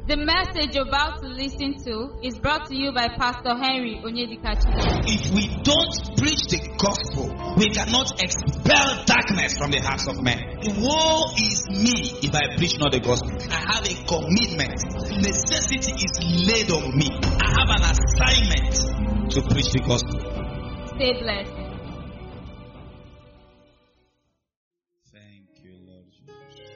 The message you're about to listen to is brought to you by Pastor Henry Onyedikachi. If we don't preach the gospel, we cannot expel darkness from the hearts of men. Woe is me if I preach not the gospel. I have a commitment. Necessity is laid on me. I have an assignment to preach the gospel. Stay blessed. Thank you, Lord Jesus.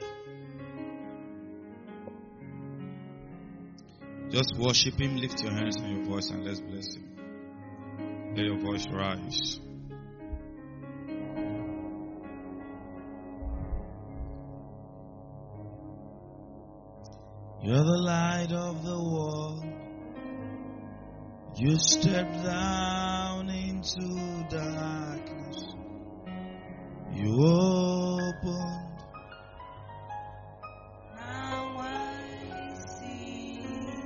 Just worship Him, lift your hands and your voice, and let's bless Him. Let your voice rise. You're the light of the world. You stepped down into darkness. You opened. Now I see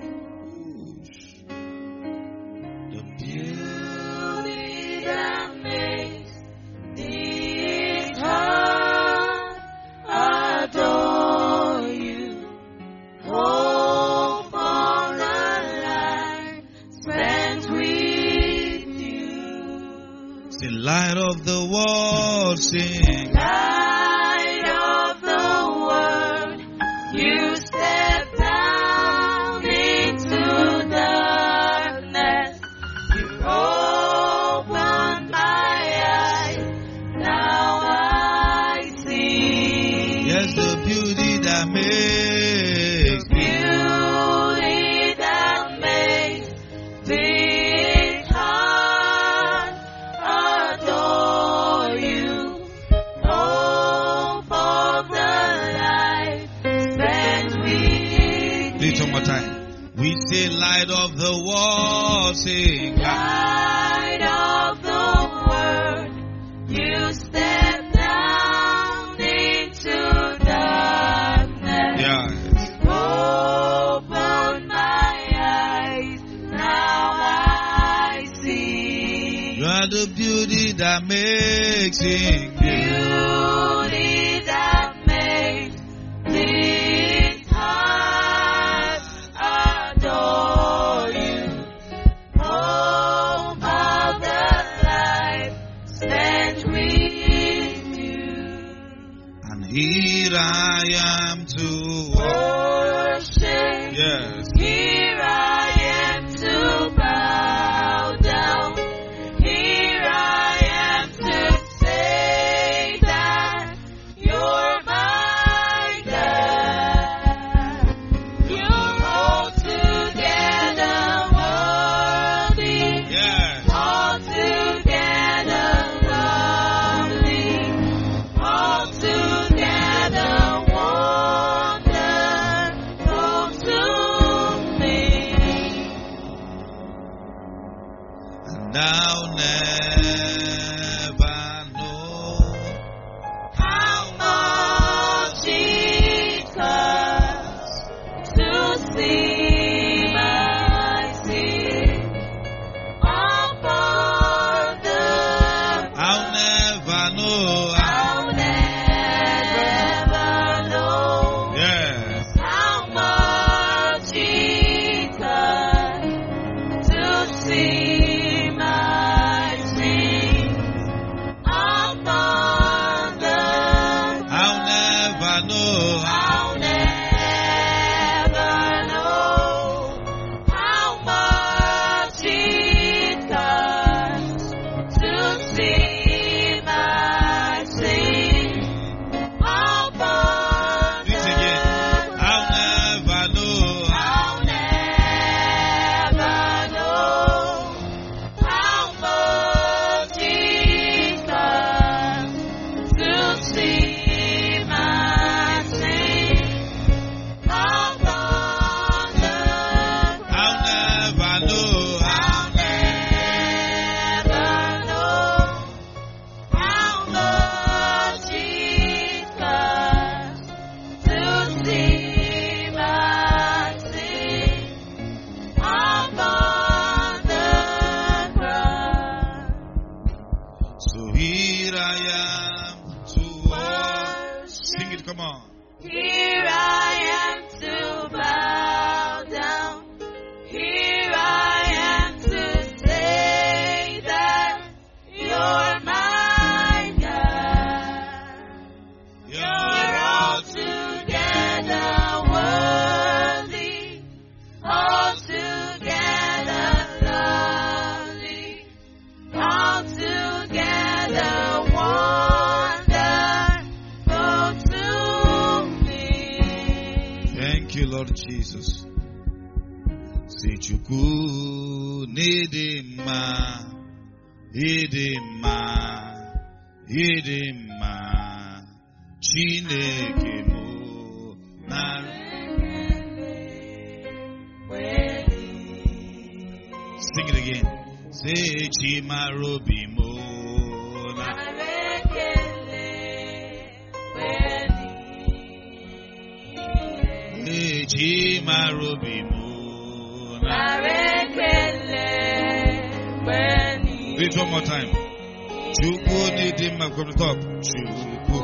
The beauty that makes this heart adore you. Hope for the life spent with you. Sing, light of the world, sing. Light of the world, you step down into darkness. You opened my eyes, now I see. Yes, the beauty that makes. Beauty that makes this heart adore you. Hope of the life spent with Do it one more you. time. We say, light of the world, sing. Light of the world, you step down into darkness. Yes. Open my eyes, now I see. You are the beauty that makes it. Beauty that makes this heart adore you. Hope of the life spent with you. And here I am to Worship. yes. Here I am to bow down. Here I am to say that you're my God. You're altogether worthy. Yes. Altogether lovely. Altogether wonderful to me. And I'll never know How much it costs to see my sin upon the I'll never know. I'll never know Yes. how much it costs to see my sin upon the I'll never know. I'll never know Thank you, Lord Jesus. Sechuku nidima, idima, Chineke mo na. Sing it again. Say Chimarobi mo na. Say Chimarobi mo na. Do it one more time. Chukwu nidima from the top. Chukwu.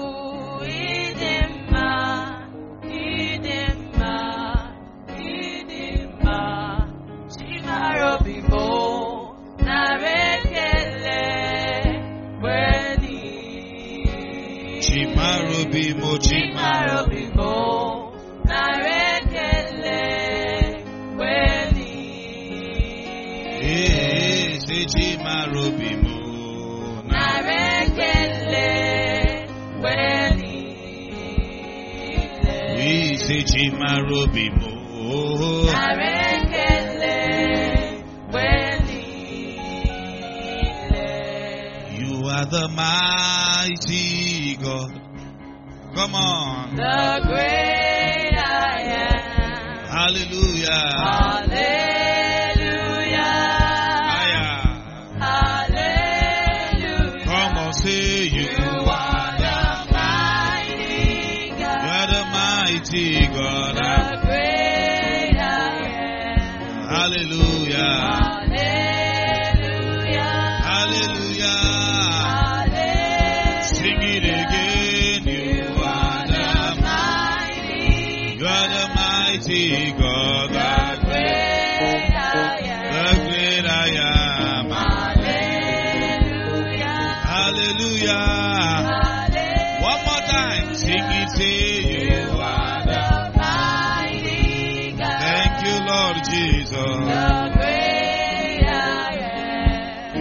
Chimarobimo, narekele, weni. Say Chimarobimo, narekele, weni. We say Chimarobimo, narekele, weni. You are the mighty God. Come on. The great I am. Hallelujah. Hallelujah. Hallelujah. Come on, say you are the mighty God. You are the mighty God. The great I am. Hallelujah. Hallelujah. Hallelujah. Sing it again. Mighty God, the great I am. The great I am. Hallelujah. Hallelujah. Hallelujah. One more time. Sing it, say you are the mighty God. Thank you, Lord Jesus. The great I am.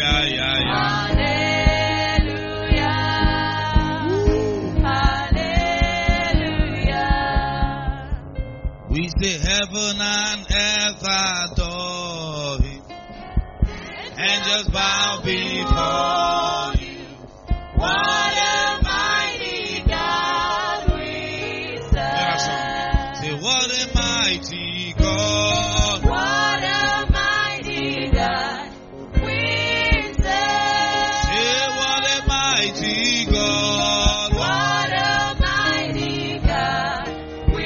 We say heaven and earth adore Him. Angels bow before you. What a mighty God we serve. Say what a mighty God. What a mighty God we serve. Say what a mighty God. What a mighty God we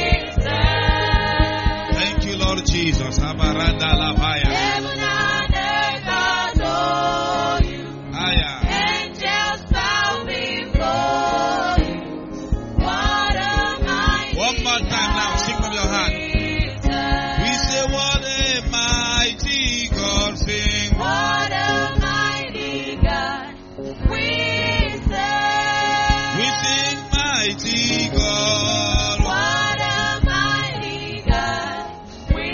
serve. Thank you, Lord Jesus. Amaranda Lavaya. Heaven and earth adore you. Angels bow before you. What a mighty God. One more time now. Sing from your heart. We say, what a mighty God. Sing. What a mighty God we serve. We sing mighty God. What a mighty God we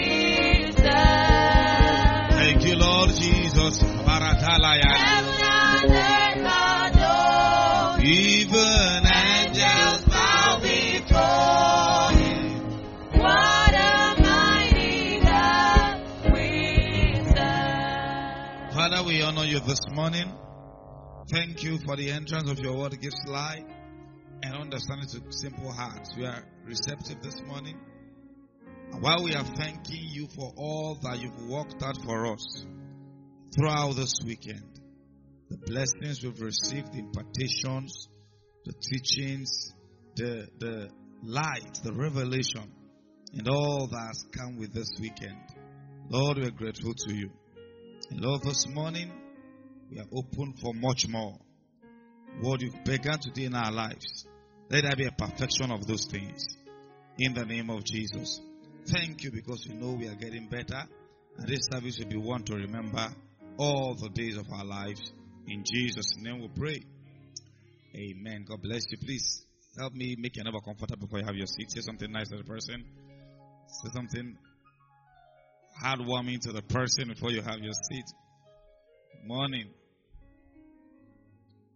serve. Thank you, Lord Jesus. Baratalaya. Heaven and earth adore you. Even angels bow before you. What a mighty God we serve. Father, we honor you this morning. Thank you for the entrance of your word gives light and understanding to simple hearts. We are receptive this morning. And while we are thanking you for all that you've worked out for us throughout this weekend, the blessings we've received, the impartations, the teachings, the light, the revelation, and all that has come with this weekend. Lord, we are grateful to you. And Lord, this morning, we are open for much more. What you've begun to do in our lives, let there be a perfection of those things. In the name of Jesus. Thank you because we know we are getting better. And this service will be one to remember all the days of our lives. In Jesus' name we pray. Amen. God bless you. Please help me make your neighbor comfortable before you have your seat. Say something nice to the person. Say something heartwarming to the person before you have your seat. Good morning.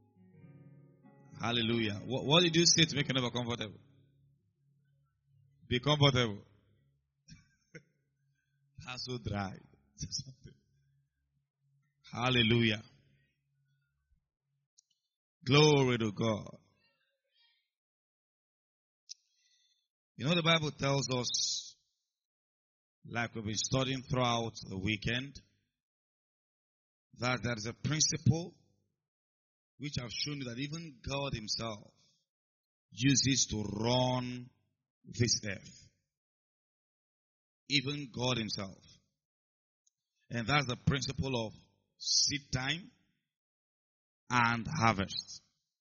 Hallelujah. What did you say to make your neighbor comfortable? Be comfortable. That's so dry. Hallelujah. Glory to God. You know, the Bible tells us, like we've been studying throughout the weekend, that there is a principle which I've shown you that even God himself uses to run this earth. Even God himself. And that's the principle of seed time and harvest.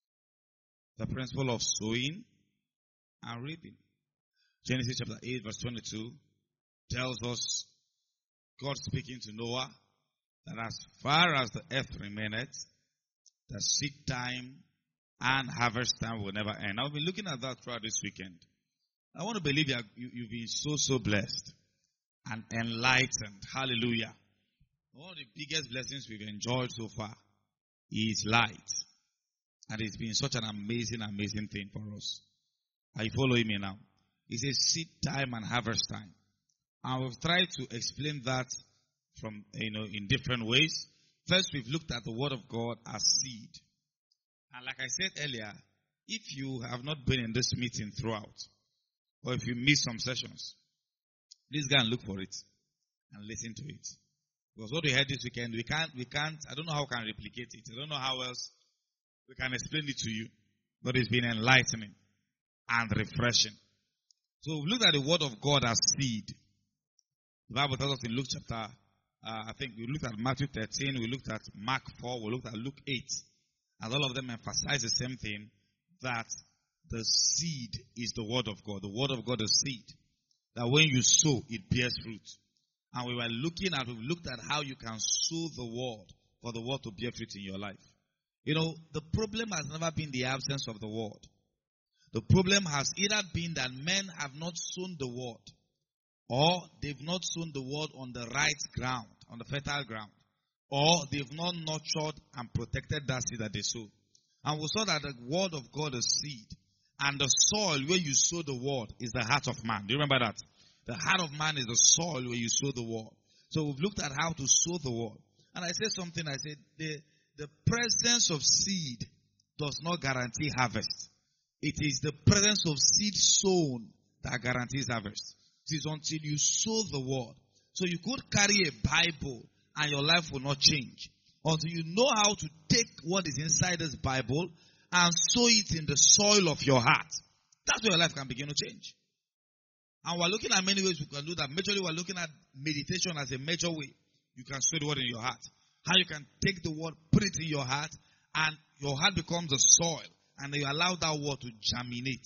The principle of sowing and reaping. Genesis chapter 8 verse 22 tells us, God speaking to Noah, that as far as the earth remaineth, the seed time and harvest time will never end. I've been looking at that throughout this weekend. I want to believe you've been so blessed and enlightened. Hallelujah. One of the biggest blessings we've enjoyed so far is light. And it's been such an amazing thing for us. Are you following me now? It's a seed time and harvest time. And we've tried to explain that from, in different ways. First, we've looked at the word of God as seed. And like I said earlier, if you have not been in this meeting throughout, or if you miss some sessions, please go and look for it and listen to it. Because what we heard this weekend, we can't, I don't know how we can replicate it. I don't know how else we can explain it to you. But it's been enlightening and refreshing. So we looked at the word of God as seed. The Bible tells us in Luke chapter, I think we looked at Matthew 13, we looked at Mark 4, we looked at Luke 8. And all of them emphasize the same thing, that the seed is the word of God. The word of God is seed. That when you sow, it bears fruit. And we've looked at how you can sow the word for the word to bear fruit in your life. The problem has never been the absence of the word. The problem has either been that men have not sown the word, or they've not sown the word on the right ground, on the fertile ground, or they've not nurtured and protected that seed that they sow. And we saw that the word of God is seed, and the soil where you sow the word is the heart of man. Do you remember that? The heart of man is the soil where you sow the word. So we've looked at how to sow the word. And I said something, I said, the presence of seed does not guarantee harvest. It is the presence of seed sown that guarantees harvest. It is until you sow the word. So you could carry a Bible and your life will not change. Until you know how to take what is inside this Bible and sow it in the soil of your heart. That's where your life can begin to change. And we're looking at many ways we can do that. Majorly, we're looking at meditation as a major way. You can sow the word in your heart. How you can take the word, put it in your heart, and your heart becomes a soil. And you allow that word to germinate.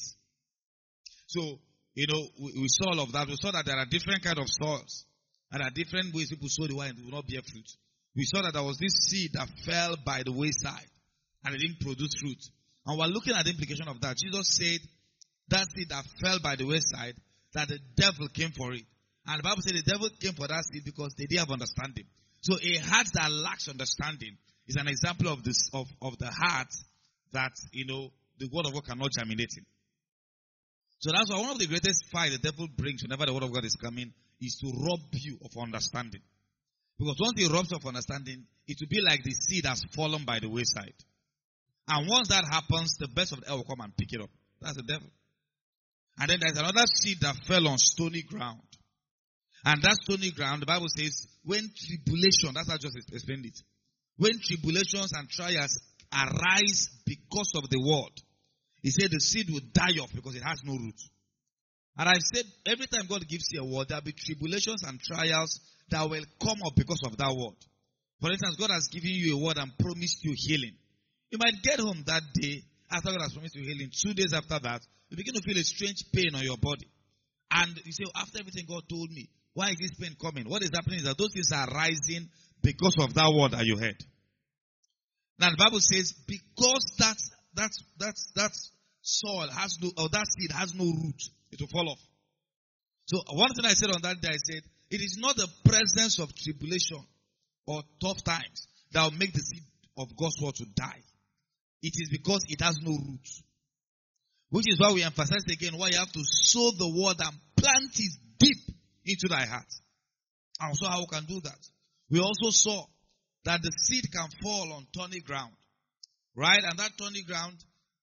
So, we saw all of that. We saw that there are different kinds of soils. And there are different ways people sow the word and it will not bear fruit. We saw that there was this seed that fell by the wayside. And it didn't produce fruit. And we're looking at the implication of that. Jesus said, that seed that fell by the wayside, that the devil came for it. And the Bible said the devil came for that seed because they didn't have understanding. So a heart that lacks understanding is an example of this of the heart that, the word of God cannot germinate in. So that's why one of the greatest fight the devil brings whenever the word of God is coming is to rob you of understanding. Because once he robs you of understanding, it will be like the seed has fallen by the wayside. And once that happens, the best of the air will come and pick it up. That's the devil. And then there's another seed that fell on stony ground. And that stony ground, the Bible says, when tribulation, that's how I just explained it. When tribulations and trials arise because of the word, he said the seed will die off because it has no root. And I've said, every time God gives you a word, there'll be tribulations and trials that will come up because of that word. For instance, God has given you a word and promised you healing. You might get home that day, after God has promised you healing. 2 days after that, you begin to feel a strange pain on your body. And you say, after everything God told me, why is this pain coming? What is happening is that those things are rising because of that word that you heard. Now the Bible says, because that soil has no, or that seed has no root, it will fall off. So one thing I said on that day, I said, it is not the presence of tribulation or tough times that will make the seed of God's word to die. It is because it has no root. Which is why we emphasize again why you have to sow the word and plant it deep into thy heart. And so how we can do that? We also saw that the seed can fall on thorny ground. Right? And that thorny ground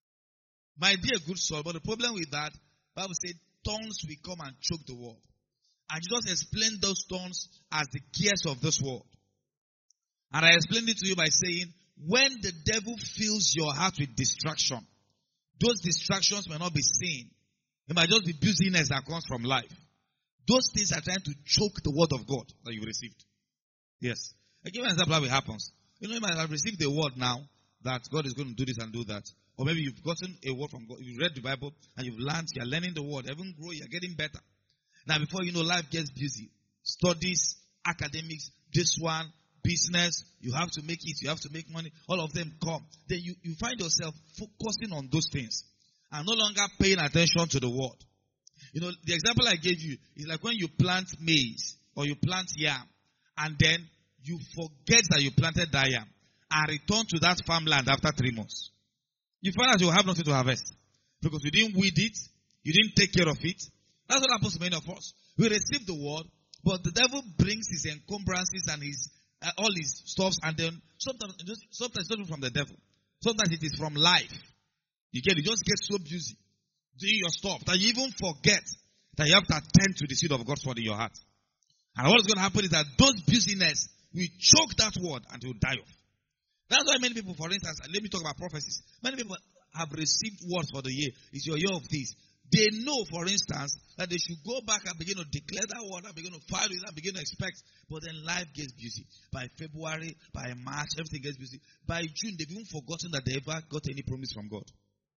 might be a good soil, but the problem with that, Bible said, thorns will come and choke the word. And Jesus explained those thorns as the cares of this world. And I explained it to you by saying, when the devil fills your heart with distraction, those distractions may not be seen. It might just be busyness that comes from life. Those things are trying to choke the word of God that you've received. Yes. I give you an example of how it happens. You know, you might have received a word now that God is going to do this and do that. Or maybe you've gotten a word from God. You've read the Bible and you've learned, you're learning the word, even growing, you're getting better. Now before you know, life gets busy. Studies, academics, this one, business, you have to make it, you have to make money, all of them come. Then you find yourself focusing on those things and no longer paying attention to the word. You know, the example I gave you is like when you plant maize or you plant yam and then you forget that you planted that yam and return to that farmland after 3 months. You find that you have nothing to harvest because you didn't weed it, you didn't take care of it. That's what happens to many of us. We receive the word, but the devil brings his encumbrances and his all his stuffs, and then sometimes it's not from the devil. Sometimes it is from life. You just get so busy doing your stuff that you even forget that you have to attend to the seed of God's word in your heart. And what is going to happen is that those busyness will choke that word and it will die off. That's why many people, for instance, let me talk about prophecies. Many people have received words for the year. It's your year of this. They know, for instance, that they should go back and begin to declare that word and begin to file it and begin to expect. But then life gets busy. By February, by March, everything gets busy. By June, they've even forgotten that they ever got any promise from God.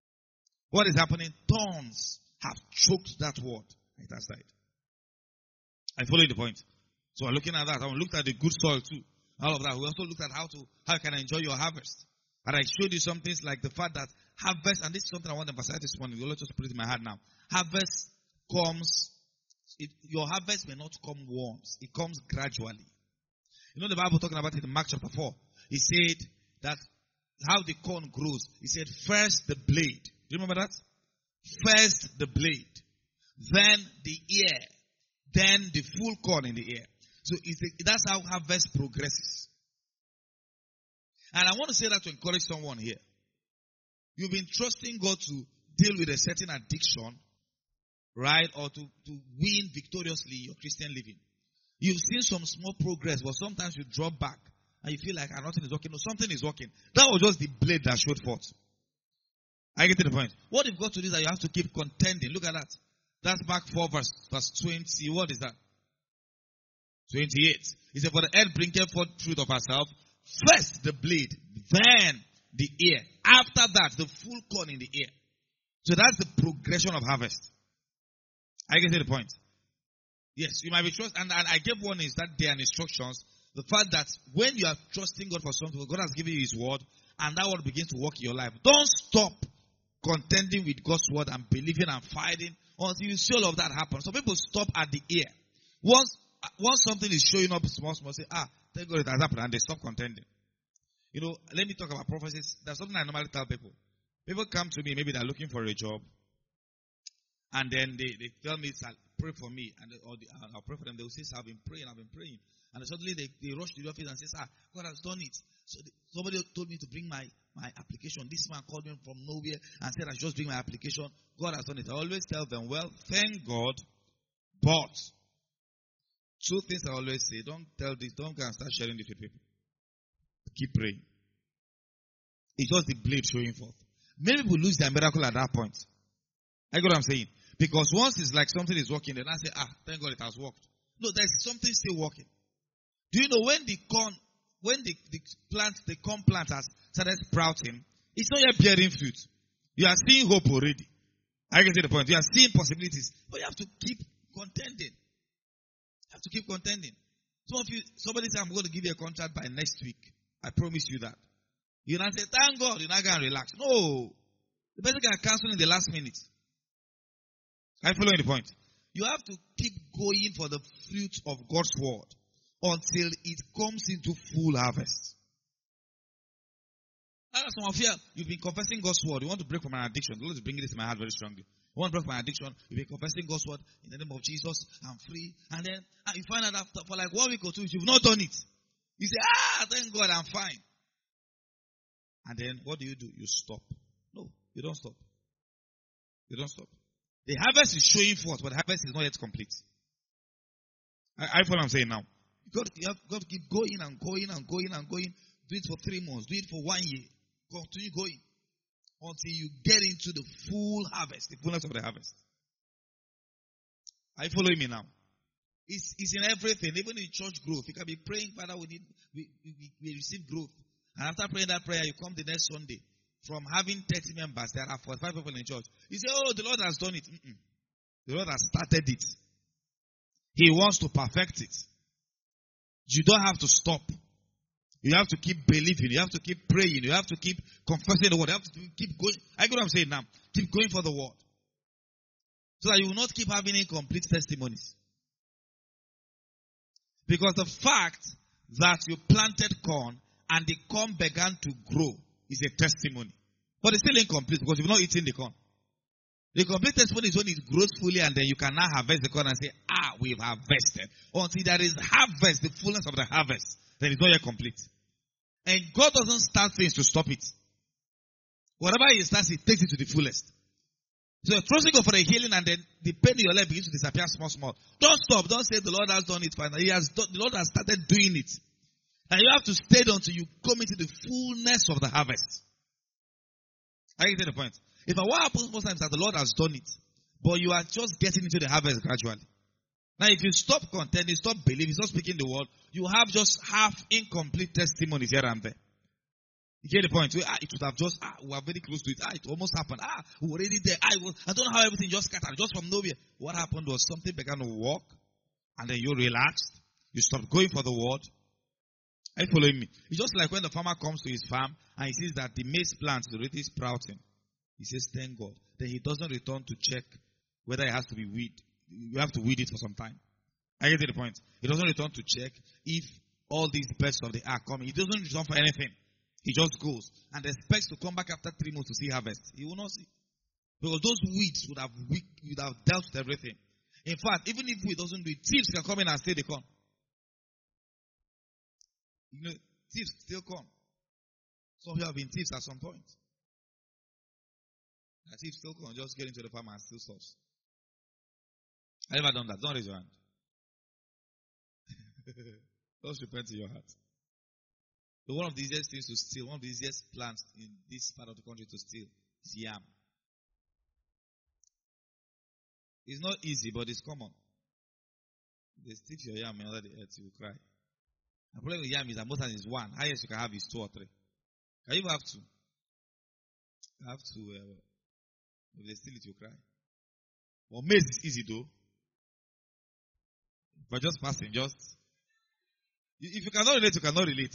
What is happening? Thorns have choked that word. It has died. I follow the point. So we're looking at that. I looked at the good soil too. All of that. We also looked at how you can enjoy your harvest. And I showed you some things like the fact that harvest, and this is something I want to emphasize this morning. Let's just put it in my heart now. Harvest comes, your harvest may not come once. It comes gradually. You know the Bible talking about it in Mark chapter 4. He said that how the corn grows. He said first the blade. Do you remember that? First the blade. Then the ear. Then the full corn in the ear. So that's how harvest progresses. And I want to say that to encourage someone here. You've been trusting God to deal with a certain addiction, right? Or to win victoriously your Christian living. You've seen some small progress, but sometimes you drop back and you feel like nothing is working. No, something is working. That was just the blade that showed forth. I get to the point. What you've got to do is that you have to keep contending. Look at that. That's Mark 4 verse 20. What is that? 28. He said, for the earth bringeth forth fruit of herself. First the blade, then the ear. After that, the full corn in the ear. So that's the progression of harvest. I get to the point. Yes, you might be trusting. And I gave warnings that day and instructions. The fact that when you are trusting God for something, God has given you His word, and that word begins to work in your life. Don't stop contending with God's word and believing and fighting until you see all of that happen. Some people stop at the ear. Once something is showing up small, say, thank God it has happened, and they stop contending. You know, let me talk about prophecies. There's something I normally tell people. People come to me, maybe they're looking for a job, and then they tell me, pray for me, and I'll pray for them. They will say, I've been praying. And suddenly they rush to the office and say, God has done it. So somebody told me to bring my application. This man called me from nowhere and said I should just bring my application. God has done it. I always tell them, well, thank God, but two things I always say, don't tell this, don't go and start sharing this with people. Keep praying. It's just the blade showing forth. Many people lose their miracle at that point. I get what I'm saying? Because once it's like something is working, then I say, thank God it has worked. No, there's something still working. Do you know when the corn plant has started sprouting, it's not yet bearing fruit. You are seeing hope already. I get to the point. You are seeing possibilities. But you have to keep contending. You have to keep contending. Some of you, somebody say, I'm going to give you a contract by next week. I promise you that. You not say, thank God, you're not going to relax. No. The person can cancel in the last minute. Are you following the point? You have to keep going for the fruit of God's word until it comes into full harvest. Some of you, you've been confessing God's word. You want to break from an addiction. The Lord is bringing this to my heart very strongly. One broke my addiction. You'll be confessing God's word in the name of Jesus. I'm free. And then you find out after for like 1 week or 2 weeks, you've not done it. You say, thank God, I'm fine. And then what do? You stop. No, you don't stop. You don't stop. The harvest is showing forth, but the harvest is not yet complete. I follow what I'm saying now. You have got to keep going and going and going and going. Do it for 3 months. Do it for 1 year. Continue going until you get into the full harvest, the fullness of the harvest. Are you following me now? It's in everything, even in church growth. You can be praying, Father, we receive growth. And after praying that prayer, you come the next Sunday. From having 30 members, there are 45 people in church. You say, the Lord has done it. The Lord has started it. He wants to perfect it. You don't have to stop. You have to keep believing. You have to keep praying. You have to keep confessing the word. You have to keep going. I get what I'm saying now. Keep going for the word. So that you will not keep having incomplete testimonies. Because the fact that you planted corn and the corn began to grow is a testimony. But it's still incomplete because you've not eaten the corn. The complete testimony is when it grows fully and then you can now harvest the corn and say, we've harvested. Until there is harvest, the fullness of the harvest, then it's not yet complete. And God doesn't start things to stop it. Whatever He starts, He takes it to the fullest. So you're trusting God for the healing and then the pain in your leg begins to disappear small. Don't stop. Don't say the Lord has done it finally. The Lord has started doing it. And you have to stay until you come into the fullness of the harvest. I get the point. What happens most times is that the Lord has done it, but you are just getting into the harvest gradually. Now, if you stop contending, stop believing, stop speaking the word, you have just half incomplete testimonies here and there. You get the point? It would have just, we are very close to it. It almost happened. We were already there. I don't know how everything just scattered, just from nowhere. What happened was something began to work, and then you relaxed. You stopped going for the word. Are you following me? It's just like when the farmer comes to his farm and he sees that the maize plant is already sprouting. He says, thank God. Then he doesn't return to check whether it has to be weed. You have to weed it for some time. I get to the point. He doesn't return to check if all these birds of the air are coming. He doesn't return for anything. He just goes and expects to come back after 3 months to see harvest. He will not see. Because those weeds would have dealt with everything. In fact, even if he doesn't do it, thieves can come in and steal the corn. Thieves still come. Some of you have been thieves at some point. The thieves still come, just get into the farm and steal stuff. Have you ever done that? Don't raise your hand. Just repent in your heart. So one of the easiest things to steal, one of the easiest plants in this part of the country to steal is yam. It's not easy, but it's common. If they stick your yam under the earth, you will cry. The problem with yam is that most times it's one. Highest you can have is 2 or 3. Can you even have 2? You have 2. If they steal it, you cry. Well, maize is easy though. But just passing, if you cannot relate, you cannot relate.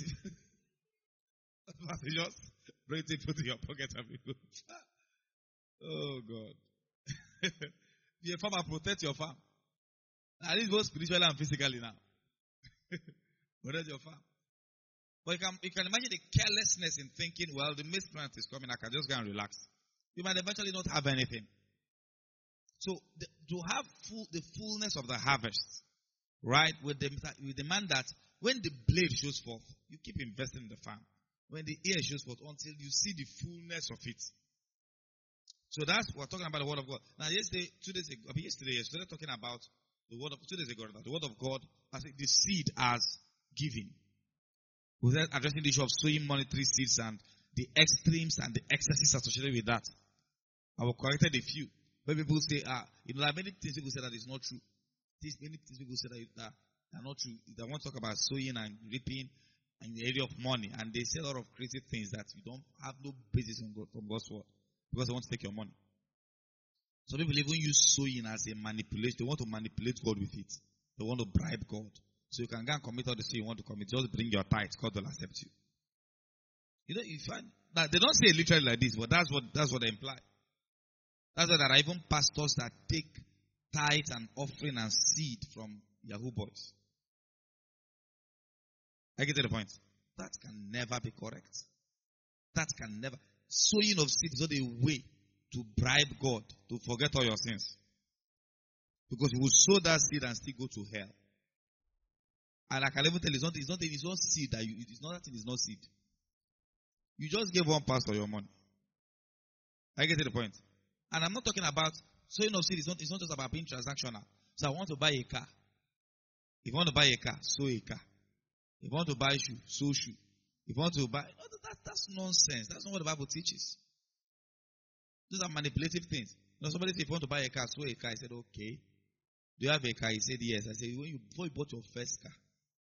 Just bring it, put it in your pocket and be good. Oh God. Be a farmer, protect your farm. At least both spiritually and physically now. Protect your farm. But you can imagine the carelessness in thinking, well, the maize plant is coming, I can just go and relax. You might eventually not have anything. So to have the fullness of the harvest, right, we demand that when the blade shows forth, you keep investing in the farm. When the ear shows forth, until you see the fullness of it. So we're talking about the word of God. Now, yesterday, we're talking about the word of, 2 days ago, the word of God, as the seed as giving. We were addressing the issue of sowing monetary seeds and the extremes and the excesses associated with that. I will corrected a few. When people say, there are many things people say that is not true. Many things people say that are not true. They want to talk about sowing and reaping in the area of money. And they say a lot of crazy things that you don't have no basis from God's word. Because they want to take your money. Some people even use sowing as a manipulation. They want to manipulate God with it. They want to bribe God. So you can go and commit all the sin you want to commit. Just bring your tithes. God will accept you. You find that they don't say it literally like this, but that's what they imply. That's why there are even pastors that take tithe and offering and seed from Yahoo boys. I get to the point. That can never be correct. That can never. Sowing of seed is not a way to bribe God to forget all your sins. Because you will sow that seed and still go to hell. And I can even tell you, it's not seed that it's not that it is not seed. You just gave one pastor your money. I get to the point. And I'm not talking about sowing of seed. It's not just about being transactional. So I want to buy a car. If you want to buy a car, sow a car. If you want to buy shoe, sow shoe. If you want to buy, that's nonsense. That's not what the Bible teaches. Those are manipulative things. Somebody said, if you want to buy a car, sow a car. I said, okay. Do you have a car? He said, yes. I said, before you bought your first car,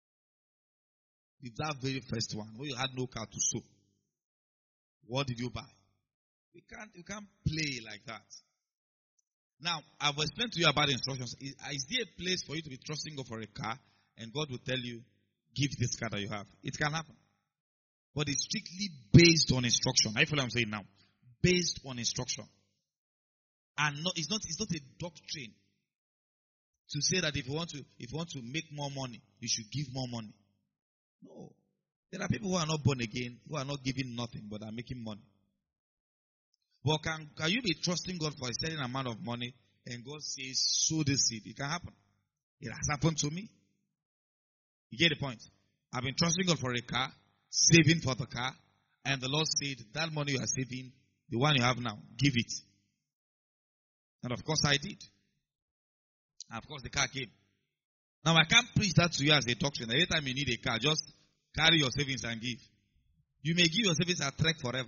that very first one, when you had no car to sow, what did you buy? You can't play like that. Now, I've explained to you about the instructions. Is there a place for you to be trusting God for a car and God will tell you, give this car that you have? It can happen. But it's strictly based on instruction. I feel what I'm saying now. Based on instruction. And it's not a doctrine to say that if you want to make more money, you should give more money. No. There are people who are not born again, who are not giving nothing, but are making money. But can you be trusting God for a certain amount of money and God says, sow this seed? It can happen. It has happened to me. You get the point? I've been trusting God for a car, saving for the car, and the Lord said, that money you are saving, the one you have now, give it. And of course I did. And of course the car came. Now I can't preach that to you as a doctrine. Every time you need a car, just carry your savings and give. You may give your savings a trek forever.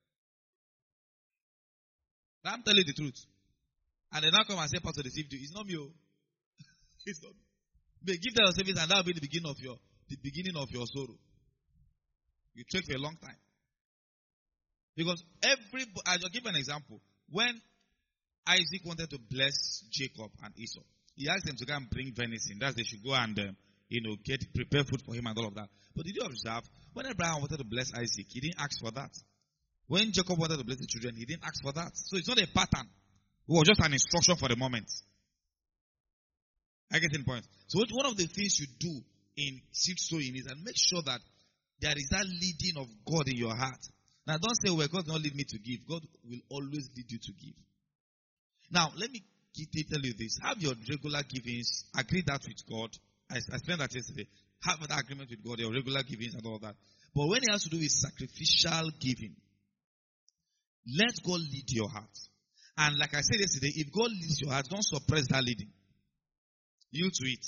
I'm telling you the truth. And they now come and say, Pastor, deceived you. It's not me. It's not me. They give them your savings and that will be the beginning of your sorrow. You trek for a long time. Because I'll give you an example. When Isaac wanted to bless Jacob and Esau, he asked them to go and bring venison. That's they should go and prepare food for him and all of that. But did you observe, when Abraham wanted to bless Isaac, he didn't ask for that. When Jacob wanted to bless the children, he didn't ask for that. So it's not a pattern. It was just an instruction for the moment. I get the point. So one of the things you do in seed sowing is and make sure that there is that leading of God in your heart. Now don't say, well, God will not lead me to give. God will always lead you to give. Now, let me tell you this. Have your regular givings. Agree that with God. I explained that yesterday. Have that agreement with God, your regular givings and all that. But when it has to do with sacrificial giving, let God lead your heart. And like I said yesterday, if God leads your heart, don't suppress that leading. Yield to it.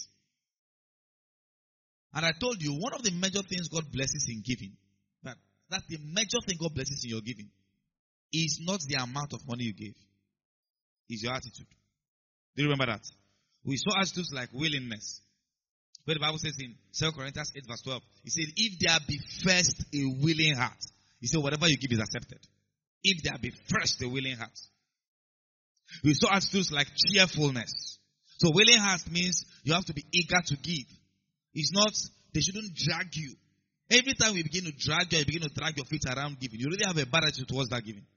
And I told you, one of the major things God blesses in giving, that's the major thing God blesses in your giving, is not the amount of money you give. It's your attitude. Do you remember that? We saw attitudes like willingness. Where the Bible says in 2 Corinthians 8 verse 12, it said, if there be first a willing heart, he said, whatever you give is accepted. If there be first a willing heart. We saw attitudes like cheerfulness. So willing heart means you have to be eager to give. It's not, they shouldn't drag you. Every time we begin to drag you, you begin to drag your feet around giving. You really have a bad attitude towards that giving.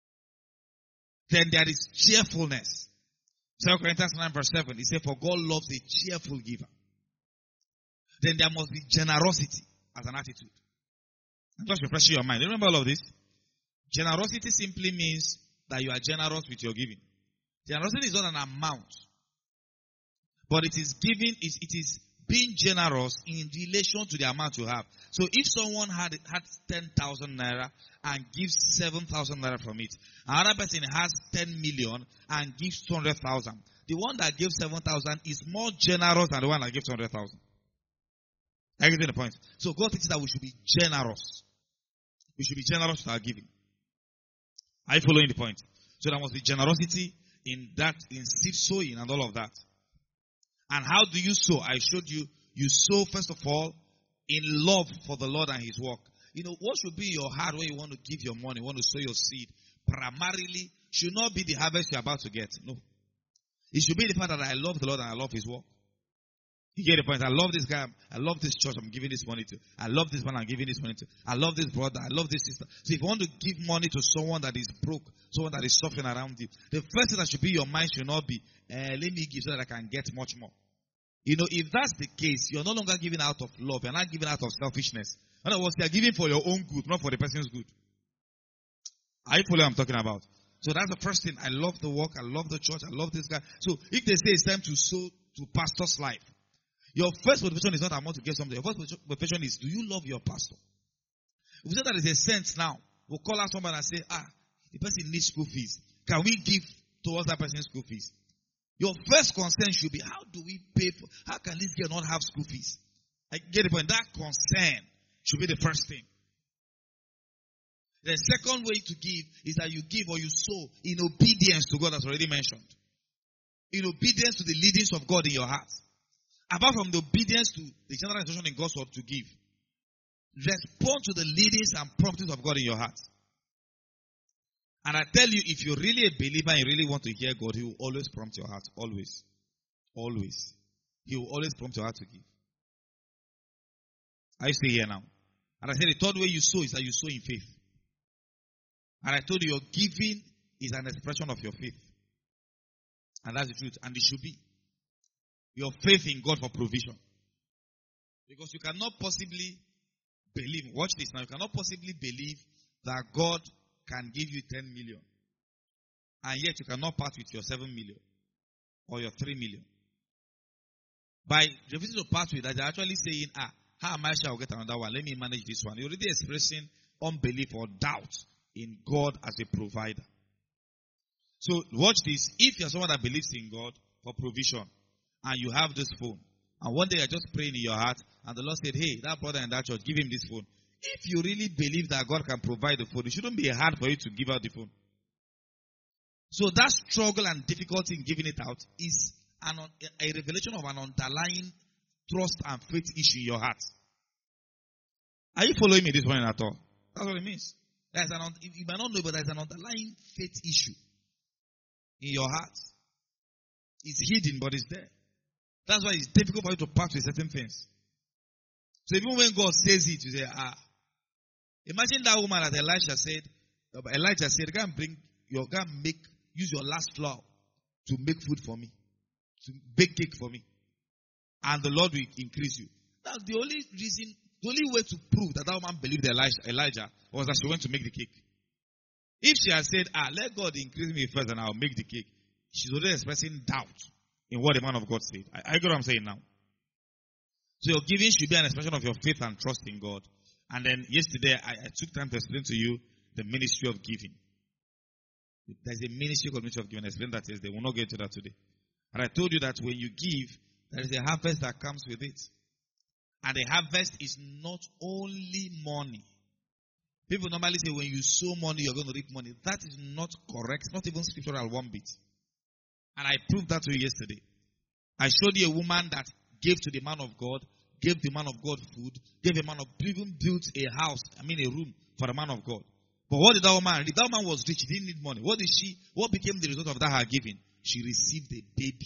Then there is cheerfulness. 2 Corinthians 9 verse 7, he said, for God loves a cheerful giver. Then there must be generosity as an attitude. I'm just refreshing your mind. Remember all of this? Generosity simply means that you are generous with your giving. Generosity is not an amount. But it is giving, it is being generous in relation to the amount you have. So if someone had 10,000 naira and gives 7,000 naira from it, another person has 10 million and gives 200,000, the one that gives 7,000 is more generous than the one that gives 200,000. I get the point. So God teaches that we should be generous. We should be generous with our giving. Are you following the point? So there must be generosity in seed sowing and all of that. And how do you sow? I showed you. You sow, first of all, in love for the Lord and His work. You know, what should be your heart when you want to give your money, want to sow your seed? Primarily, should not be the harvest you're about to get. No. It should be the fact that I love the Lord and I love His work. You get the point? I love this guy. I love this church I'm giving this money to. I love this one I'm giving this money to. I love this brother. I love this sister. So if you want to give money to someone that is broke, someone that is suffering around you, the first thing that should be your mind should not be, let me give so that I can get much more. You know, if that's the case, you're no longer giving out of love. You're not giving out of selfishness. In other words, you're giving for your own good, not for the person's good. Are you following what I'm talking about? So that's the first thing. I love the work. I love the church. I love this guy. So if they say it's time to sow to pastor's life, your first motivation is not I want to get something. Your first motivation is, do you love your pastor? If we say that there's a sense now, we'll call out someone and say, the person needs school fees. Can we give towards that person's school fees? Your first concern should be, how do we pay for, how can this girl not have school fees? I get the point. That concern should be the first thing. The second way to give is that you give or you sow in obedience to God, as already mentioned. In obedience to the leadings of God in your heart. Apart from the obedience to the general instruction in God's word to give. Respond to the leadings and promptings of God in your heart. And I tell you, if you're really a believer and you really want to hear God, He will always prompt your heart. Always. Always. He will always prompt your heart to give. Are you still here now? And I said the third way you sow is that you sow in faith. And I told you your giving is an expression of your faith. And that's the truth. And it should be. Your faith in God for provision. Because you cannot possibly believe. Watch this now. You cannot possibly believe that God can give you 10 million. And yet you cannot part with your 7 million. Or your 3 million. By refusing to part with that, you're actually saying, how am I sure I'll get another one? Let me manage this one. You're already expressing unbelief or doubt in God as a provider. So watch this. If you're someone that believes in God for provision, and you have this phone, and one day you're just praying in your heart, and the Lord said, hey, that brother in that church, give him this phone. If you really believe that God can provide the phone, it shouldn't be hard for you to give out the phone. So that struggle and difficulty in giving it out is a revelation of an underlying trust and faith issue in your heart. Are you following me this morning at all? That's what it means. You might not know, but there's an underlying faith issue in your heart. It's hidden, but it's there. That's why it's difficult for you to part with certain things. So even when God says it, you say, Imagine that woman that Elijah said, go and use your last flour to make food for me. To bake cake for me. And the Lord will increase you. That's the only reason, the only way to prove that woman believed Elijah was that she went to make the cake. If she had said, let God increase me first and I'll make the cake, she's already expressing doubt in what the man of God said. I get what I'm saying now. So your giving should be an expression of your faith and trust in God. And then yesterday, I took time to explain to you the ministry of giving. There's a ministry called ministry of giving. I explained that yesterday. We'll not get to that today. And I told you that when you give, there is a harvest that comes with it. And the harvest is not only money. People normally say when you sow money, you're going to reap money. That is not correct. It's not even scriptural one bit. And I proved that to you yesterday. I showed you a woman that gave to the man of God, gave the man of God food, even built a house, a room for the man of God. But what did that woman do? That woman was rich. She didn't need money. What became the result of that her giving? She received a baby.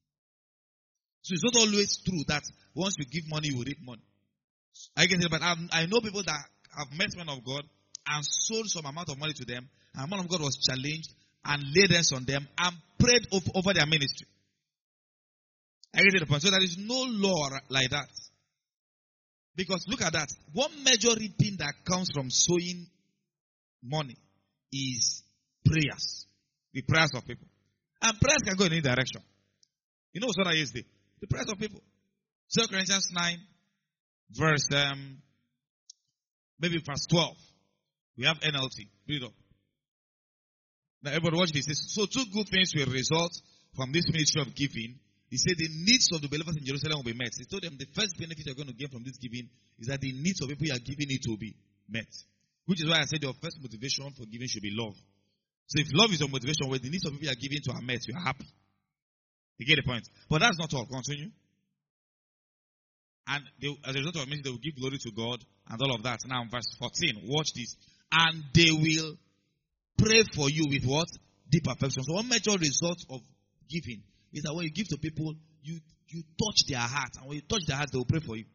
So it's not always true that once you give money, you will reap money. I can say, but I know people that have met men of God and sold some amount of money to them, and the man of God was challenged and laid hands on them and prayed over their ministry. I get to the point. So there is no law like that. Because look at that. One major reaping that comes from sowing money is prayers. The prayers of people. And prayers can go in any direction. You know what I yesterday? The prayers of people. 2 Corinthians 9, verse 12. We have NLT. Read it up. Now everybody watch this. So two good things will result from this ministry of giving. He said the needs of the believers in Jerusalem will be met. He told them the first benefit you're going to get from this giving is that the needs of people you are giving it will be met. Which is why I said your first motivation for giving should be love. So if love is your motivation, when the needs of people you are giving to are met, you are happy. You get the point? But that's not all. Continue. And as a result of it, they will give glory to God and all of that. Now, verse 14. Watch this. And they will pray for you with what? Deep affection. So one major result of giving is that when you give to people, you touch their heart. And when you touch their heart, they will pray for you.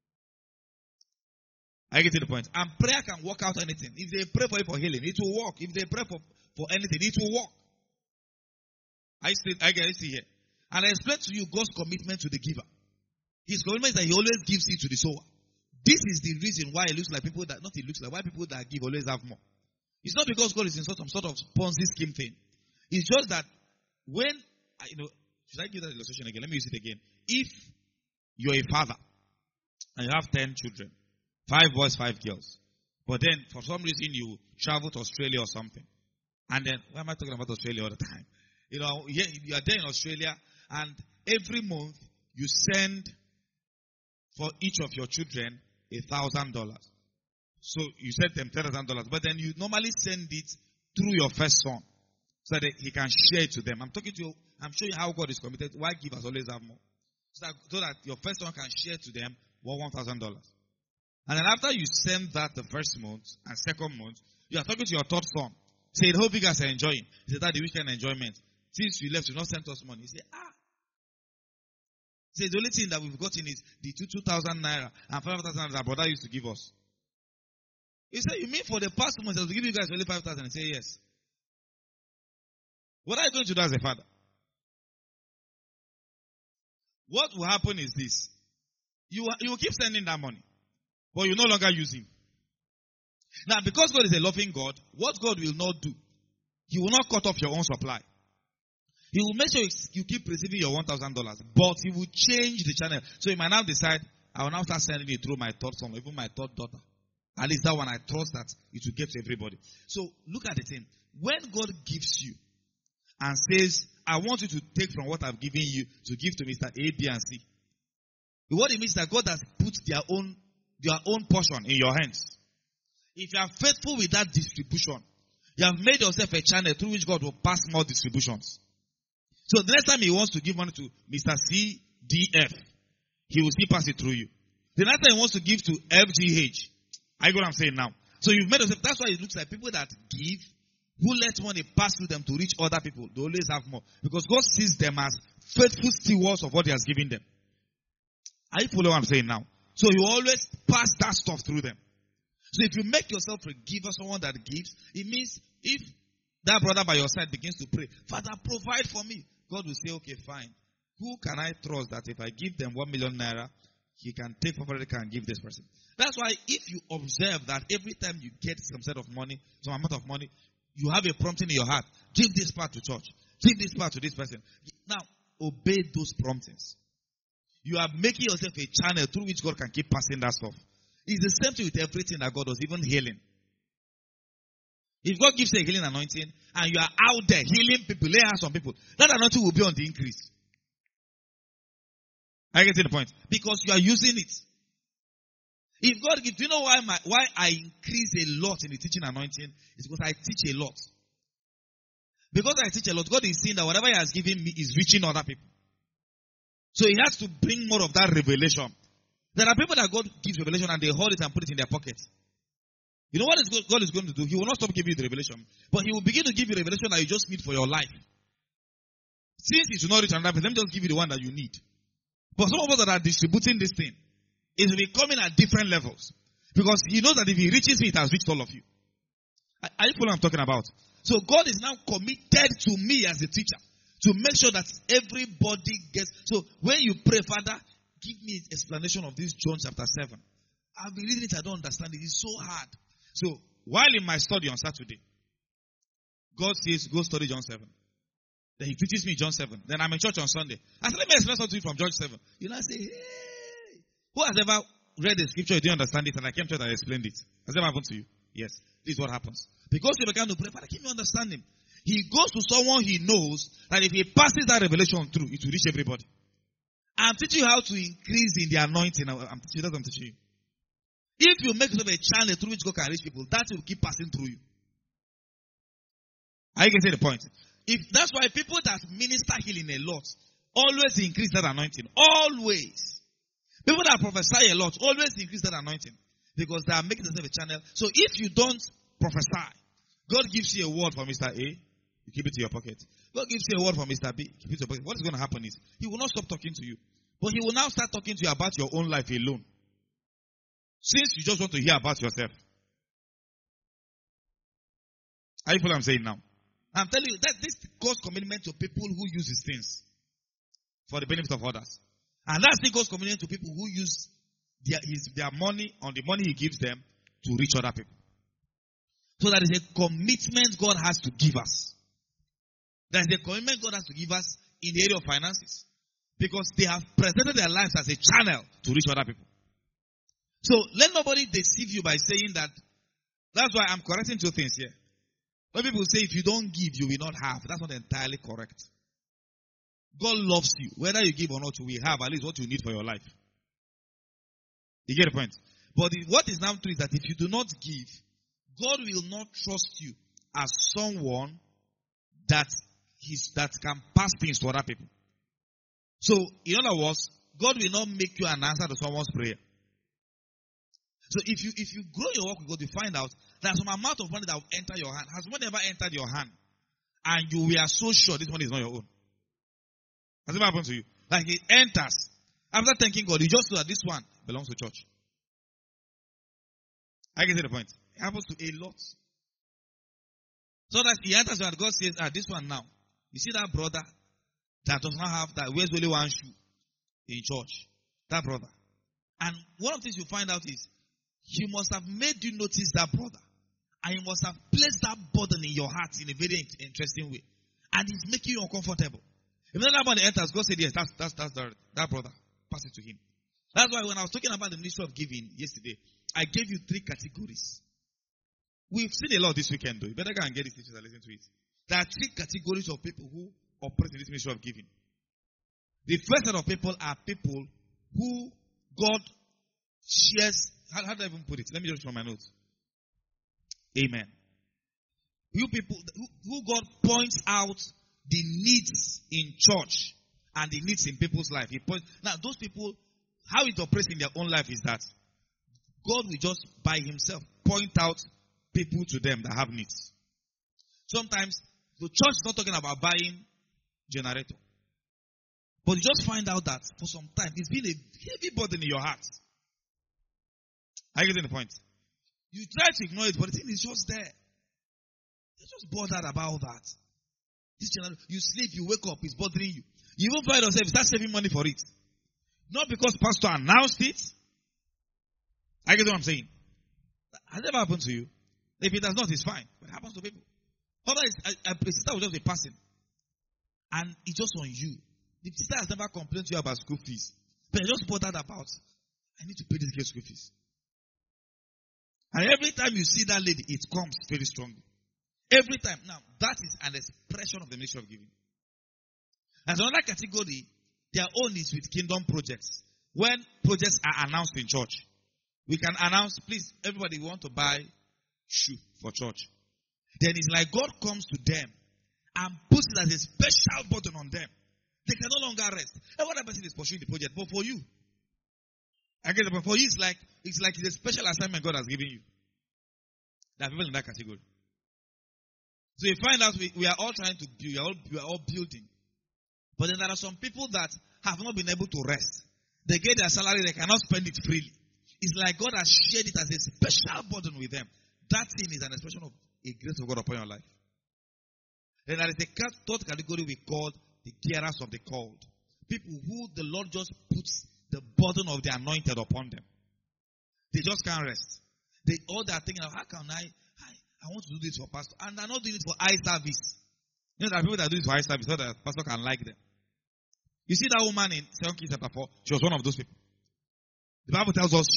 I get to the point. And prayer can work out anything. If they pray for you for healing, it will work. If they pray for anything, it will work. I get it here. And I explain to you God's commitment to the giver. His commitment is that He always gives it to the sower. This is the reason why it looks like why people that give always have more. It's not because God is in some sort of Ponzi scheme thing. It's just that when, should I give that illustration again? Let me use it again. If you're a father and you have 10 children, 5 boys, 5 girls, but then for some reason you travel to Australia or something, and then, why am I talking about Australia all the time? You are there in Australia, and every month you send for each of your children $1,000. So you send them $10,000, but then you normally send it through your first son, so that he can share it to them. I'm talking to you, I'm showing you how God is committed. Why givers always have more? So that your first son can share to them $1,000. And then after you send that the first month and second month, you are talking to your third son. Say, hope you guys are enjoying. He said, Daddy, which kind of enjoyment? Since you left, you not sent us money. He said, He said, the only thing that we've gotten is the 2,000 naira and 5,000 naira that brother used to give us. He said, you mean for the past month, I was give you guys only 5,000? He said, yes. What are you going to do as a father? What will happen is this. You will keep sending that money, but you no longer use him. Now, because God is a loving God, what God will not do, He will not cut off your own supply. He will make sure you keep receiving your $1,000, but He will change the channel. So He might now decide, I will now start sending it through my third son, even my third daughter. At least that one I trust that it will get to everybody. So look at the thing. When God gives you and says, I want you to take from what I've given you to give to Mr. A, B, and C. What it means is that God has put their own portion in your hands. If you are faithful with that distribution, you have made yourself a channel through which God will pass more distributions. So the next time He wants to give money to Mr. C, D, F, He will still pass it through you. The next time He wants to give to F, G, H, I get what I'm saying now. So you've made yourself, that's why it looks like people that give, who let money pass through them to reach other people, they always have more. Because God sees them as faithful stewards of what He has given them. Are you following what I'm saying now? So He will always pass that stuff through them. So if you make yourself a giver, someone that gives, it means if that brother by your side begins to pray, Father, provide for me, God will say, okay, fine. Who can I trust that if I give them 1 million naira, he can take from it and give this person? That's why if you observe that every time you get some set of money, some amount of money, you have a prompting in your heart. Give this part to church. Give this part to this person. Now, obey those promptings. You are making yourself a channel through which God can keep passing that stuff. It's the same thing with everything that God does, even healing. If God gives you a healing anointing and you are out there healing people, laying hands on people, that anointing will be on the increase. I get to the point. Because you are using it. If God gives, do you know why I increase a lot in the teaching anointing? It's because I teach a lot. Because I teach a lot, God is seeing that whatever He has given me is reaching other people. So He has to bring more of that revelation. There are people that God gives revelation and they hold it and put it in their pocket. You know what God is going to do? He will not stop giving you the revelation. But He will begin to give you revelation that you just need for your life. Since it will not reach another person, let me just give you the one that you need. But some of us that are distributing this thing, it will be coming at different levels. Because He knows that if He reaches me, it has reached all of you. Are you following what I'm talking about? So God is now committed to me as a teacher to make sure that everybody gets. So when you pray, Father, give me an explanation of this John chapter 7. I've been reading it, I don't understand it. It's so hard. So while in my study on Saturday, God says, go study John 7. Then He teaches me John 7. Then I'm in church on Sunday. I said, let me explain something from John 7. You know, I say, hey, who has ever read the scripture, you didn't understand it, and I came to it and explained it? Has that ever happened to you? Yes. This is what happens. Because you began to pray, Father, give me understanding. He goes to someone he knows that if he passes that revelation through, it will reach everybody. I'm teaching you how to increase in the anointing. I'm teaching you. That's what I'm teaching you. If you make yourself a channel through which God can reach people, that will keep passing through you. Are you getting the point? If that's why people that minister healing a lot always increase that anointing. Always. People that prophesy a lot always increase that anointing. Because they are making themselves a channel. So if you don't prophesy, God gives you a word from Mr. A, you keep it to your pocket. God gives you a word from Mr. B, keep it to your pocket. What is going to happen is, He will not stop talking to you. But He will now start talking to you about your own life alone. Since you just want to hear about yourself. Are you following what I'm saying now? I'm telling you that this God's commitment to people who use His things for the benefit of others. And that's the God's commitment to people who use their money, on the money He gives them, to reach other people. So that is a commitment God has to give us. That is a commitment God has to give us in the area of finances. Because they have presented their lives as a channel to reach other people. So let nobody deceive you by saying that. That's why I'm correcting two things here. When people say if you don't give, you will not have. That's not entirely correct. God loves you. Whether you give or not, you will have at least what you need for your life. You get the point? But what is now true is that if you do not give, God will not trust you as someone that can pass things to other people. So, in other words, God will not make you an answer to someone's prayer. So if you grow your work with God, you find out that some amount of money that will enter your hand. Has money ever entered your hand? And you were so sure this money is not your own. Has it ever happened to you? Like it enters. After thanking God, you just know that this one belongs to church. I get to the point. It happens to a lot. So that he enters and God says, this one now. You see that brother that does not have, that wears only one shoe in church. That brother. And one of the things you find out is, he must have made you notice that brother. And he must have placed that burden in your heart in a very interesting way. And it's making you uncomfortable. If that money enters, God said, yes, that's that brother. Pass it to him. That's why when I was talking about the ministry of giving yesterday, I gave you 3 categories. We've seen a lot this weekend though. You better go and get this teachers and listen to it. There are 3 categories of people who operate in this ministry of giving. The first set of people are people who God shares. How do I even put it? Let me just from my notes. Amen. You people who God points out the needs in church and the needs in people's life. Now, those people, how it operates in their own life is that God will just by himself point out people to them that have needs. Sometimes the church is not talking about buying generator. But you just find out that for some time it's been a heavy burden in your heart. Are you getting the point? You try to ignore it, but the thing is just there. You're just bothered about that. You sleep, you wake up, it's bothering you. You even find yourself, you start saving money for it. Not because pastor announced it. I get what I'm saying. Has it ever happened to you? If it does not, it's fine. But it happens to people. Otherwise, a sister will just be passing. And it's just on you. The sister has never complained to you about school fees. But you're just bothered about, I need to pay this girl's school fees. And every time you see that lady, it comes very strongly. Every time. Now, that is an expression of the ministry of giving. As another category, their own is with kingdom projects. When projects are announced in church, we can announce, please, everybody want to buy shoe for church. Then it's like God comes to them and puts it as a special burden on them. They can no longer rest. Every other person is pursuing the project, but for you, I get it, but for you, it's like it's a special assignment God has given you. There are people in that category. So you find out we are all trying to build, we are all building. But then there are some people that have not been able to rest. They get their salary, they cannot spend it freely. It's like God has shared it as a special burden with them. That thing is an expression of a grace of God upon your life. Then there is a third category we call the carers of the called. People who the Lord just puts the burden of the anointed upon them. They just can't rest. All they are thinking of, how can I want to do this for pastor. And they're not doing it for eye service. You know, there are people that do it for eye service so that the pastor can like them. You see that woman in 2 Kings chapter 4, she was one of those people. The Bible tells us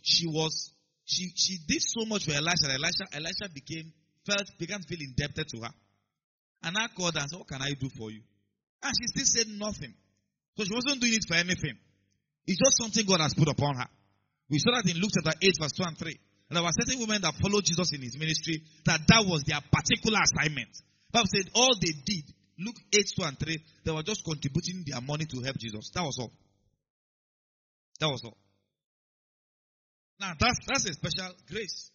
she did so much for Elisha that Elisha began to feel indebted to her. And I called her and said, what can I do for you? And she still said nothing. So she wasn't doing it for anything. It's just something God has put upon her. We saw that in Luke chapter 8 verse 2 and 3. And there were certain women that followed Jesus in his ministry, that was their particular assignment. The Bible said all they did, Luke 8, 2 and 3, they were just contributing their money to help Jesus. That was all. That was all. Now that's a special grace.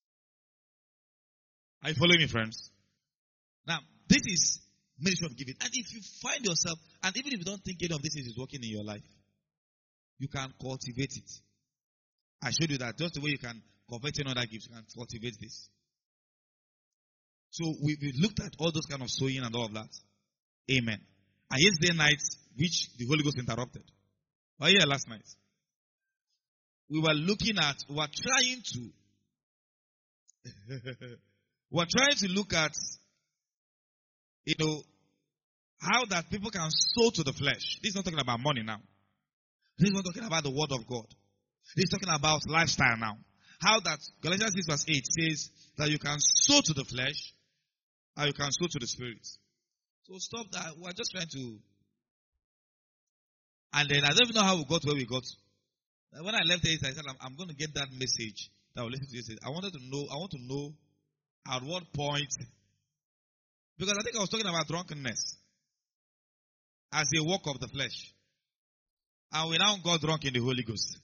Are you following me, friends? Now, this is ministry of giving. And if you find yourself, and even if you don't think any of this is working in your life, you can cultivate it. I showed you that just the way you can convert another gifts, you can cultivate this. So we looked at all those kind of sowing and all of that. Amen. And yesterday night, which the Holy Ghost interrupted. But yeah, last night. We were trying to We're trying to look at, how that people can sow to the flesh. This is not talking about money now. This is not talking about the word of God. This is talking about lifestyle now. How that Galatians 6 verse 8 says that you can sow to the flesh and you can sow to the spirit. So stop that. We're just trying to. And then I don't even know how we got where we got. When I left there, I said, I'm going to get that message that will listen to this. I want to know at what point. Because I think I was talking about drunkenness as a work of the flesh. And we now got drunk in the Holy Ghost.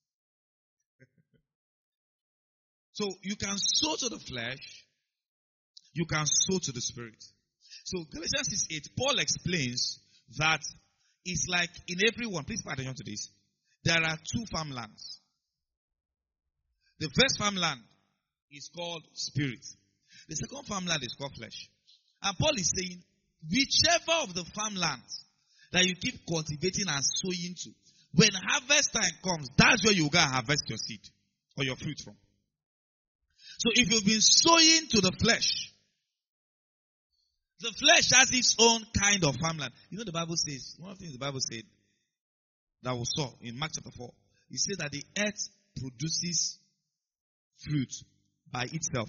So you can sow to the flesh, you can sow to the spirit. So Galatians 6:8, Paul explains that it's like in everyone, please pay attention to this, there are two farmlands. The first farmland is called spirit. The second farmland is called flesh. And Paul is saying, whichever of the farmlands that you keep cultivating and sowing to, when harvest time comes, that's where you go and harvest your seed or your fruit from. So if you've been sowing to the flesh has its own kind of farmland. The Bible says, one of the things the Bible said that we saw in Mark chapter 4, it said that the earth produces fruit by itself.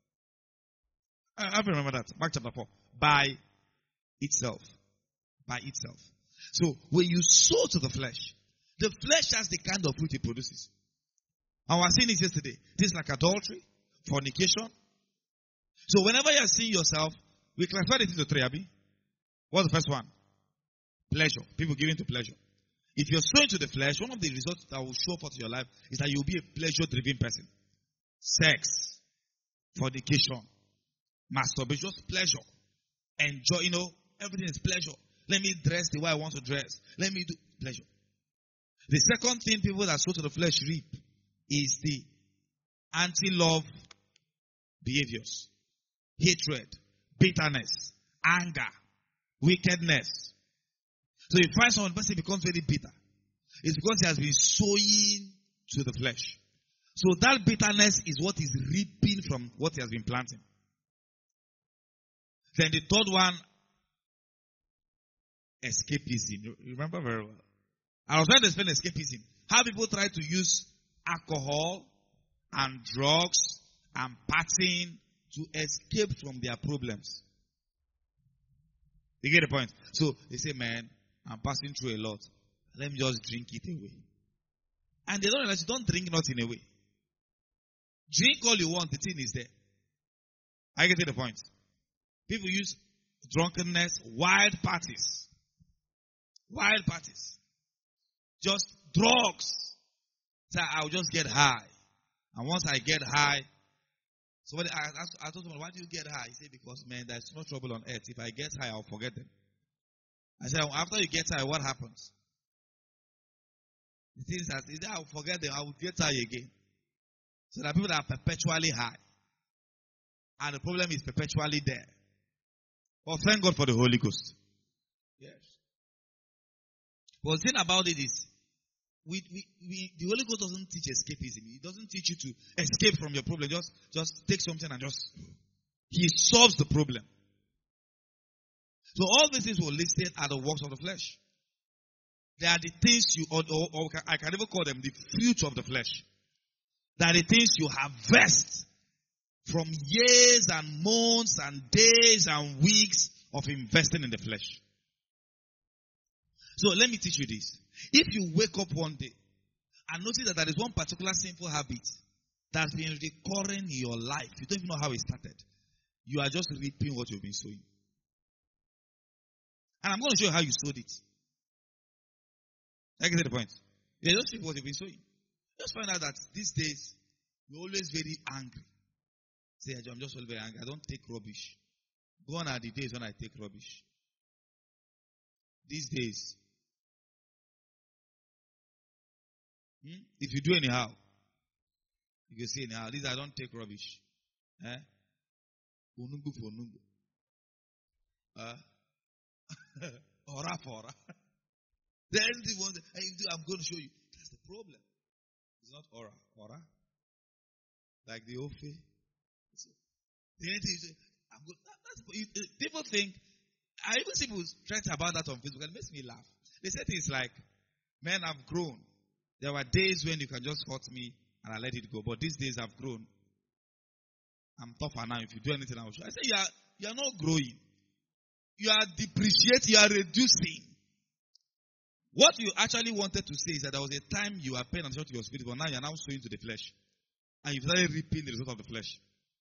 I remember that. Mark chapter 4. By itself. By itself. So when you sow to the flesh has the kind of fruit it produces. And we were seeing this yesterday. Things like adultery, fornication. So whenever you are seeing yourself, we classify it into three, Abi. What's the first one? Pleasure. People giving to pleasure. If you're sowing to the flesh, one of the results that will show forth in your life is that you'll be a pleasure-driven person. Sex, fornication, masturbation, just pleasure. Enjoy, everything is pleasure. Let me dress the way I want to dress. Let me do pleasure. The second thing people that sow to the flesh reap is the anti-love behaviors. Hatred, bitterness, anger, wickedness. So you find someone, person becomes very bitter. It's because he has been sowing to the flesh. So that bitterness is what is reaping from what he has been planting. Then the third one, escapism. You remember very well. I was trying to explain escapism. How people try to use alcohol and drugs and partying to escape from their problems. You get the point? So they say, man, I'm passing through a lot. Let me just drink it away. And they don't realize you don't drink nothing away. Drink all you want, the thing is there. I get the point. People use drunkenness, wild parties. Wild parties. Just drugs. So I'll just get high. And once I get high, I told someone, why do you get high? He said, because, man, there's no trouble on earth. If I get high, I'll forget them. I said, after you get high, what happens? The thing is, I'll forget them, I will get high again. So there are people that are perpetually high. And the problem is perpetually there. But thank God for the Holy Ghost. Yes. But the thing about it is, the Holy Ghost doesn't teach escapism. He doesn't teach you to escape from your problem. Just take something and He solves the problem. So all these things were listed are the works of the flesh. They are the things or I can even call them the fruit of the flesh. They are the things you harvest from years and months and days and weeks of investing in the flesh. So let me teach you this. If you wake up one day and notice that there is one particular sinful habit that's been recurring in your life, you don't even know how it started. You are just reaping what you've been sowing. And I'm going to show you how you sowed it. I get the point. Yeah, just reap what you've been sowing. Just find out that these days, you're always very angry. Say, I'm just always very angry. I don't take rubbish. Gone are the days when I take rubbish. These days, if you do anyhow, you can say anyhow. These I don't take rubbish. Unungu for unungu. Ora for ora. Then I'm going to show you. That's the problem. It's not ora. Ora. Like the Ofe. The next thing you say, I'm good. People think, I even see people threat about that on Facebook, and it makes me laugh. They say things like, "Man, I've grown. There were days when you can just hurt me and I let it go, but these days I've grown. I'm tougher now. If you do anything, I will show." I say, you are not growing. You are depreciating. You are reducing. What you actually wanted to say is that there was a time you were paying attention to your spirit, but now you are now sowing to the flesh. And you've started reaping the result of the flesh.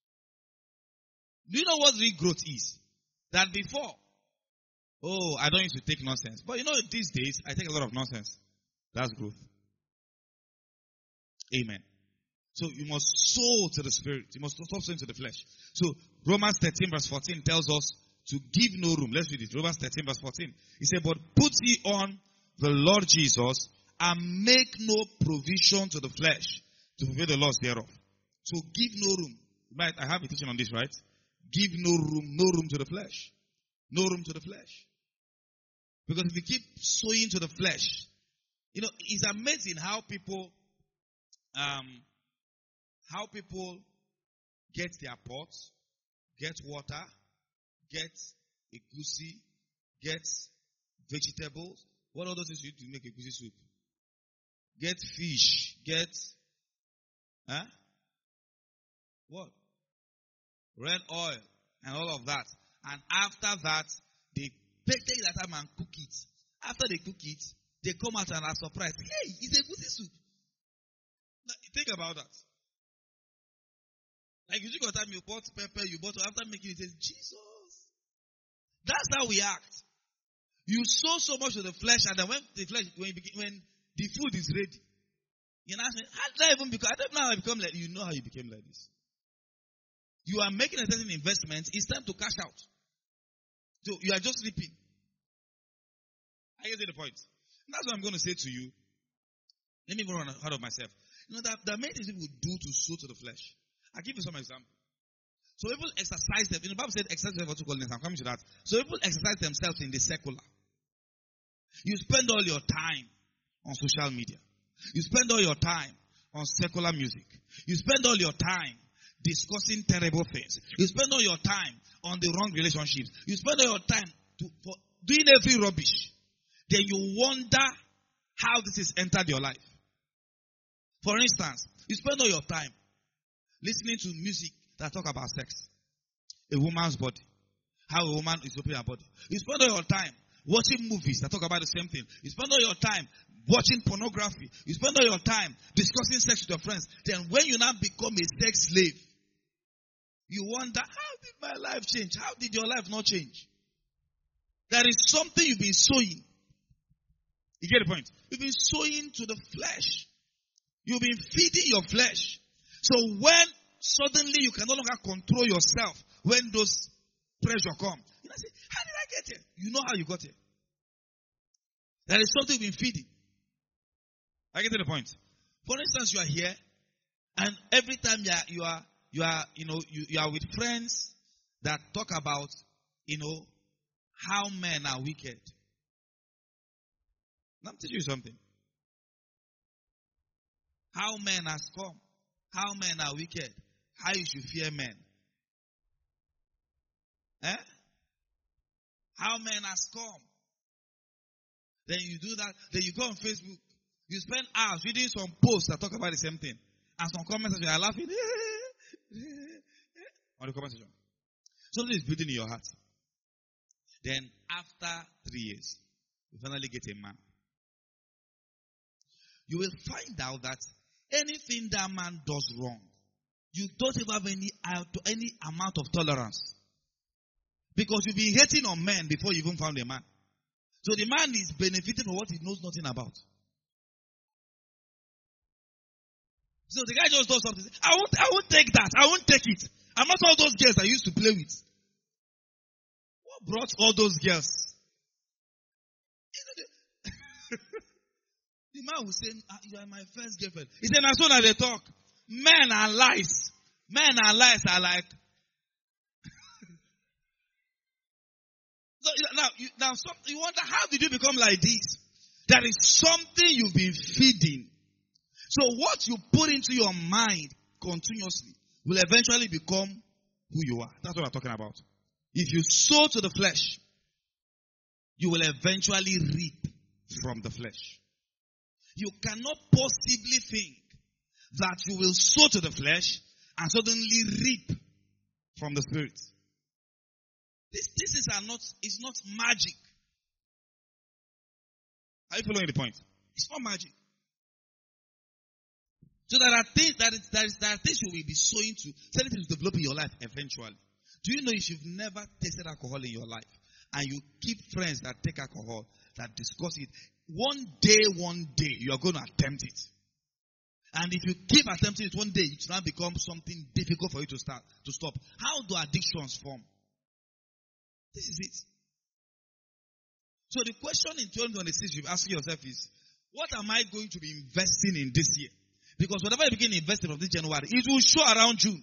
Do you know what real growth is? That before, I don't used to take nonsense. But these days, I take a lot of nonsense. That's growth. Amen. So you must sow to the spirit. You must stop sowing to the flesh. So Romans 13 verse 14 tells us to give no room. Let's read it. Romans 13 verse 14. He said, "But put ye on the Lord Jesus and make no provision to the flesh to fulfill the lusts thereof." So give no room. Right? I have a teaching on this, right? Give no room to the flesh. No room to the flesh. Because if you keep sowing to the flesh, it's amazing how people get their pots, get water, get egusi, get vegetables. What other things you do to make egusi soup? Get fish, get what? Red oil and all of that. And after that, they take that time and cook it. After they cook it, they come out and are surprised. Hey, it's egusi soup. Now, think about that. Like you took your time, you bought pepper, after making it, it says, Jesus. That's how we act. You sow so much to the flesh, and then when the food is ready, you know, how did I even become? I don't know how I become like. You know how you became like this. You are making a certain investment. It's time to cash out. So you are just sleeping. I get the point. And that's what I'm going to say to you. Let me run out of myself. There are many things people do to sow to the flesh. I'll give you some examples. So people exercise them. The Bible said exercise for 2 callings. I'm coming to that. So people exercise themselves in the secular. You spend all your time on social media. You spend all your time on secular music. You spend all your time discussing terrible things. You spend all your time on the wrong relationships. You spend all your time for doing every rubbish. Then you wonder how this has entered your life. For instance, you spend all your time listening to music that talk about sex, a woman's body, how a woman is opening her body. You spend all your time watching movies that talk about the same thing. You spend all your time watching pornography. You spend all your time discussing sex with your friends. Then when you now become a sex slave, you wonder, how did my life change? How did your life not change? There is something you've been sowing. You get the point? You've been sowing to the flesh. You've been feeding your flesh. So when suddenly you can no longer control yourself, when those pressure come, you say, how did I get here? You know how you got here. There is something you've been feeding. I get to the point. For instance, you are here, and every time you are with friends that talk about, how men are wicked. Let me teach you something. How men are scum. How men are wicked. How you should fear men. How men are scum. Then you do that. Then you go on Facebook. You spend hours reading some posts that talk about the same thing. And some comments that you are laughing. On the comment section. Something is building in your heart. Then after 3 years, you finally get a man. You will find out that anything that man does wrong, you don't even have any amount of tolerance. Because you've been hating on men before you even found a man. So the man is benefiting from what he knows nothing about. So the guy just does something. I won't take that. I won't take it. I'm not all those girls I used to play with. What brought all those girls? The man will say, you are my first girlfriend. He said, as soon as they talk, men are lies. Men and lies are like. So now you wonder, how did you become like this? There is something you've been feeding. So what you put into your mind continuously will eventually become who you are. That's what we're talking about. If you sow to the flesh, you will eventually reap from the flesh. You cannot possibly think that you will sow to the flesh and suddenly reap from the Spirit. It's not magic. Are you following the point? It's not magic. So there are things you will be sowing to, certain things to develop in your life eventually. Do you know if you've never tasted alcohol in your life and you keep friends that take alcohol, that discuss it, one day, you are going to attempt it. And if you keep attempting it, one day it will now become something difficult for you to stop. How do addictions form? This is it. So the question in 2026 you're asking yourself is, what am I going to be investing in this year? Because whatever you begin investing from this January, it will show around June.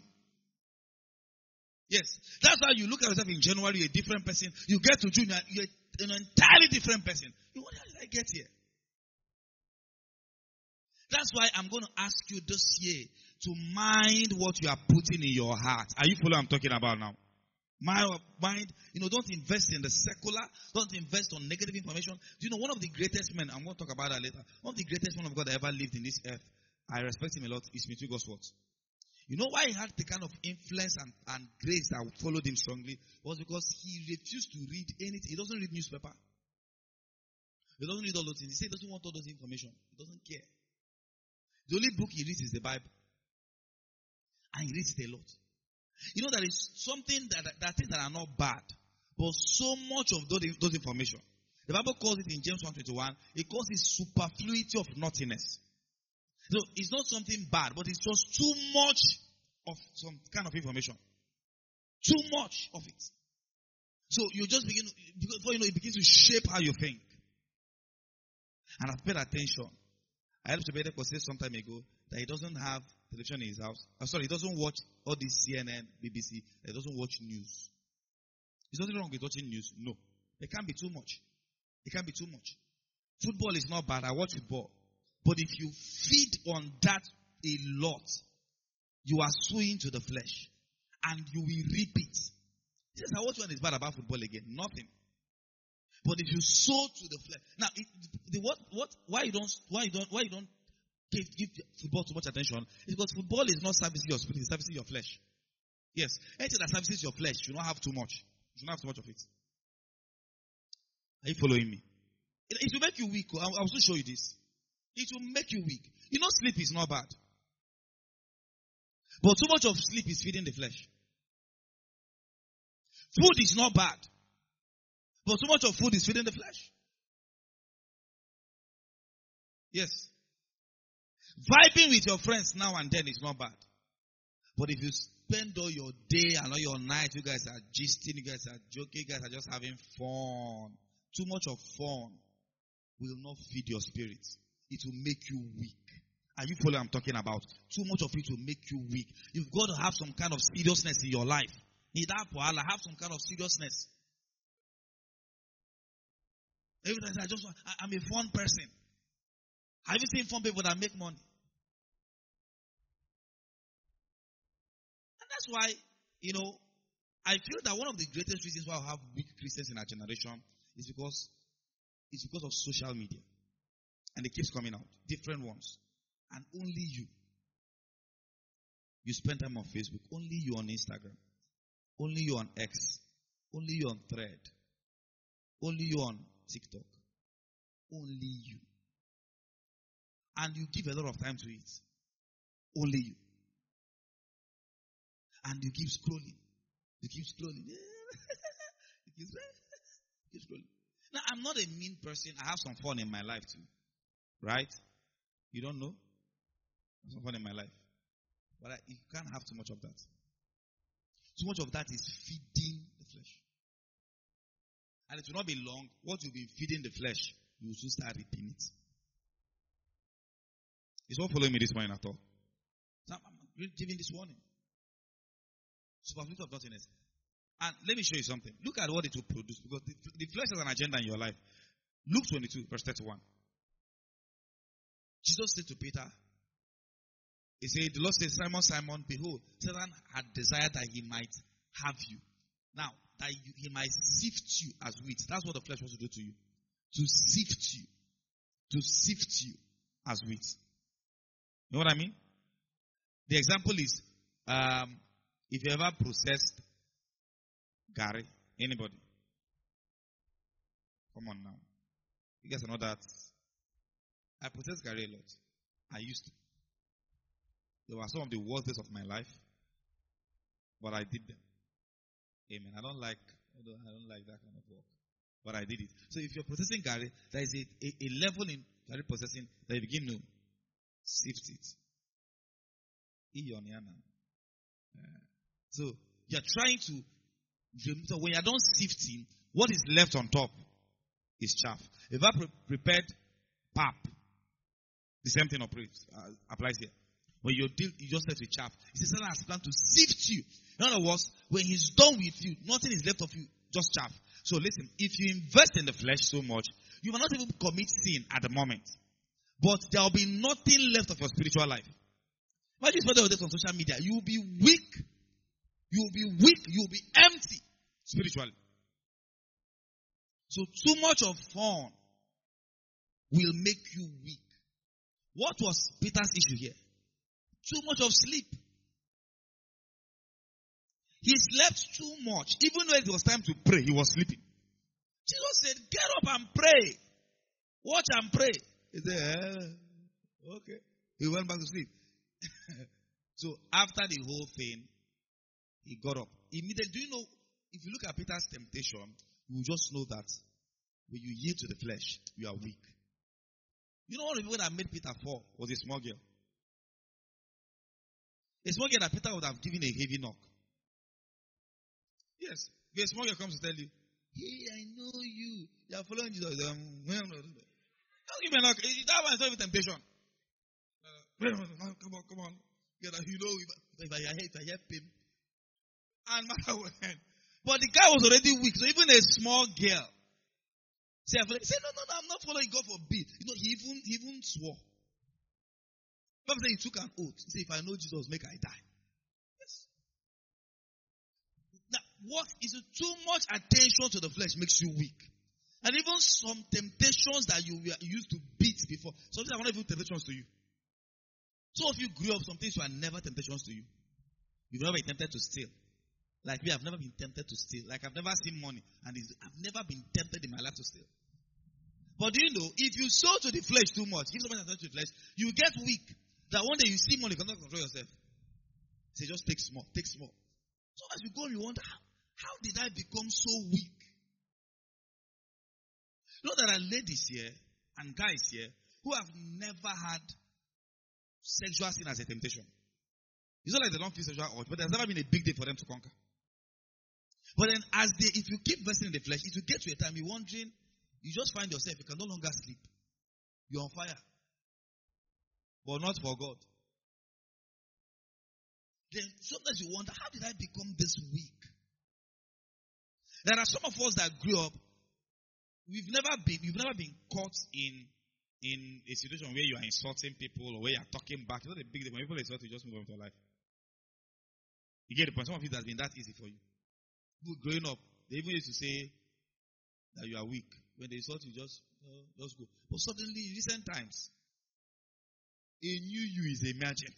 Yes. That's how you look at yourself in January, you're a different person. You get to June, you're an entirely different person. What did I get here? That's why I'm going to ask you this year to mind what you are putting in your heart. Are you following what I'm talking about now? Mind, don't invest in the secular. Don't invest on negative information. Do you know one of the greatest men, I'm going to talk about that later, one of the greatest men of God that ever lived in this earth, I respect him a lot, is Smith Wigglesworth. You know why he had the kind of influence and grace that followed him strongly? Was because he refused to read anything. He doesn't read newspaper. He doesn't read all those things. He said he doesn't want all those information. He doesn't care. The only book he reads is the Bible. And he reads it a lot. You know, there is something that things that are not bad, but so much of those information. The Bible calls it in James 1:21, it calls it superfluity of nothingness. So it's not something bad, but it's just too much of some kind of information. Too much of it. So you just begin, before you know, it begins to shape how you think. And I've paid attention. I helped Tobedeko say some time ago that he doesn't have television in his house. He doesn't watch all this CNN, BBC. He doesn't watch news. There's nothing wrong with watching news. No. It can't be too much. It can't be too much. Football is not bad. I watch football. But if you feed on that a lot, you are sowing to the flesh. And you will reap it. Yes, what one is bad about football again? Nothing. But if you sow to the flesh. Now, why you don't give football too much attention is because football is not servicing your spirit, it's servicing your flesh. Yes. Anything that services your flesh, you don't have too much. You don't have too much of it. Are you following me? It will make you weak. I will also show you this. It will make you weak. You know, sleep is not bad. But too much of sleep is feeding the flesh. Food is not bad. But too much of food is feeding the flesh. Yes. Vibing with your friends now and then is not bad. But if you spend all your day and all your night, you guys are gisting, you guys are joking, you guys are just having fun. Too much of fun will not feed your spirit. It will make you weak. Are you following what I'm talking about? Too much of it will make you weak. You've got to have some kind of seriousness in your life. Need that for Allah. Have some kind of seriousness. Every time I'm a fun person. Have you seen fun people that make money? And that's why, I feel that one of the greatest reasons why I have weak Christians in our generation is because of social media. And it keeps coming out. Different ones. And only you. You spend time on Facebook. Only you on Instagram. Only you on X. Only you on Thread. Only you on TikTok. Only you. And you give a lot of time to it. Only you. And you keep scrolling. You keep scrolling. You keep scrolling. Now, I'm not a mean person. I have some fun in my life too. Right? You don't know? I have some fun in my life. But you can't have too much of that. Too much of that is feeding the flesh. And it will not be long. What you've been feeding the flesh, you will soon start reaping it. It's not following me this morning at all. So I'm giving this warning. Superfluity of nothingness. And let me show you something. Look at what it will produce. Because the flesh has an agenda in your life. Luke 22, verse 31. Jesus said to Peter, he said, the Lord said, Simon, Simon, behold, Satan had desired that he might have you. Now, that he might sift you as wheat. That's what the flesh wants to do to you. To sift you. To sift you as wheat. You know what I mean? The example is, if you ever processed Gary, anybody? Come on now. You guys know that I processed Gary a lot. I used to. They were some of the worst days of my life, but I did them. Amen. I don't like that kind of work, but I did it. So if you're processing Gary, there is a level in Gary processing that you begin to sift it. So you're trying to, so when you're done sifting, what is left on top is chaff. If I prepared pap, the same thing applies here. When you just left with chaff. He says, Satan has planned to sift you. In other words, when he's done with you, nothing is left of you, just chaff. So listen, if you invest in the flesh so much, you will not even commit sin at the moment. But there will be nothing left of your spiritual life. Imagine spending your days on social media. You will be weak. You will be weak. You will be empty spiritually. So too much of fun will make you weak. What was Peter's issue here? Too much of sleep. He slept too much. Even when it was time to pray, he was sleeping. Jesus said, get up and pray. Watch and pray. He said, okay. He went back to sleep. So after the whole thing, he got up. Immediately, do you know, if you look at Peter's temptation, you will just know that when you yield to the flesh, you are weak. You know, one of the people that made Peter fall was a small girl. A small girl that Peter would have given a heavy knock. Yes. If a small girl comes to tell you, hey, I know you. You are following Jesus. Don't give me a knock. That one is not even temptation. Come on. You know, if I help him. And matter when. But the guy was already weak. So even a small girl said, no, I'm not following God for B. You know, he even swore. Bible says he took an oath. He said, if I know Jesus, make I die. Yes. Now, what is it? Too much attention to the flesh makes you weak. And even some temptations that you were used to beat before. Sometimes I want to even temptations to you. Some of you grew up, some things were never temptations to you. You've never been tempted to steal. Like me, I've never been tempted to steal. Like I've never seen money. And I've never been tempted in my life to steal. But do you know, if you sow to the flesh too much, give so much attention to the flesh, you get weak. That one day you see money, you cannot control yourself. Say, just take small, take small. So as you go, you wonder, how did I become so weak? You know, there are ladies here and guys here who have never had sexual sin as a temptation. It's not like they don't feel sexual urge, but there's never been a big day for them to conquer. But then if you keep investing in the flesh, it will get to a time you're wondering, you just find yourself, you can no longer sleep. You're on fire. But not for God. Then sometimes you wonder, how did I become this weak? There are some of us that grew up, you've never been caught in a situation where you are insulting people or where you are talking back. It's not a big deal. When people insult you, just move on with your life. You get the point. Some of it has been that easy for you. People growing up, they even used to say that you are weak. When they insult you, just go. But suddenly, in recent times, a new you is emerging.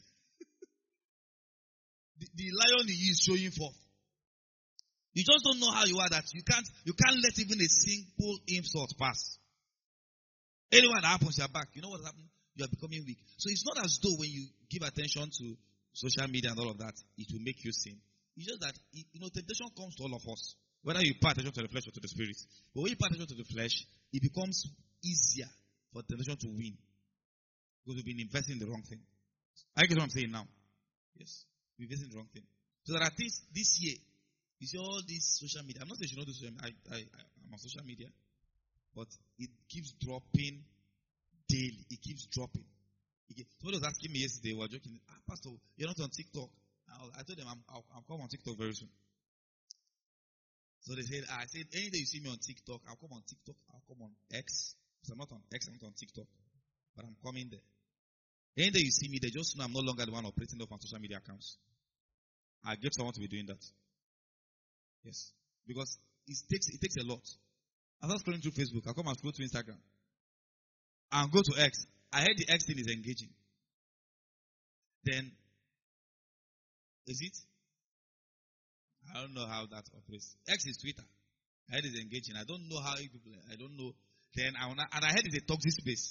the lion in you is showing forth. You just don't know how you are that you can't let even a simple insult pass. Anyone that happens, you're back. You know what's happening? You are becoming weak. So it's not as though when you give attention to social media and all of that, it will make you sin. It's just that, temptation comes to all of us. Whether you pay attention to the flesh or to the spirit. But when you pay attention to the flesh, it becomes easier for temptation to win. Because we've been investing in the wrong thing. I get what I'm saying now. Yes. We're investing in the wrong thing. So there are things this year. You see all this social media. I'm not saying you don't do social media. I'm on social media. But it keeps dropping daily. It keeps dropping. Somebody was asking me yesterday, we were joking, Pastor, you're not on TikTok. I told them I'll come on TikTok very soon. So I said, any day you see me on TikTok, I'll come on TikTok, I'll come on X. Because I'm not on X, I'm not on TikTok. But I'm coming there. Any day you see me there, just know I'm no longer the one operating off on social media accounts. I get someone to be doing that. Yes. Because it takes a lot. As I was scrolling through Facebook, I come and scroll to Instagram. And go to X. I heard the X thing is engaging. Then, is it? I don't know how that operates. X is Twitter. I heard it's engaging. I don't know how people, I don't know. Then and I heard it's a toxic space.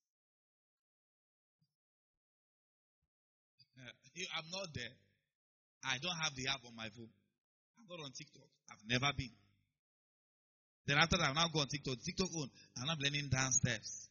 I'm not there. I don't have the app on my phone. I'm not on TikTok. I've never been. Then after that, I'll now go on TikTok. TikTok on. I'm not learning dance steps.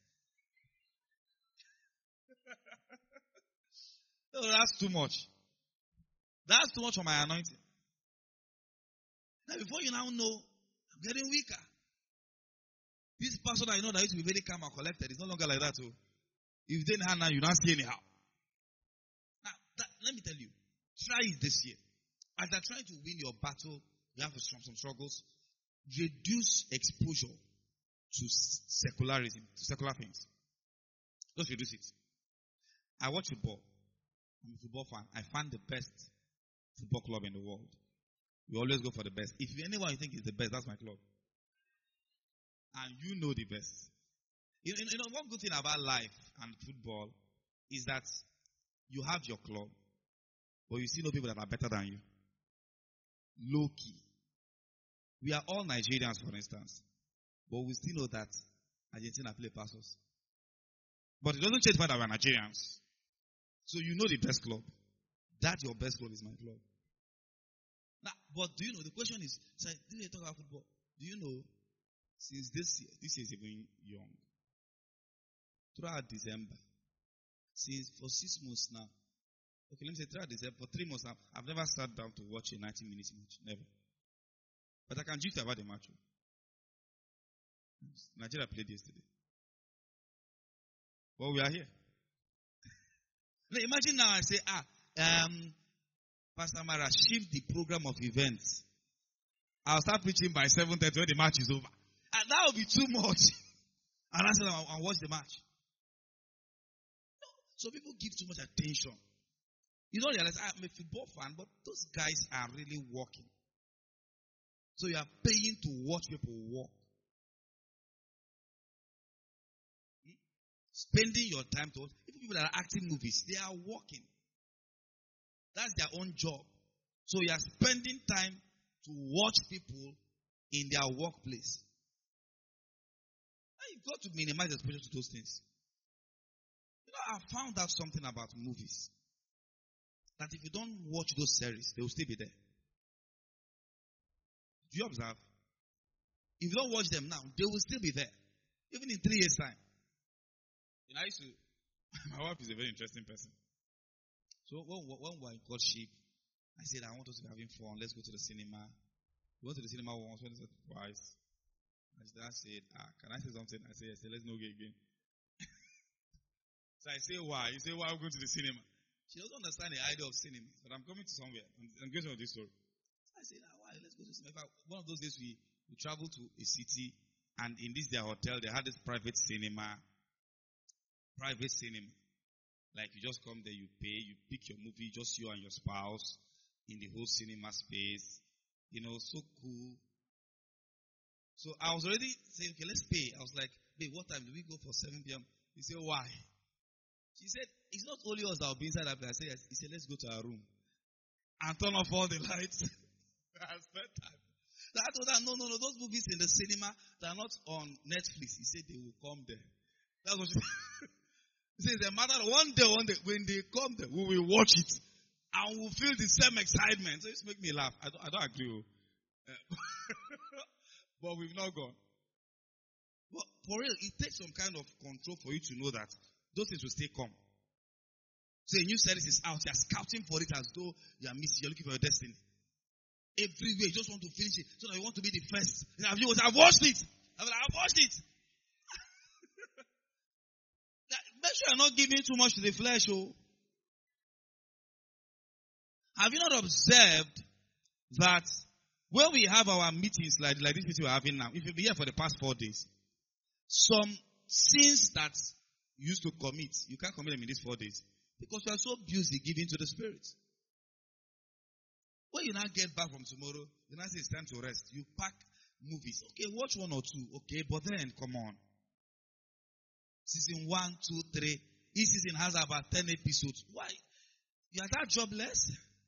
No, that's too much. That's too much for my anointing. Now, before you now know, I'm getting weaker. This person I know that used to be very calm and collected is no longer like that. So, if they hand now, you don't see anyhow. Now, let me tell you, try it this year. As you're trying to win your battle, you have some struggles. Reduce exposure to secularism, to secular things. Just reduce it. I watch football. I'm a football fan. I find the best football club in the world. We always go for the best. If anyone you think is the best, that's my club. And you know the best. You know, one good thing about life and football is that you have your club, but you still know people that are better than you. Low key. We are all Nigerians, for instance, but we still know that Argentina play past us. But it doesn't change the fact that we're Nigerians. So you know the best club. That your best club is my club. Now, but do you know, the question is, so do you talk about football? Do you know, since this year is even young, throughout December, since for 6 months now, okay, let me say throughout December, for 3 months now, I've never sat down to watch a 90 minutes match. Never. But I can gist about the match. Nigeria played yesterday. Well, we are here. Now, imagine now I say, Pastor Mara, shift the program of events. I'll start preaching by 7:30 when the match is over. And that will be too much. And I said, I'll watch the match. No. So people give too much attention. You don't realize, I'm a football fan, but those guys are really working. So you are paying to watch people work. Spending your time to watch. Even people that are acting movies, they are working. That's their own job. So you are spending time to watch people in their workplace. And you've got to minimize exposure to those things. You know, I found out something about movies. That if you don't watch those series, they will still be there. Do you observe? If you don't watch them now, they will still be there. Even in 3 years' time. You know, my wife is a very interesting person. So when we were in courtship, I said, I want us to be having fun. Let's go to the cinema. We went to the cinema once, went twice. And she said, can I say something? I said, yes, let's not get again. So I say, why? You say, why are we going to the cinema? She doesn't understand the idea of cinema. But I'm coming to somewhere. I'm going to this story. So I said, why? Let's go to the cinema. One of those days we traveled to a city, and in their hotel, they had this private cinema. Private cinema. Like you just come there, you pay, you pick your movie, just you and your spouse in the whole cinema space. You know, so cool. So I was already saying, okay, let's pay. I was like, babe, what time do we go for 7 p.m.? He said, why? She said, it's not only us that will be inside that place. I said, yes. He said, let's go to our room and turn off all the lights. I spent time. So I told her, no, those movies in the cinema, they are not on Netflix. He said, they will come there. That's what she said. He says, a matter of one day, when they come there, we will watch it. And we'll feel the same excitement. So it's make me laugh. I don't agree. But we've not gone. But for real, it takes some kind of control for you to know that those things will still come. So a new series is out. You're scouting for it as though you're looking for your destiny. Everywhere, you just want to finish it. So that you want to be the first. I've watched it. I've watched it. Make sure you're not giving too much to the flesh. Oh. Have you not observed that when we have our meetings like this meeting we're having now, if you've been here for the past 4 days, some sins that you used to commit, you can't commit them in these 4 days because you are so busy giving to the Spirit. When you now get back from tomorrow, you now say it's time to rest. You pack movies. Okay, watch one or two. Okay, but then, come on. Season 1, 2, 3. Each season has about 10 episodes. Why? You are that jobless?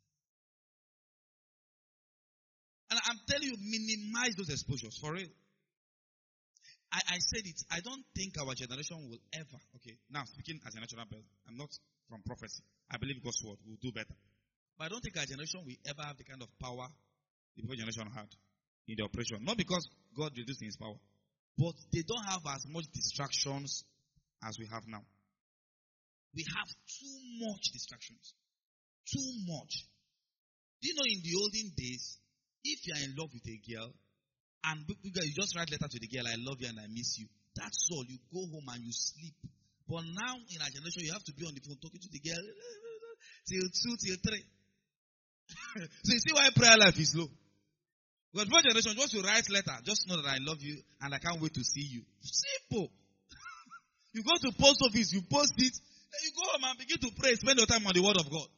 And I'm telling you, minimize those exposures, for real. I said it. I don't think our generation will ever. Okay, now speaking as a natural person, I'm not from prophecy. I believe God's word will do better. But I don't think our generation will ever have the kind of power the previous generation had in the operation. Not because God reduced his power, but they don't have as much distractions as we have now. We have too much distractions. Too much. Do you know in the olden days, if you are in love with a girl, and you just write letter to the girl, I love you and I miss you. That's all. You go home and you sleep. But now in our generation, you have to be on the phone talking to the girl till 2, till 3. So you see why prayer life is low. Because my generation, once you write letter, just know that I love you and I can't wait to see you. Simple. You go to post office, you post it, then you go home and begin to pray, spend your time on the word of God.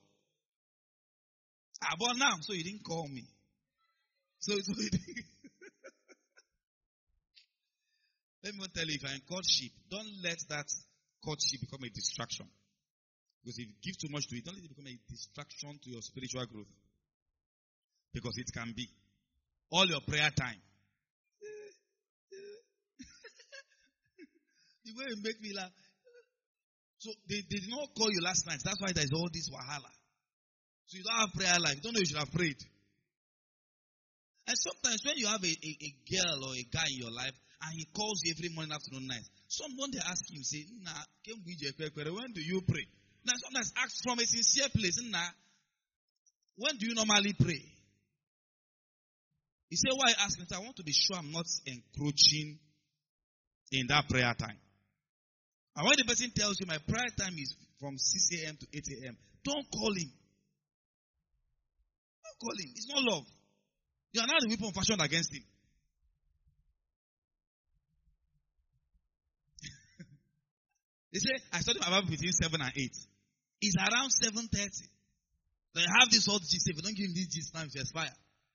But now, so you didn't call me. So you didn't. Let me tell you, if you're in courtship, don't let that courtship become a distraction. Because if you give too much to it, don't let it become a distraction to your spiritual growth. Because it can be. All your prayer time. The way you make me laugh. So they did not call you last night. That's why there's all this wahala. So you don't have prayer life. You don't know you should have prayed. And sometimes when you have a girl or a guy in your life, and he calls you every morning, afternoon, night, someone they ask him, say, when do you pray? Now sometimes ask from a sincere place, when do you normally pray? He said, why ask him? I want to be sure I'm not encroaching in that prayer time. And when the person tells you my prayer time is from 6 a.m. to 8 a.m., don't call him. Don't call him. It's not love. You are not the weapon fashioned against him. They say, I studied my Bible between 7 and 8. It's around 7:30. Then you have this old gist. If you don't give him this gist now, to expire.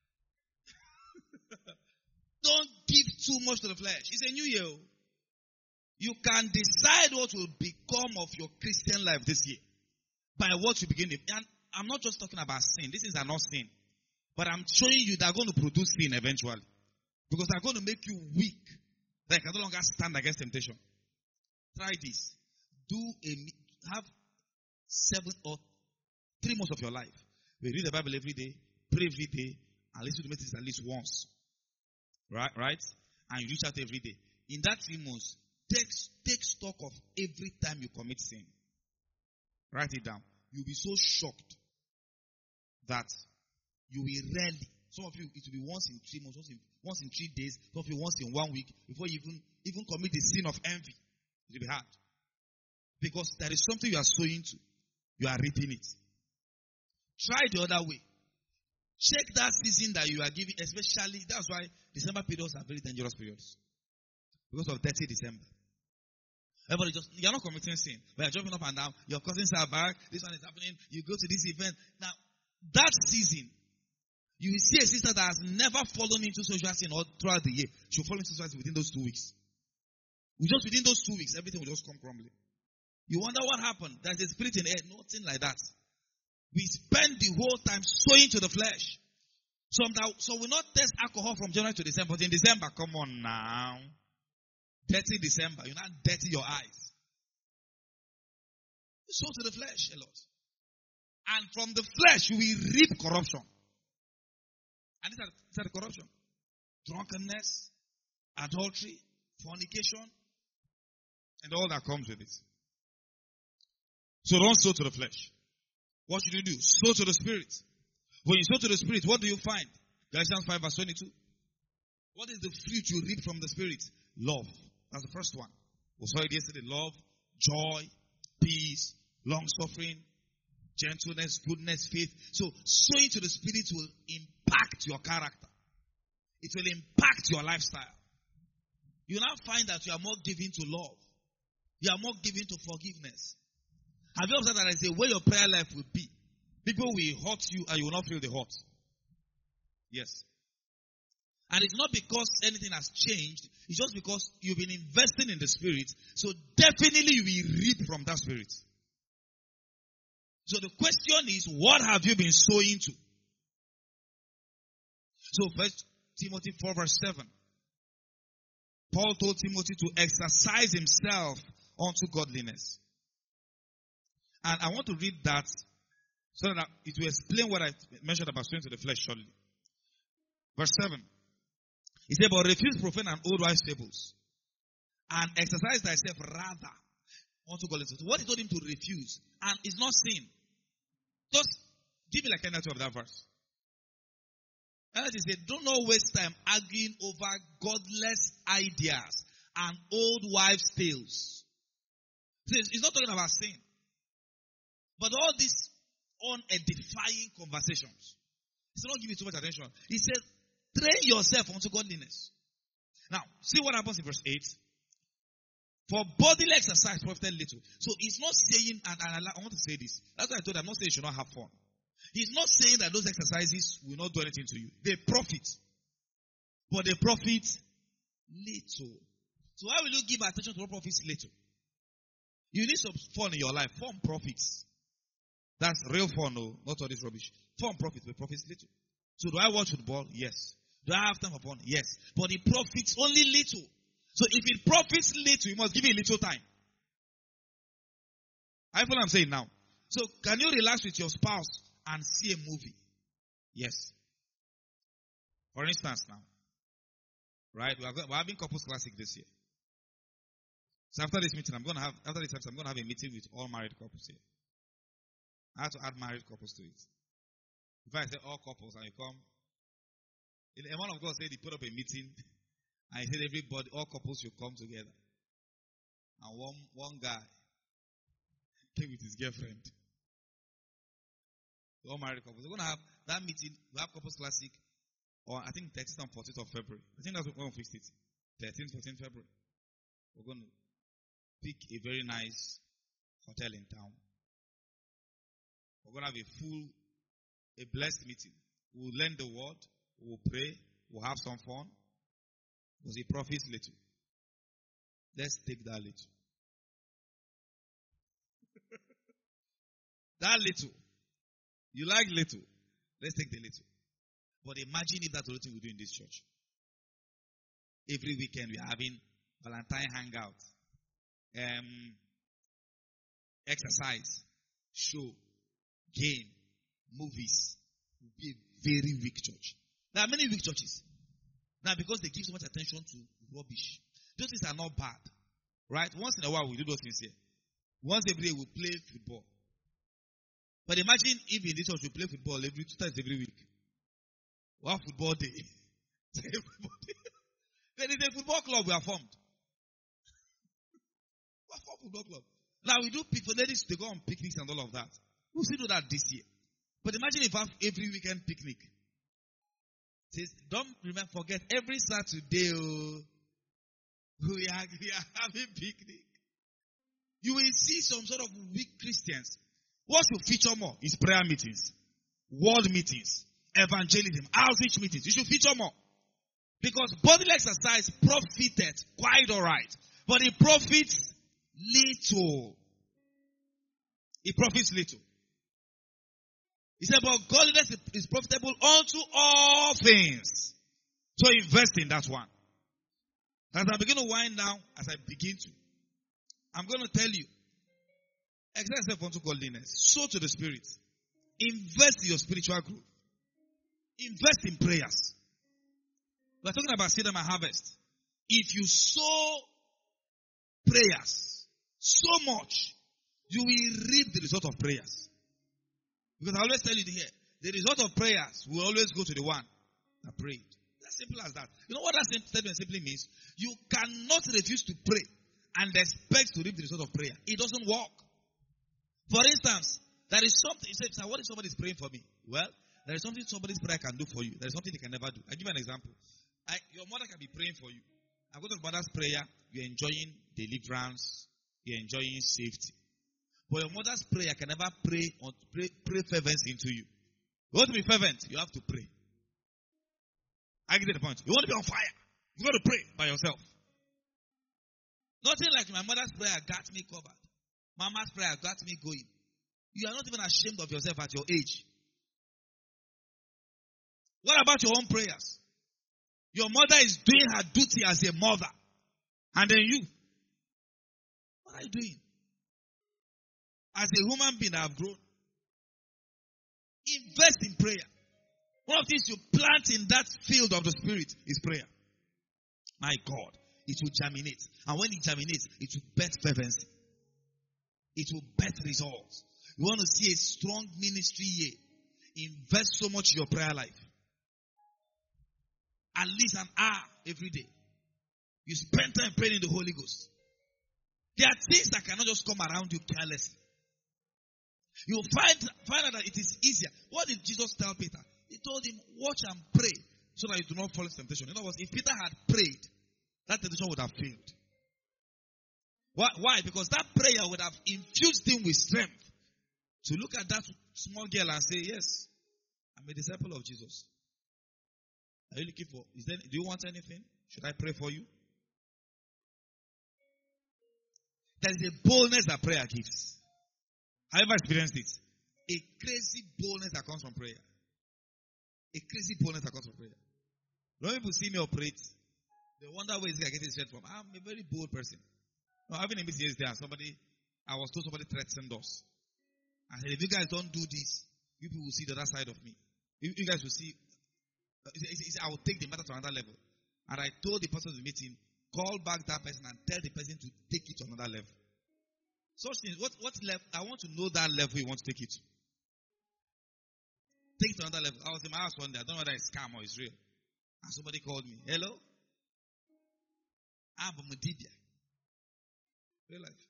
Don't give too much to the flesh. It's a new year. You can decide what will become of your Christian life this year by what you begin with. And I'm not just talking about sin. These things are not sin. But I'm showing you they're going to produce sin eventually. Because they're going to make you weak. That you can no longer stand against temptation. Try this. Have 7 or 3 months of your life. We read the Bible every day, pray every day, and listen to messages at least once. Right? And you reach out every day. In that 3 months, take stock of every time you commit sin. Write it down. You'll be so shocked that you will rarely. Some of you, it will be once in 3 months, once in 3 days, some of you once in 1 week, before you even commit the sin of envy. It will be hard. Because there is something you are sowing to. You are reaping it. Try the other way. Check that season that you are giving, especially, that's why December periods are very dangerous periods. Because of dirty December. Everybody you're not committing sin, but you're jumping up and down. Your cousins are back. This one is happening. You go to this event. Now, that season, you will see a sister that has never fallen into social sin all throughout the year. She'll fall into social sin within those 2 weeks. Just within those 2 weeks, everything will just come crumbling. You wonder what happened. There's a spirit in the air. Nothing like that. We spend the whole time sowing to the flesh. So we not test alcohol from January to December. But in December, come on now. Dirty December. You not dirty your eyes. You sow to the flesh a lot. And from the flesh, you will reap corruption. And these are the corruption. Drunkenness, adultery, fornication, and all that comes with it. So don't sow to the flesh. What should you do? Sow to the Spirit. When you sow to the Spirit, what do you find? Galatians 5 verse 22. What is the fruit you reap from the Spirit? Love. That's the first one. We saw it yesterday. Love, joy, peace, long-suffering, gentleness, goodness, faith. So sowing to the Spirit will impact your character. It will impact your lifestyle. You now find that you are more given to love. You are more given to forgiveness. Have you observed that I say where your prayer life will be? People will hurt you and you will not feel the hurt. Yes. And it's not because anything has changed. It's just because you've been investing in the Spirit. So definitely you will reap from that Spirit. So the question is, what have you been sowing to? So 1 Timothy 4 verse 7. Paul told Timothy to exercise himself unto godliness. And I want to read that so that it will explain what I mentioned about sowing to the flesh shortly. Verse 7. He said, but refuse profane and old wives' fables, and exercise thyself rather unto godliness. What he told him to refuse, and it's not sin. Just give me like an of that verse. And he said, do not waste time arguing over godless ideas and old wives' tales. He's not talking about sin. But all these unedifying conversations, he said, don't give it too much attention. He said, train yourself unto godliness. Now, see what happens in verse 8. For bodily exercise profited little. So he's not saying, and I want to say this. That's why I told him, I'm not saying you should not have fun. He's not saying that those exercises will not do anything to you. They profit. But they profit little. So why will you give attention to what profits little? You need some fun in your life. Fun profits. That's real fun, no, not all this rubbish. Fun profits, but profits little. So do I watch football? Yes. Do I have time for fun? Yes. But it profits only little. So if it profits little, you must give it little time. I feel what I'm saying now. So can you relax with your spouse and see a movie? Yes. For instance now. Right? We're having couples classic this year. So after this meeting, I'm going to have a meeting with all married couples here. I have to add married couples to it. If I say all couples and you come, a man of God said he put up a meeting and he said everybody, all couples should come together. And one guy came with his girlfriend. All married couples. We're going to have that meeting. We have couples classic on, I think, 13th and 14th of February. I think that's when we fixed it. 13th, 14th February. We're going to pick a very nice hotel in town. We're going to have a blessed meeting. We'll learn the word. We'll pray. We'll have some fun. Because it profits little. Let's take that little. That little. You like little. Let's take the little. But imagine if that's the only thing we do in this church. Every weekend we are having Valentine hangout. Exercise. Show. Game. Movies. Will be a very weak church. There are many weak churches. Now because they give so much attention to rubbish. Those things are not bad. Right? Once in a while we do those things here. Once every day we play football. But imagine if in this church we play football 2 times every week. One football day. There is a football club we are formed. One football club. Now we do for ladies, they go on picnics and all of that. We'll still do that this year. But imagine if we have every weekend picnic. Says, don't forget every Saturday we are having picnic. You will see some sort of weak Christians. What should feature more is prayer meetings, word meetings, evangelism, outreach meetings. You should feature more. Because bodily exercise profited quite alright. But it profits little. It profits little. He said, but godliness is profitable unto all things. So invest in that one. As I begin to wind down, I'm going to tell you, exercise yourself unto godliness. Sow to the Spirit. Invest in your spiritual growth. Invest in prayers. We're talking about seed and harvest. If you sow prayers so much, you will reap the result of prayers. Because I always tell you here, the result of prayers will always go to the one that prayed. As simple as that. You know what that statement simply means? You cannot refuse to pray and expect to reap the result of prayer. It doesn't work. For instance, there is something, you say, what if somebody is praying for me? Well, there is something somebody's prayer can do for you. There is something they can never do. I'll give you an example. Your mother can be praying for you. I'm going to mother's prayer. You're enjoying deliverance. You're enjoying safety. But your mother's prayer can never pray fervency into you. You want to be fervent, you have to pray. I get the point. You want to be on fire. You got to pray by yourself. Nothing like my mother's prayer got me covered. Mama's prayer got me going. You are not even ashamed of yourself at your age. What about your own prayers? Your mother is doing her duty as a mother. And then you. What are you doing? As a human being that have grown. Invest in prayer. One of the things you plant in that field of the Spirit is prayer. My God. It will germinate. And when it germinates, it will birth fervency. It will birth results. You want to see a strong ministry here. Invest so much in your prayer life. At least an hour every day. You spend time praying in the Holy Ghost. There are things that cannot just come around you carelessly. You'll find out that it is easier. What did Jesus tell Peter? He told him, watch and pray so that you do not fall into temptation. In other words, if Peter had prayed, that temptation would have failed. Why? Because that prayer would have infused him with strength to look at that small girl and say, yes, I'm a disciple of Jesus. Are you looking for, do you want anything? Should I pray for you? There is a boldness that prayer gives. Have you ever experienced it? A crazy boldness that comes from prayer. A crazy boldness that comes from prayer. When people see me operate, they wonder where is I getting strength from. I'm a very bold person. No, having a meeting yesterday, I was told somebody threatened us. I said, if you guys don't do this, you people will see the other side of me. You guys will see. I will take the matter to another level. And I told the person in the meeting, call back that person and tell the person to take it to another level. Such things, what level? I want to know that level you want to take it to. Take it to another level. I was in my house one day. I don't know whether it's scam or it's real. And somebody called me. Hello? I'm Mudibia. Real life.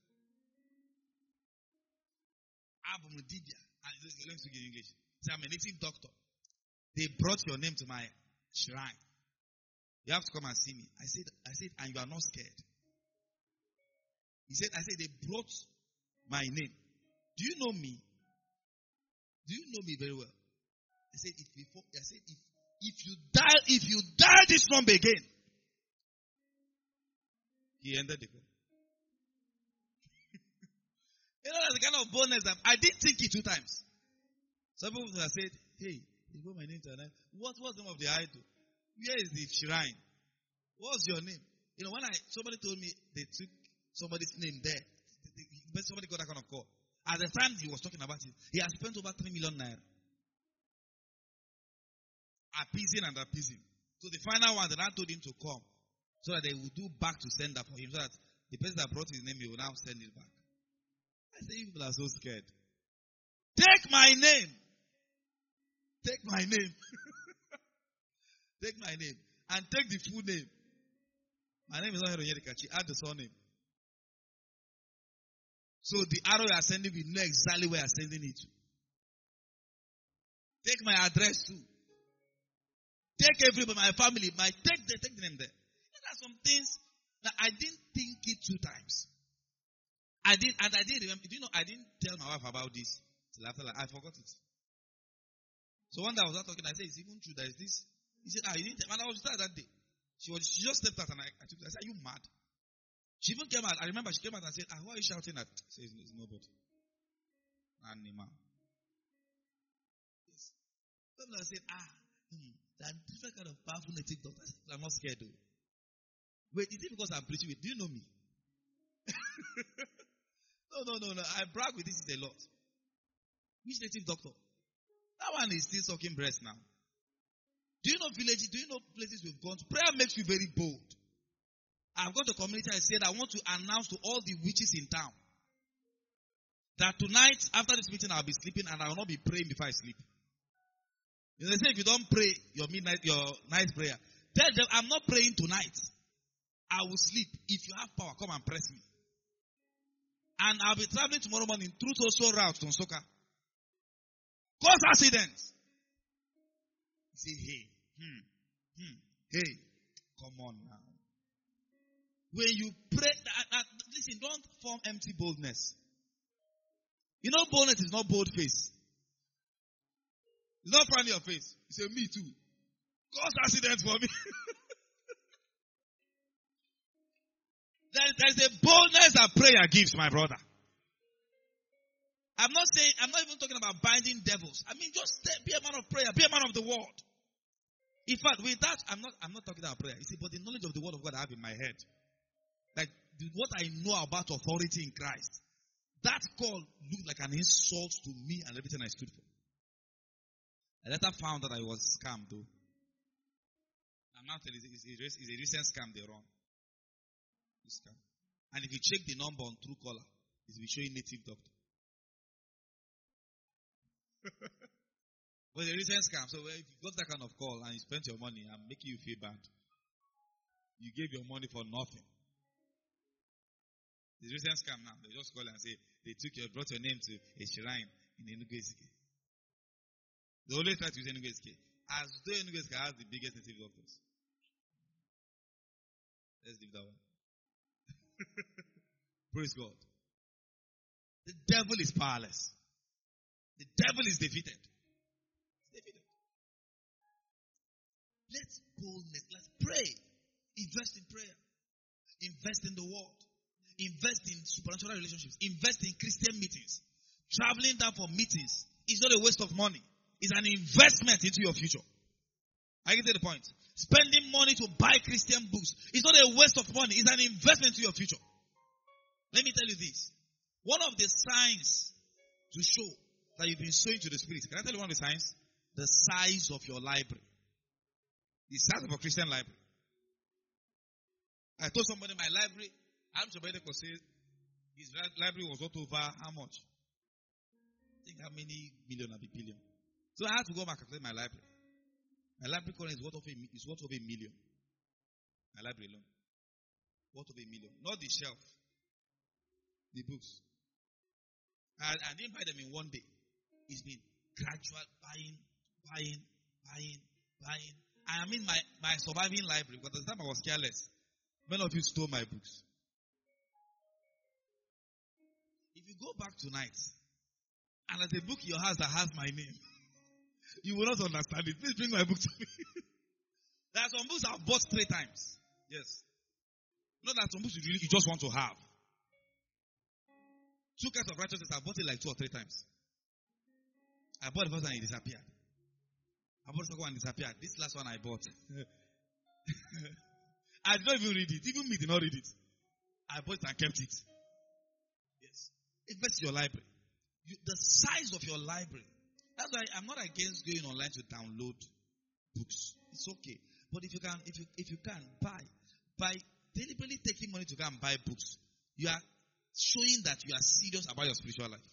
I'm Mudibia. Let me speak in English. So I'm a native doctor. They brought your name to my shrine. You have to come and see me. I said, and you are not scared. I said, they brought my name. Do you know me? Do you know me very well? I said, if you die this number again. He ended the call. You know, that's the kind of boldness that I did think it 2 times. Some people have said, hey, you put my name to an idol. What's the name of the idol? Where is the shrine? What's your name? You know, when somebody told me they took somebody's name there, somebody got that kind of call. At the time he was talking about it, he had spent over 3 million naira. Appeasing. So the final one, they now told him to come. So that they would do back to sender for him. So that the person that brought his name, he will now send it back. I say, you people are so scared. Take my name. Take my name. Take my name. And take the full name. My name is not Heronyedikachi. Add the surname. So the arrow you are sending, we know exactly where you are sending it to. Take my address too. Take everybody, my family, take the name there. There are some things that I didn't think it 2 times. I did remember. Do you know, I didn't tell my wife about this till after I forgot it. So one day I was out talking, I said, it's even true, there is this. He said, you didn't tell me. And I was there that day. She just stepped out and I took it. I said, are you mad? She even came out. I remember she came out and said, who are you shouting at? I said, it's nobody. Animal. Yes. Then I said, there are different kind of powerful native doctors. I'm not scared though. Wait, is it because I'm preaching with? Do you know me? No. I brag with this a lot. Which native doctor? That one is still sucking breast now. Do you know villages? Do you know places we've gone to? Prayer makes you very bold. I've got a community. I said I want to announce to all the witches in town that tonight, after this meeting, I'll be sleeping and I will not be praying before I sleep. You know, they say if you don't pray your night prayer, tell them I'm not praying tonight. I will sleep. If you have power, come and press me. And I'll be traveling tomorrow morning through social routes to Nsukka. Cause accidents. You say, hey, come on now. When you pray, listen, don't form empty boldness. You know, boldness is not bold face. It's not front of your face. You say, me too. Cause accident for me. There's a boldness that prayer gives, my brother. I'm not even talking about binding devils. I mean, just be a man of prayer, be a man of the word. In fact, with that, I'm not talking about prayer. You see, but the knowledge of the word of God I have in my head, like what I know about authority in Christ, that call looked like an insult to me and everything I stood for. I later found that I was scammed, though. I'm not telling you, it's a recent scam they run. Scam. And if you check the number on Truecaller, it will show you native doctor. But the recent scam. So if you got that kind of call and you spent your money and making you feel bad, you gave your money for nothing. The recent scam now, they just call and say they brought your name to a shrine in Enugu Ezike. They always try to use Enugu Ezike, as though Enugu Ezike has the biggest native doctors. Let's leave that one. Praise God. The devil is powerless. The devil is defeated. Let's boldness. Let's pray. Invest in prayer. Invest in the word. Invest in supernatural relationships. Invest in Christian meetings. Traveling down for meetings is not a waste of money. It's an investment into your future. I get to the point. Spending money to buy Christian books is not a waste of money. It's an investment into your future. Let me tell you this. One of the signs to show that you've been sowing to the Spirit. Can I tell you one of the signs? The size of your library. The size of a Christian library. I told somebody my library, I'm somebody could say his library was not over how much? I think how many million or billion. So I had to go back and calculate my library. My library currently is worth of a million. My library alone. Worth of $1 million. Not the shelf. The books. I didn't buy them in one day. It's been gradual buying. I mean my surviving library, because at the time I was careless. Many of you stole my books. If you go back tonight, and there's a book in your house that has my name, you will not understand it. Please bring my book to me. There are some books I've bought 3 times. Yes. Not that some books you just want to have. 2 kinds of righteousness, I bought it like 2 or 3 times. I bought the first one and it disappeared. I bought the second one and it disappeared. This last one I bought. I did not even read it. Even me did not read it. I bought it and kept it. Yes. Invest in your library. The size of your library. That's why I'm not against going online to download books. It's okay. But if you can by deliberately taking money to go and buy books, you are showing that you are serious about your spiritual life.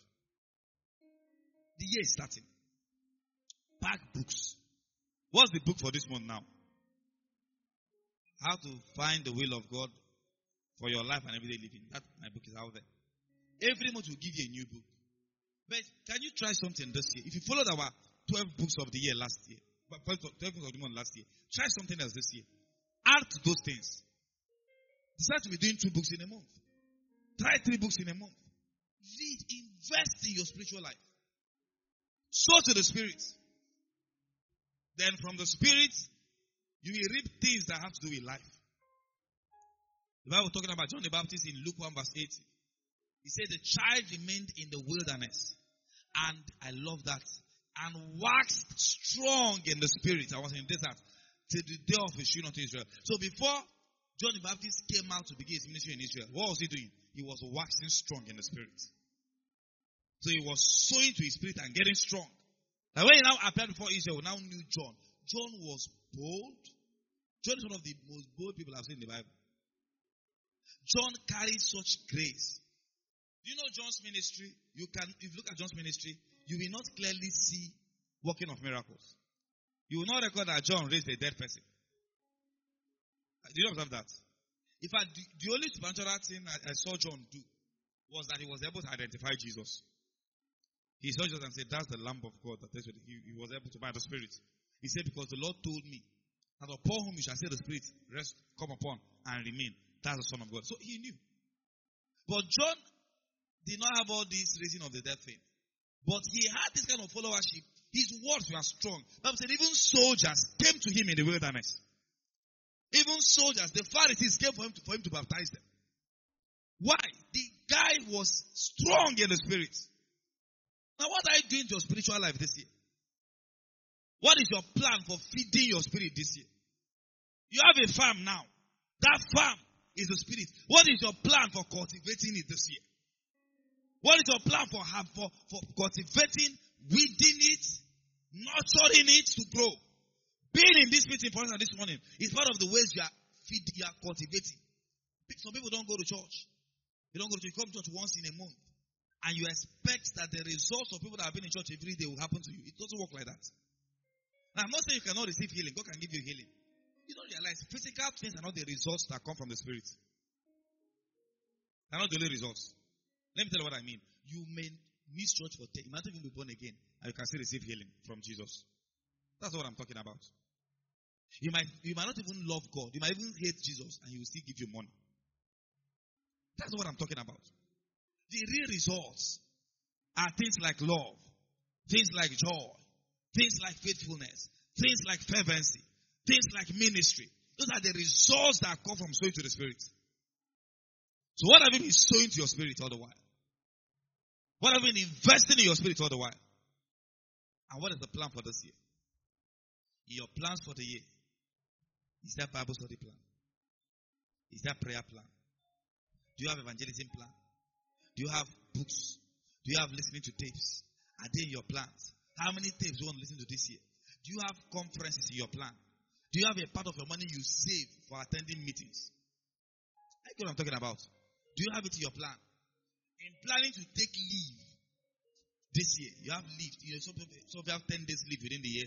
The year is starting. Pack books. What's the book for this month now? How to find the will of God for your life and everyday living. That my book is out there. Every month we'll give you a new book. But can you try something this year? If you followed our 12 books of the year last year, 12 books of the month last year, try something else this year. Add to those things. Decide to be doing 2 books in a month. Try 3 books in a month. Read, invest in your spiritual life. Sow to the Spirit. Then from the Spirit, you will reap things that have to do with life. The Bible talking about John the Baptist in Luke 1 verse 80. He said the child remained in the wilderness. And I love that. And waxed strong in the Spirit. I was in the desert till the day of his showing unto Israel. So before John the Baptist came out to begin his ministry in Israel, what was he doing? He was waxing strong in the Spirit. So he was sowing to his spirit and getting strong. Now when he now appeared before Israel, we now knew John. John was bold. John is one of the most bold people I've seen in the Bible. John carries such grace. Do you know John's ministry? If you look at John's ministry, you will not clearly see working of miracles. You will not record that John raised a dead person. Do you observe that? In fact, the only supernatural thing I saw John do was that he was able to identify Jesus. He saw Jesus and said, that's the Lamb of God. He was able to by the Spirit. He said, because the Lord told me that upon whom you shall see the Spirit rest, come upon and remain. That's the Son of God. So he knew. But John did not have all this raising of the dead thing. But he had this kind of followership His words were strong. Bible said even soldiers came to him in the wilderness. Even soldiers, the Pharisees came for him to baptize them. Why? The guy was strong in the spirit. Now what are you doing to your spiritual life this year? What is your plan for feeding your spirit this year? You have a farm now. That farm is the spirit. What is your plan for cultivating it this year? What is your plan for cultivating, weeding it, nurturing it to grow? Being in this meeting, for instance, this morning, is part of the ways you are cultivating. Some people don't go to church. You don't go to church. You come to church once in a month. And you expect that the results of people that have been in church every day will happen to you. It doesn't work like that. Now, I'm not saying you cannot receive healing. God can give you healing. You don't realize physical things are not the results that come from the spirit. They're not the only results. Let me tell you what I mean. You may miss church for 10. You might even be born again. And you can still receive healing from Jesus. That's what I'm talking about. You might not even love God. You might even hate Jesus and he will still give you money. That's what I'm talking about. The real results are things like love, things like joy, things like faithfulness, things like fervency, things like ministry. Those are the results that come from sowing to the spirit. So what have you been sowing to your spirit all the while? What have you been investing in your spirit all the while? And what is the plan for this year? Your plans for the year. Is that Bible study plan? Is that prayer plan? Do you have evangelism plan? Do you have books? Do you have listening to tapes? Are they in your plans? How many tapes do you want to listen to this year? Do you have conferences in your plan? Do you have a part of your money you save for attending meetings? I know what I'm talking about. Do you have it in your plan? In planning to take leave this year, you have leave. Some of you have 10 days leave within the year.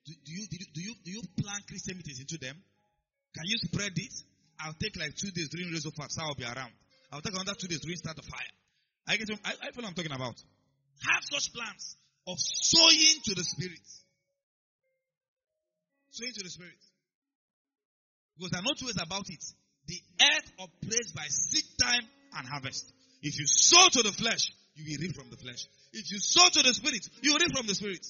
Do you plan Christian meetings into them? Can you spread it? I'll take like 2 days during Raise Up Fast. I'll be around. I'll take another 2 days during Start the Fire. I feel what I'm talking about. Have such plans of sowing to the Spirit. Sowing to the Spirit. Because there are no two ways about it. The earth operates by seed time and harvest. If you sow to the flesh, you will reap from the flesh. If you sow to the Spirit, you will reap from the Spirit.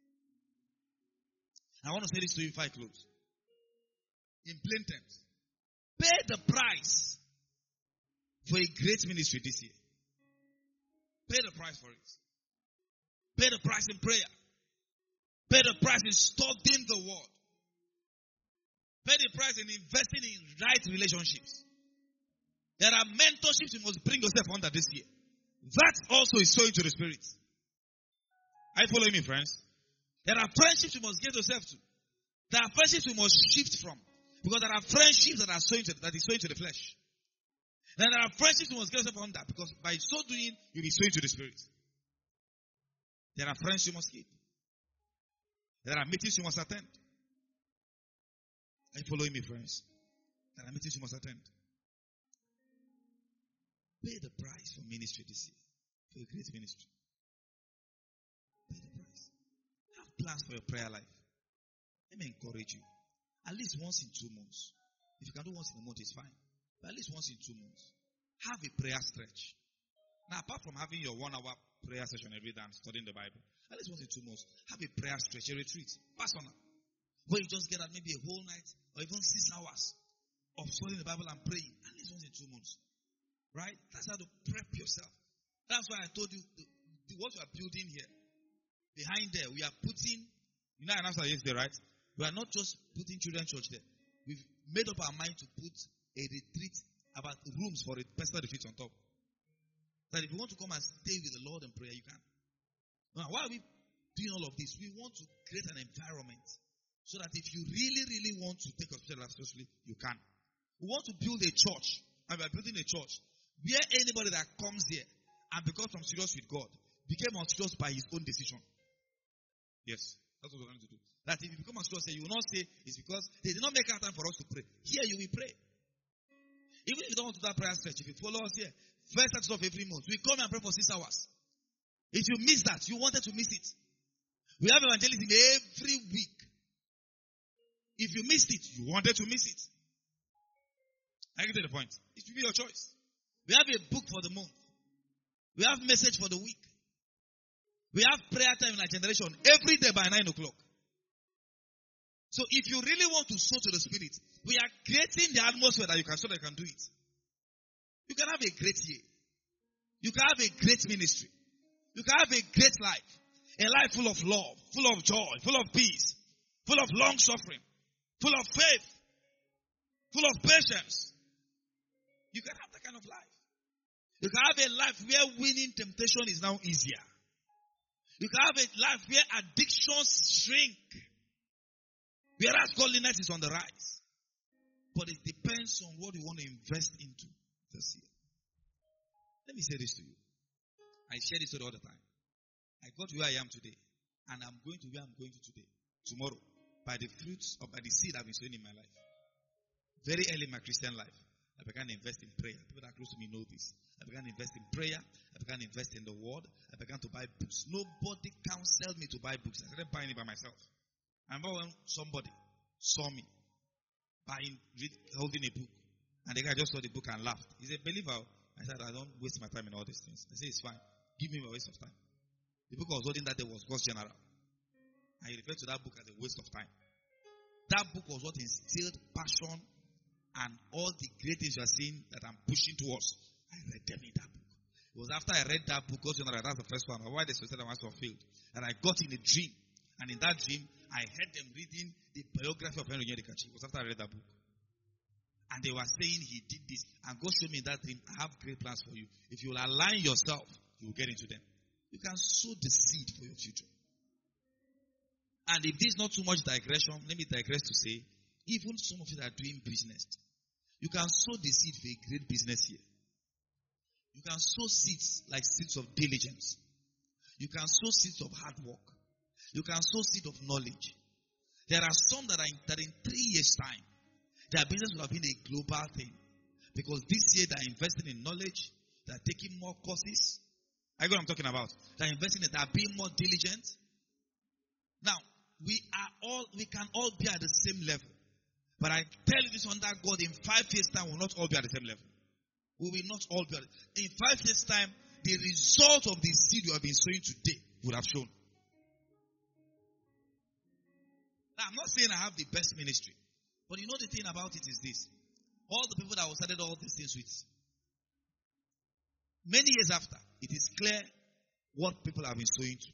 I want to say this to you if I close. In plain terms, pay the price for a great ministry this year. Pay the price for it. Pay the price in prayer. Pay the price in studying the word. Pay the price in investing in right relationships. There are mentorships you must bring yourself under this year. That also is sowing to the Spirit. Are you following me, friends? There are friendships you must get yourself to. There are friendships you must shift from. Because there are friendships that is sowing to the flesh. Then there are friendships you must get yourself under. Because by so doing, you'll be sowing to the Spirit. There are friends you must keep. There are meetings you must attend. Are you following me, friends? There are meetings you must attend. Pay the price for ministry this year. For a great ministry. Pay the price. Have plans for your prayer life. Let me encourage you. At least once in 2 months. If you can do once in a month, it's fine. But at least once in 2 months. Have a prayer stretch. Now, apart from having your 1 hour prayer session every day and studying the Bible, at least once in 2 months, have a prayer stretch, a retreat, personal. Where you just get at maybe a whole night or even 6 hours of studying the Bible and praying. At least once in 2 months. Right? That's how to prep yourself. That's why I told you what we are building here. Behind there, we are putting, you know, I announced that yesterday, right? We are not just putting children's church there. We've made up our mind to put a retreat, about rooms for a personal retreat on top. That if you want to come and stay with the Lord in prayer, you can. Now, why are we doing all of this? We want to create an environment so that if you really, really want to take a spiritual life seriously, you can. We want to build a church, and we are building a church where anybody that comes here and becomes unserious with God became unserious by his own decision. Yes, that's what we're going to do. That if you become unserious, you will not say it's because they did not make out time for us to pray. Here you will pray. Even if you don't want to do that prayer stretch, if you follow us here, first Saturday of every month, we come and pray for 6 hours. If you miss that, you wanted to miss it. We have evangelism every week. If you missed it, you wanted to miss it. I get to the point. It should be your choice. We have a book for the month. We have message for the week. We have prayer time in our generation every day by 9 o'clock. So if you really want to sow to the Spirit, we are creating the atmosphere that you can so that you can do it. You can have a great year. You can have a great ministry. You can have a great life. A life full of love, full of joy, full of peace, full of long suffering, full of faith, full of patience. You can have that kind of life. You can have a life where winning temptation is now easier. You can have a life where addictions shrink. Whereas godliness is on the rise. But it depends on what you want to invest into this year. Let me say this to you. I share this story all the time. I got to where I am today. And I'm going to where I'm going to today. Tomorrow. By the fruits or by the seed I've been sowing in my life. Very early in my Christian life, I began to invest in prayer. People that are close to me know this. I began to invest in prayer. I began to invest in the word. I began to buy books. Nobody counseled me to buy books. I started buying it by myself. I remember when somebody saw me holding a book. And the guy just saw the book and laughed. He's a believer. I said, I don't waste my time in all these things. I said, it's fine. Give me a waste of time. The book I was holding that day was God's General. I refer to that book as a waste of time. That book was what instilled passion and all the great things you are seeing that I'm pushing towards. I read them in that book. It was after I read that book, God's General, that's the first one. Why they said I was fulfilled. And I got in a dream. And in that dream, I heard them reading the biography of Henry Onyedikachi. It was after I read that book. And they were saying he did this. And God showed me in that dream, I have great plans for you. If you will align yourself, you will get into them. You can sow the seed for your future. And if this is not too much digression, let me digress to say, even some of you that are doing business, you can sow the seed for a great business here. You can sow seeds like seeds of diligence. You can sow seeds of hard work. You can sow seed of knowledge. There are some that in 3 years' time, their business will have been a global thing. Because this year they are investing in knowledge. They are taking more courses. I know what I'm talking about. They are investing in it. They are being more diligent. Now, we can all be at the same level. But I tell you this under God, in 5 years' time, we will not all be at the same level. We will not all be at the In 5 years' time, the result of the seed you have been sowing today would have shown. Now, I'm not saying I have the best ministry. But you know the thing about it is this. All the people that I started all these things with, many years after, it is clear what people have been sowing to.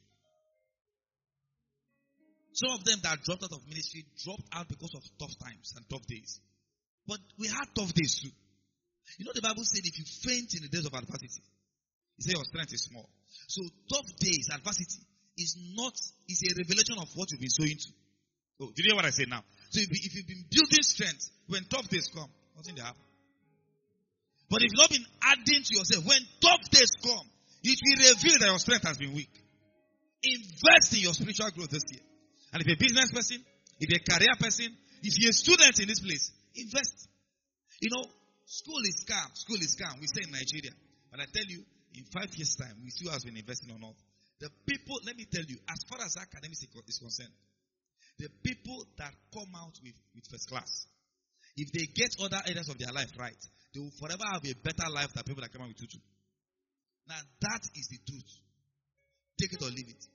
Some of them that dropped out of ministry dropped out because of tough times and tough days. But we had tough days too. You know the Bible said if you faint in the days of adversity, it says your strength is small. So tough days, adversity, is a revelation of what you've been sowing to. Oh, did you hear what I said now? So if you've been building strength, when tough days come, nothing will happen. But if you've not been adding to yourself, when tough days come, it will reveal that your strength has been weak. Invest in your spiritual growth this year. And if you're a business person, if you're a career person, if you're a student in this place, invest. You know, school is scam. School is scam. We say in Nigeria. But I tell you, in 5 years' time, we still have been investing on all. The people, let me tell you, as far as academics is concerned, the people that come out with first class, if they get other areas of their life right, they will forever have a better life than people that come out with 2-2. Now, that is the truth. Take it or leave it.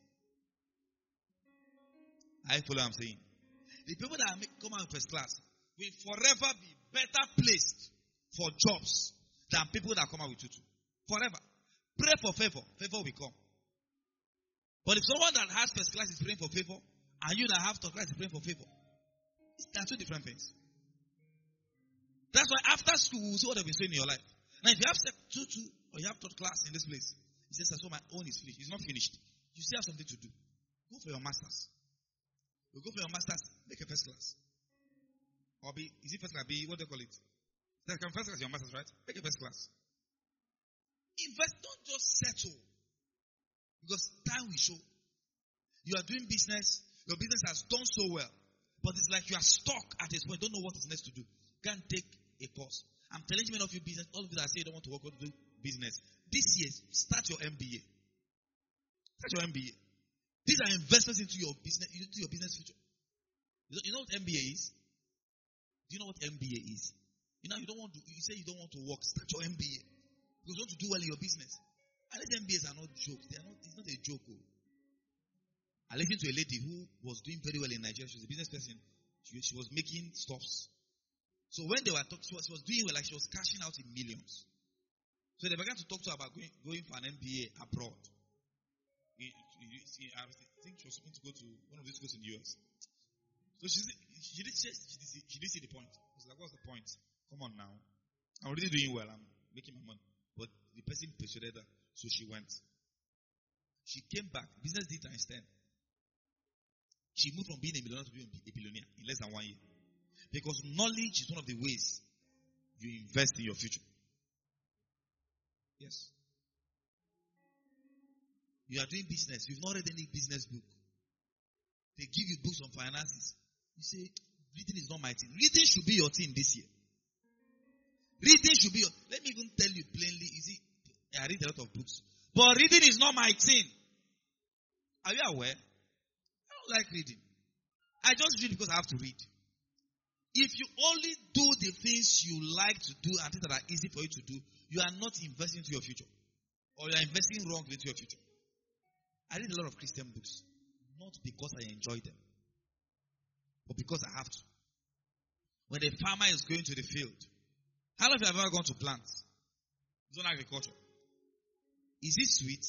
I follow what I'm saying. The people that come out with first class will forever be better placed for jobs than people that come out with 2-2. Forever. Pray for favor. Favor will come. But if someone that has first class is praying for favor, and you that have third class is praying for favor, there are two different things. That's why after school, we'll see what I've been saying in your life. Now, if you have 2-2 or you have third class in this place, it says, so my own is finished. It's not finished. You still have something to do. Go for your masters. You go for your masters, make a first class. Or is it first class? What do they call it? First class, your masters, right? Make a first class. Invest, don't just settle. Because time will show. You are doing business, your business has done so well. But it's like you are stuck at this point, don't know what is next to do. Can't take a course. I'm telling you, many of you business, all of you that say you don't want to work or do business, this year, start your MBA. Start your MBA. These are investments into your business future. You know what MBA is? Do you know what MBA is? You say you don't want to work, start your MBA. Because you want to do well in your business. And these MBAs are not jokes. It's not a joke. I listened to a lady who was doing very well in Nigeria. She was a business person. She was making stuffs. So when they were talking, she was doing well, like she was cashing out in millions. So they began to talk to her about going for an MBA abroad. I think she was supposed to go to one of these schools in the US. So she didn't see the point. I was like, what's the point? Come on now. I'm already doing well. I'm making my money. But the person persuaded her. So she went. She came back. Business did times 10. She moved from being a millionaire to being a billionaire in less than 1 year. Because knowledge is one of the ways you invest in your future. Yes. You are doing business. You've not read any business book. They give you books on finances. You say, reading is not my thing. Reading should be your thing this year. Reading should be your... Let me even tell you plainly. You see, I read a lot of books. But reading is not my thing. Are you aware? I don't like reading. I just read because I have to read. If you only do the things you like to do and things that are easy for you to do, you are not investing into your future. Or you are investing wrong into your future. I read a lot of Christian books. Not because I enjoy them. But because I have to. When a farmer is going to the field, how long have you ever gone to plant? It's not agriculture. Is it sweet?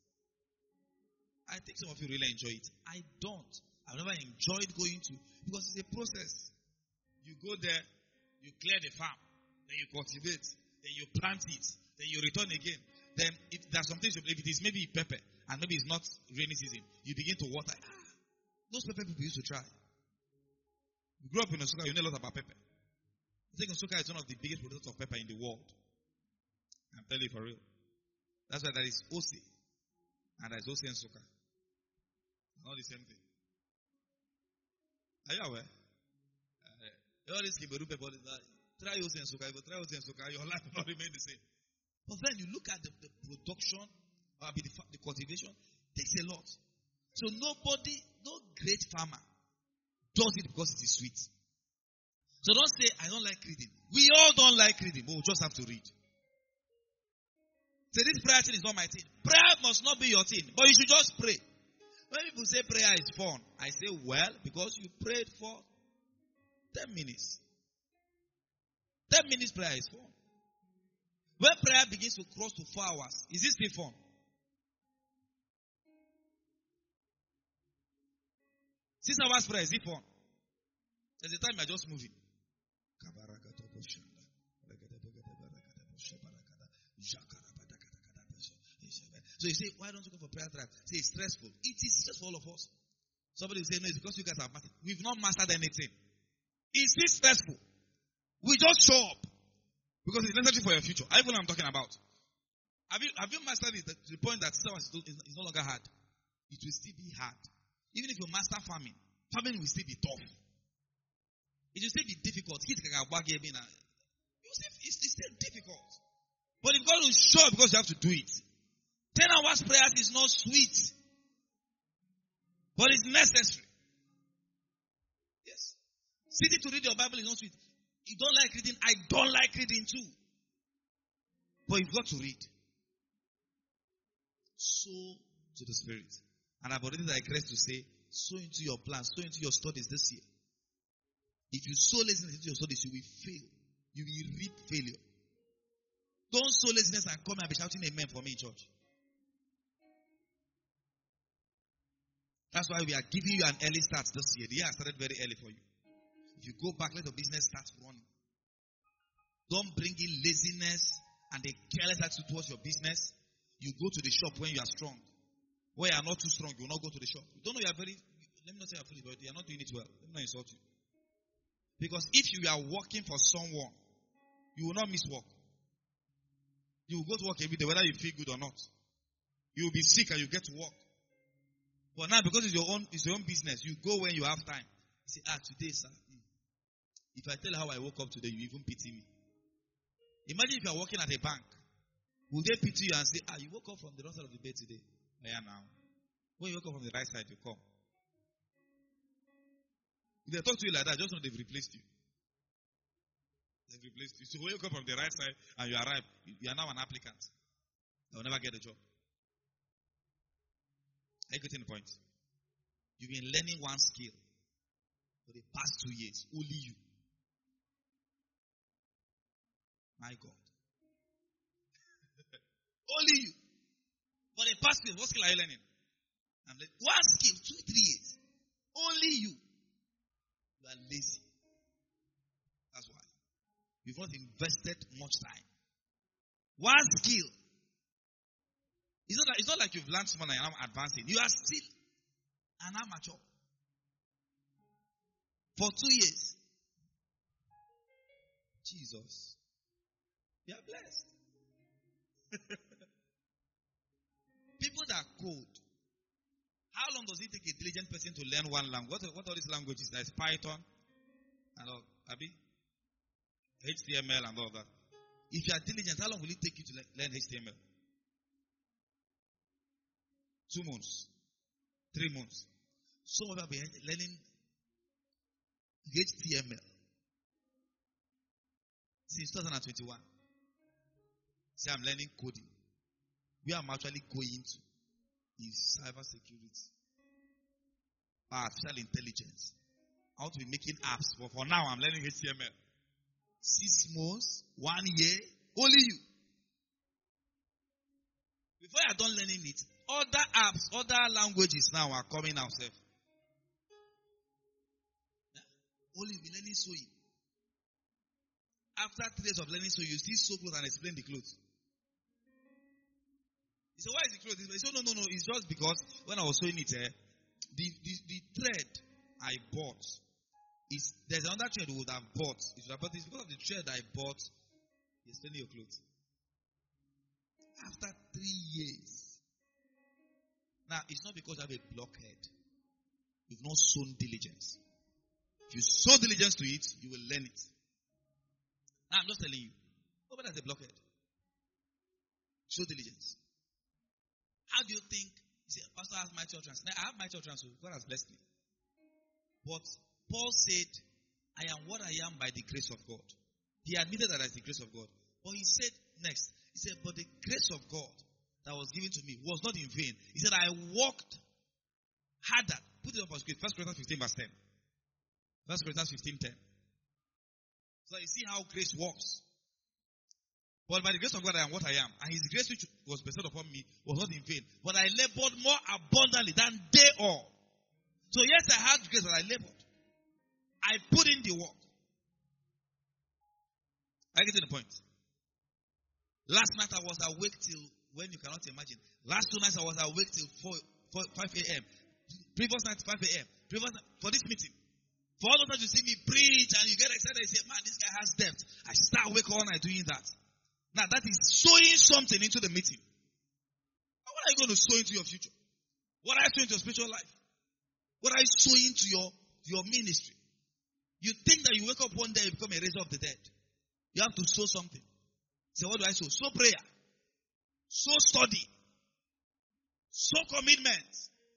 I think some of you really enjoy it. I don't. I've never enjoyed going to, because it's a process. You go there, you clear the farm, then you cultivate, then you plant it, then you return again. Then if there's something, if it is maybe pepper, and maybe it's not rainy season, you begin to water. Those pepper people used to try. You grew up in Nsukka, you know a lot about pepper. I think Nsukka is one of the biggest producers of pepper in the world. I'm telling you for real. That's why there is Ose, and there is Ose and Nsukka. Not the same thing. Are you aware? All this Kiberu pepper, try Ose and Nsukka. If you try Ose and Nsukka, your life will not remain the same. But then you look at the production, the cultivation, takes a lot. So no great farmer does it because it is sweet. So don't say, I don't like reading. We all don't like reading, but we just have to read. Say, this prayer thing is not my thing. Prayer must not be your thing, but you should just pray. When people say prayer is fun, I say, well, because you prayed for 10 minutes. 10 minutes prayer is fun. When prayer begins to cross to 4 hours, is it still fun? 6 hours prayer, is it fun? There's a time you're just moving. So you say, why don't you go for prayer tribe? Say, it's stressful. It is stressful for all of us. Somebody will say, no, it's because you guys have mastered. We've not mastered anything. Is it stressful? We just show up. Because it's necessary for your future. I know what I'm talking about. Have you mastered it to the point that is no longer hard? It will still be hard. Even if you master farming will still be tough. It will still be difficult. You see, it's still difficult. But you've got to show up because you have to do it. 10 hours prayers is not sweet. But it's necessary. Yes. Sitting to read your Bible is not sweet. You don't like reading. I don't like reading too. But you've got to read. Sow to the Spirit. And I've already digressed to say, sow into your plans, sow into your studies this year. If you sow laziness into your studies, you will fail. You will reap failure. Don't sow laziness and come and be shouting amen for me in church. That's why we are giving you an early start this year. The year started very early for you. If you go back, let your business start running. Don't bring in laziness and a careless attitude towards your business. You go to the shop when you are strong. When you are not too strong, you will not go to the shop. You don't know you are very, let me not say you are foolish, but you are not doing it well. Let me not insult you. Because if you are working for someone, you will not miss work. You will go to work every day, whether you feel good or not. You will be sick and you get to work. But now, because it's your own business, you go when you have time. You say, today, sir. If I tell how I woke up today, you even pity me. Imagine if you are working at a bank. Will they pity you and say, you woke up from the wrong side of the bed today? Yeah, now. When you woke up from the right side, you come. If they talk to you like that, just know they've replaced you. They've replaced you. So when you come from the right side and you arrive, you are now an applicant. They will never get a job. Are you getting the point? You've been learning one skill for the past 2 years. Only you. My God. Only you. For the past 2 years, what skill are you learning? I'm learning one skill, 2-3 years. Only you. You are lazy. That's why. You've not invested much time. One skill. It's not like you've learned something and I'm advancing. You are still an amateur. For 2 years. Jesus. You are blessed. People that code. How long does it take a diligent person to learn one language? What are these languages? There's Python and all, Abi? HTML and all that. If you are diligent, how long will it take you to learn HTML? 2 months. 3 months. Some of you have been learning HTML since 2021. Say I'm learning coding. Where I'm actually going to is cyber security, artificial intelligence. I want to be making apps, but for now I'm learning HTML. 6 months, 1 year, only you. Before you're done learning it, other apps, other languages now are coming out. Only you be learning sewing. After 3 days of learning sewing, you still sew clothes and explain the clothes. He said, why is the clothes? He said, no. It's just because when I was sewing it, the thread I bought, there's another thread we would have bought. If you have bought this, because of the thread I bought, you're explaining your clothes. After 3 years. Now, it's not because you have a blockhead. You've not sown diligence. If you sow diligence to it, you will learn it. Now, I'm just telling you. Nobody has a blockhead. Show diligence. How do you think? You say, Pastor, I have mighty utterance. Now, I have mighty utterance, so God has blessed me. But Paul said, I am what I am by the grace of God. He admitted that it's the grace of God. But he said next, he said, but the grace of God that was given to me was not in vain. He said, I worked harder. Put it up on screen. 1 Corinthians 15 verse 10. 1 Corinthians 15:10. So you see how grace works. But by the grace of God, I am what I am. And his grace which was bestowed upon me was not in vain. But I labored more abundantly than they all. So yes, I had grace, but I labored. I put in the work. I get to the point. Last night I was awake till when you cannot imagine. Last 2 nights I was awake till 5 a.m. Previous night 5 a.m. For this meeting. For all of us, you see me preach and you get excited. You say, man, this guy has depth. I start awake all night doing that. Now that is sowing something into the meeting. What are you going to sow into your future? What are you sowing into your spiritual life? What are you sowing into your ministry? You think that you wake up one day and become a raiser of the dead. You have to sow something. So what do I sow? Sow prayer. Sow study. Sow commitment.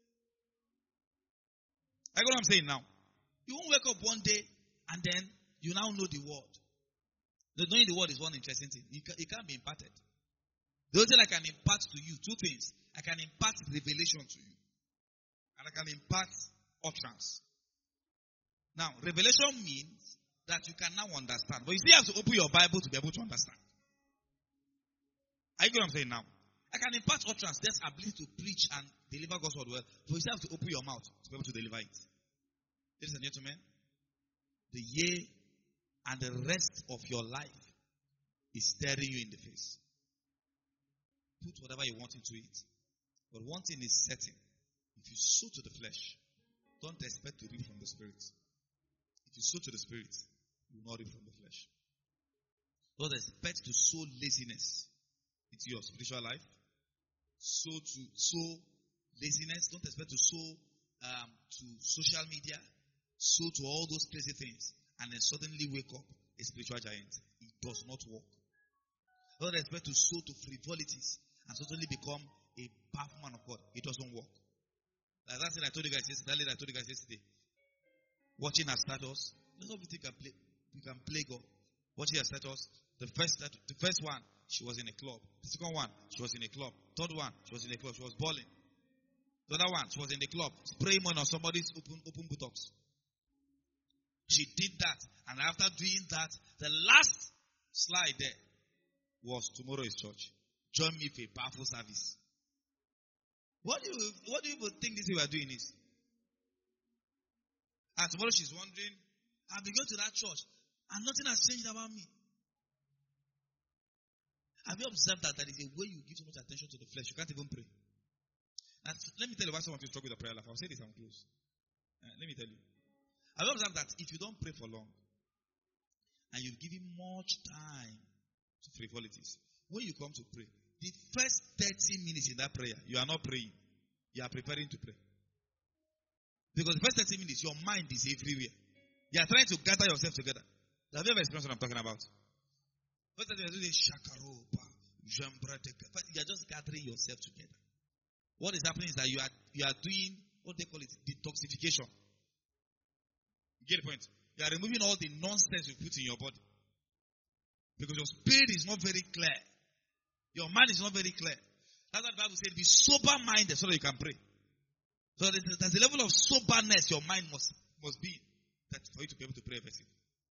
I got what I'm saying now. You won't wake up one day and then you now know the word. The knowing the word is one interesting thing. It can't be imparted. The only thing I can impart to you, 2 things. I can impart revelation to you. And I can impart utterance. Now, revelation means that you can now understand. But you still have to open your Bible to be able to understand. Are you get what I'm saying now? I can impart utterance. That's ability to preach and deliver God's word well. But you still have to open your mouth to be able to deliver it. Ladies and gentlemen, the year and the rest of your life is staring you in the face. Put whatever you want into it. But one thing is certain. If you sow to the flesh, don't expect to reap from the spirit. If you sow to the spirit, you will not reap from the flesh. Don't expect to sow laziness into your spiritual life. Sow laziness. Don't expect to sow to social media. Sow to all those crazy things. And then suddenly wake up a spiritual giant. It does not work. Don't expect to sow to frivolities and suddenly become a powerful man of God. It doesn't work. Like that thing I told you guys yesterday. Watching her status. None of you think we can play God. Watching her status. The first one, she was in a club. The second one, she was in a club. Third one, she was in a club. She was balling. The other one, she was in the club, spraying money on somebody's open buttocks. She did that. And after doing that, the last slide there was tomorrow is church. Join me for a powerful service. What do you think this we are doing is? And tomorrow she's wondering, I've been going to that church and nothing has changed about me. Have you observed that there is a way you give so much attention to the flesh, you can't even pray? And let me tell you why some of you struggle with the prayer life. I'll say this, I'm close. Let me tell you. Have you observed that if you don't pray for long, and you give him much time to frivolities, when you come to pray, the first 30 minutes in that prayer, you are not praying. You are preparing to pray. Because the first 30 minutes, your mind is everywhere. You are trying to gather yourself together. Have you ever experienced what I'm talking about? First 30 minutes, you are just gathering yourself together. What is happening is that you are doing what they call it detoxification. You get the point? You are removing all the nonsense you put in your body. Because your spirit is not very clear. Your mind is not very clear. That's what the Bible said, be sober-minded so that you can pray. So there's a level of soberness your mind must be that for you to be able to pray effectively.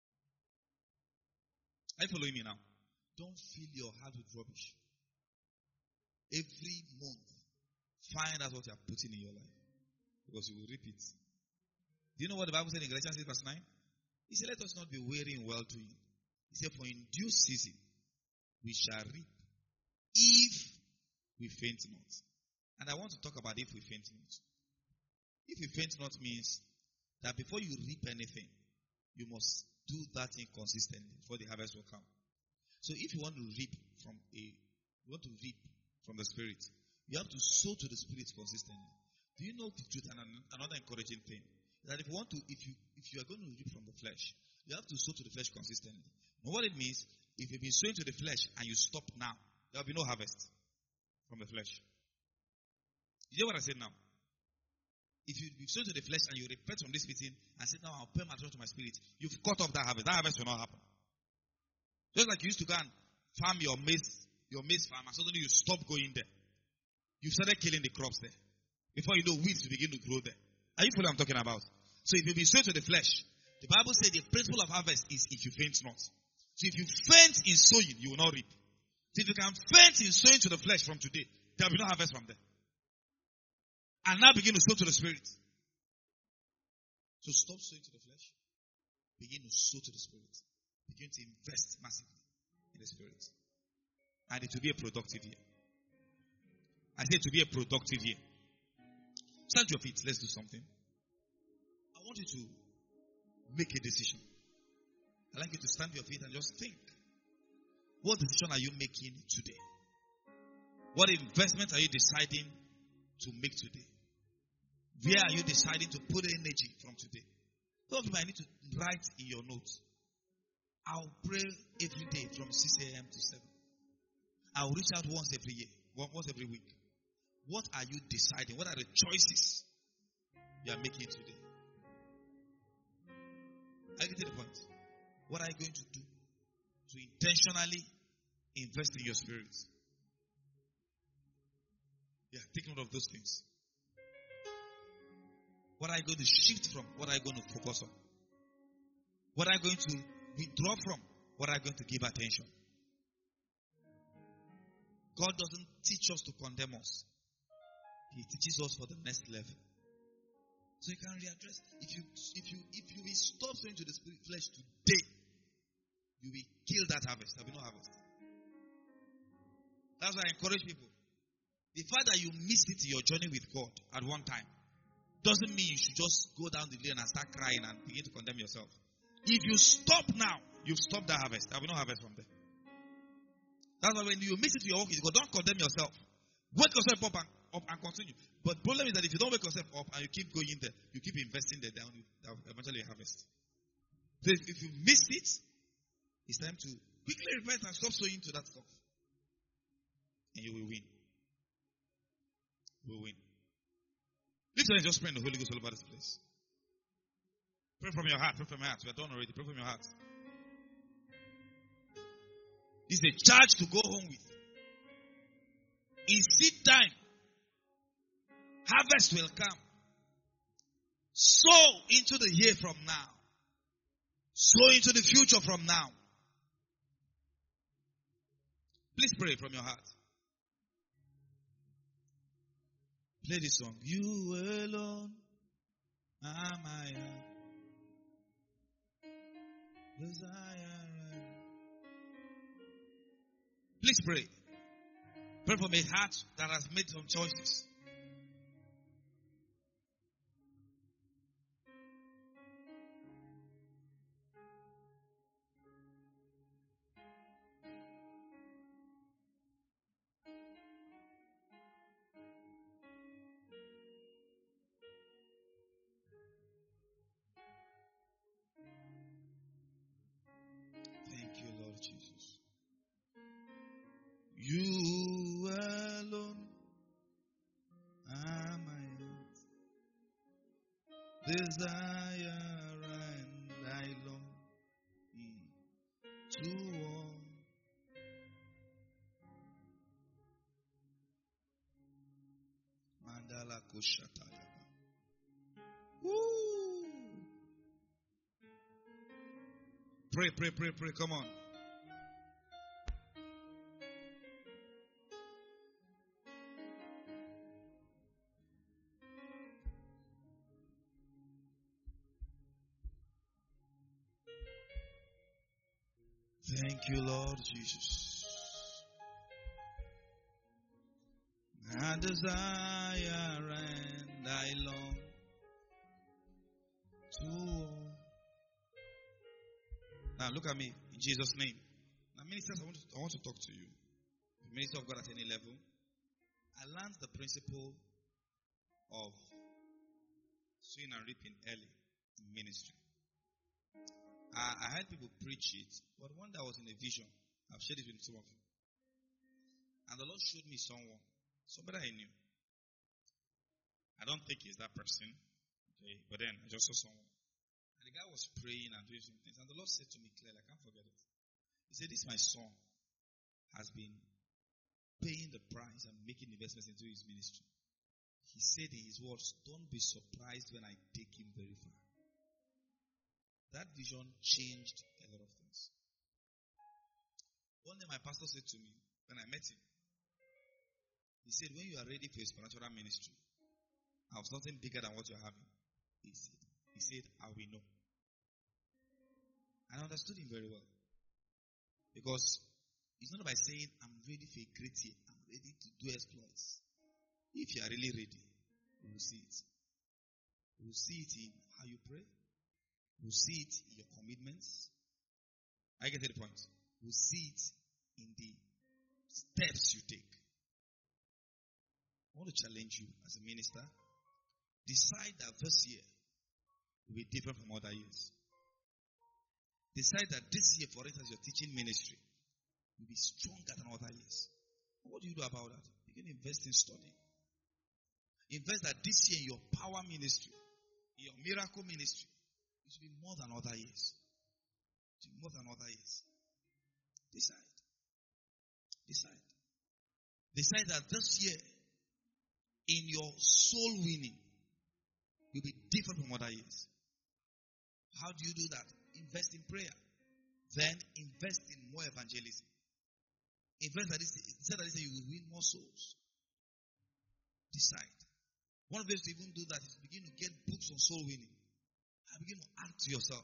Are you following me now? Don't fill your heart with rubbish. Every month, find out what you are putting in your life. Because you will reap it. Do you know what the Bible said in Galatians 6 verse 9? He said, let us not be weary in well-doing. He said, for in due season, we shall reap if we faint not. And I want to talk about if we faint not. If we faint not means that before you reap anything, you must do that thing consistently before the harvest will come. So if you want to reap from the Spirit, you have to sow to the Spirit consistently. Do you know the truth? And another encouraging thing that if you are going to reap from the flesh, you have to sow to the flesh consistently. Now what it means, if you've been sowing to the flesh and you stop now, there will be no harvest from the flesh. You hear what I said now? If you sow to the flesh and you repent from this meeting and say, now I'll pay my attention to my spirit, you've cut off that harvest. That harvest will not happen. Just like you used to go and farm your maize farm, and suddenly you stop going there. You started killing the crops there. Before you know, weeds will begin to grow there. Are you following what I'm talking about? So if you be sown to the flesh, the Bible says the principle of harvest is if you faint not. So if you faint in sowing, you will not reap. So if you can faint in sowing to the flesh from today, there will be no harvest from there. And now begin to sow to the spirit. So stop sowing to the flesh. Begin to sow to the spirit. Begin to invest massively in the spirit. And it will be a productive year. I say it will be a productive year. Stand to your feet. Let's do something. I want you to make a decision. I'd like you to stand to your feet and just think. What decision are you making today? What investment are you deciding to make today? Where are you deciding to put energy from today? Some of you might need to write in your notes. I'll pray every day from 6 a.m. to 7. I'll reach out once every week. What are you deciding? What are the choices you are making today? I get to the point. What are you going to do to intentionally invest in your spirit? Yeah, take note of those things. What are you going to shift from? What are you going to focus on? What are you going to withdraw from? What are you going to give attention? God doesn't teach us to condemn us. He teaches us for the next level. So you can readdress. If you will stop sowing to the spirit flesh today, you will kill that harvest. There will be no harvest. That's why I encourage people. The fact that you missed it in your journey with God at one time doesn't mean you should just go down the lane and start crying and begin to condemn yourself. If you stop now, you've stopped that harvest. There will be no harvest from there. That's why when you miss it to your walk with God, don't condemn yourself. Wake yourself up and continue. But the problem is that if you don't wake yourself up and you keep going there, you keep investing there, then eventually harvest. So if you miss it, it's time to quickly repent and stop sowing to that stuff. And you will win. You will win. Lift your hands, just pray in the Holy Ghost all over this place. Pray from your heart. Pray from your heart. We are done already. Pray from your heart. This is a charge to go home with. In seed time, Harvest will come. Sow into the year from now. Sow into the future from now. Please pray from your heart. Play this song. You alone are my desire. Please pray. Pray from a heart that has made some choices. Thank you, Lord Jesus. You alone are my desire, and I long to walk. Mandala Kushataya. Woo! Pray, pray, pray, pray. Come on. Thank you, Lord Jesus. I desire and I long to walk. Now look at me in Jesus' name. Now ministers, I want to talk to you. The minister of God at any level. I learned the principle of sowing and reaping early in ministry. I heard people preach it, but one day I was in a vision. I've shared it with some of you. And the Lord showed me somebody I knew. I don't think he's that person, okay, but then I just saw someone. And the guy was praying and doing some things. And the Lord said to me clearly, I can't forget it. He said, this my son has been paying the price and making investments into his ministry. He said in his words, don't be surprised when I take him very far. That vision changed a lot of things. One day my pastor said to me, when I met him, he said, when you are ready for a supernatural ministry, I have something bigger than what you're having. He said, I will know. And I understood him very well. Because it's not by saying, I'm ready for a great year. I'm ready to do exploits. If you are really ready, we will see it. We will see it in how you pray. We will see it in your commitments. I get to the point. We will see it in the steps you take. I want to challenge you as a minister. Decide that this year will be different from other years. Decide that this year, for instance, your teaching ministry will be stronger than other years. What do you do about that? Begin to invest in study. Invest that this year in your power ministry, in your miracle ministry, it will be more than other years. It will be more than other years. Decide. Decide. Decide that this year, in your soul winning, will be different from other years. How do you do that? Invest in prayer. Then invest in more evangelism. Invest that this year you will win more souls. Decide. One of the ways to even do that is to begin to get books on soul winning. And begin to add to yourself.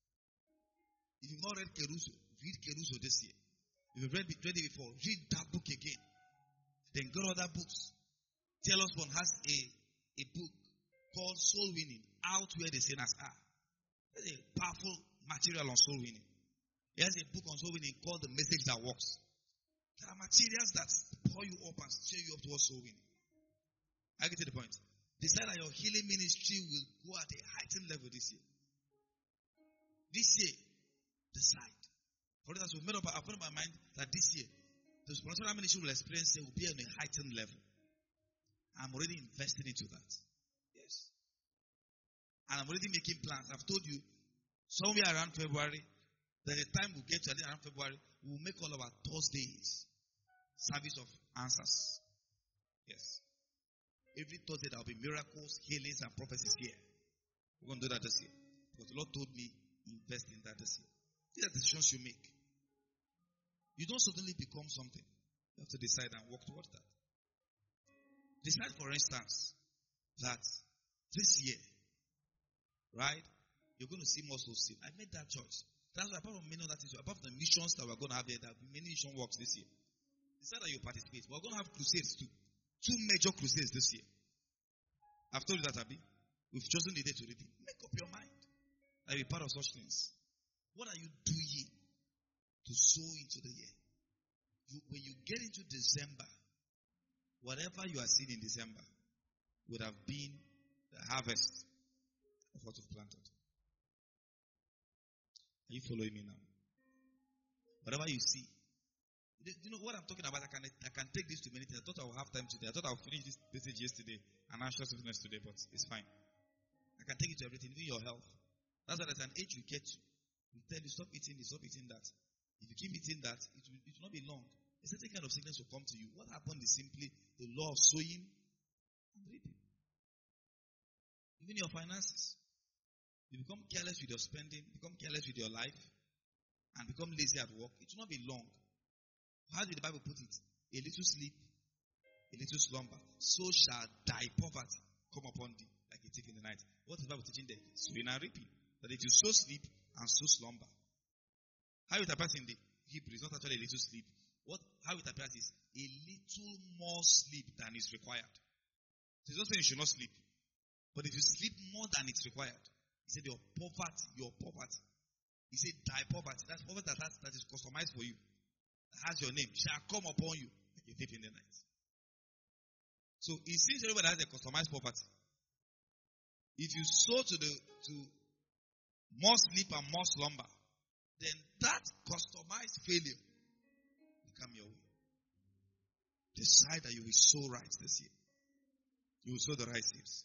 If you've not read Keruso, read Keruso this year. If you've read it before, read that book again. Then go to other books. Tell Us One has a book called Soul Winning, Out Where the Sinners Are. There's a powerful material on soul winning. He has a book on soul winning called The Message That Works. There are materials that pour you up and steer you up towards soul winning. I get to the point. Decide that your healing ministry will go at a heightened level this year. This year, decide. For instance, I've made up my mind that this year, the supernatural ministry will experience will be on a heightened level. I'm already investing into that. Yes. And I'm already making plans. I've told you, somewhere around February, there's a time we'll get to around February, we'll make all of our Thursdays service of answers. Yes. Every Thursday there will be miracles, healings, and prophecies here. We're going to do that this year. Because the Lord told me, invest in that this year. These are decisions you make. You don't suddenly become something. You have to decide and work towards that. Decide, for instance, that this year, right, you're going to see more souls saved. I made that choice. That's why, apart from many other things, apart from the missions that we're going to have here, there will be many mission works this year. Decide that you participate. We're going to have crusades too. 2 major crusades this year. I've told you that, Abi. We've chosen the day to read it. Make up your mind. I'll be part of such things. What are you doing to sow into the year? When you get into December, whatever you are seeing in December would have been the harvest of what you've planted. Are you following me now? Whatever you see. You know what I'm talking about? I can take this to many things. I thought I would have time today. I thought I would finish this message yesterday and answer something else today, but it's fine. I can take it to everything, even your health. That's why there's an age you get to. We tell you, stop eating this, stop eating that. If you keep eating that, it will not be long. A certain kind of sickness will come to you. What happened is simply the law of sowing and reaping. Even your finances. You become careless with your spending, become careless with your life, and become lazy at work. It will not be long. How did the Bible put it? A little sleep, a little slumber. So shall thy poverty come upon thee like a thief in the night. What is the Bible teaching there? Sowing and reaping. That if you sow sleep and sow slumber. How it appears in the Hebrew is not actually a little sleep. How it appears is a little more sleep than is required. So it's not saying you should not sleep. But if you sleep more than it's required, he said your poverty. He said thy poverty. That's poverty that is customized for you. That has your name. Shall come upon you like a thief in the night. So it seems everybody has a customized poverty. If you sow to more sleep and more slumber, then that customized failure will come your way. Decide that you will sow right this year. You will sow the right seeds.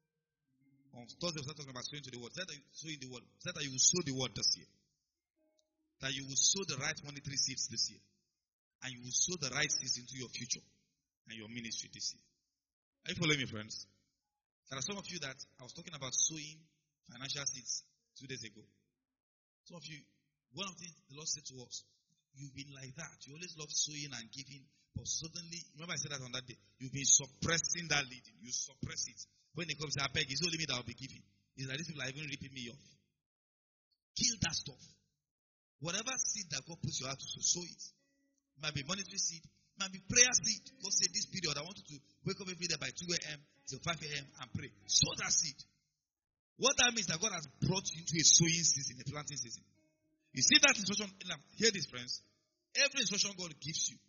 On Thursday, we start talking about sowing to the word. Say that you sow in the word. Say that you will sow the word this year. That you will sow the right monetary seeds this year. And you will sow the right seeds into your future and your ministry this year. Are you following me, friends? There are some of you that I was talking about sowing financial seeds 2 days ago. Some of you, one of the things the Lord said to us, you've been like that. You always love sowing and giving, but suddenly, remember I said that on that day, you've been suppressing that leading. You suppress it. When they come and say, I beg, it's only me that will be giving. It's like these people are even ripping me off. Kill that stuff. Whatever seed that God puts your heart to sow it. It might be monetary seed, it might be prayer seed. God said this period, I want you to wake up every day by 2 a.m. till 5 a.m. and pray. Sow that seed. What that means that God has brought you into a sowing season, a planting season. You see that instruction, hear this, friends. Every instruction God gives you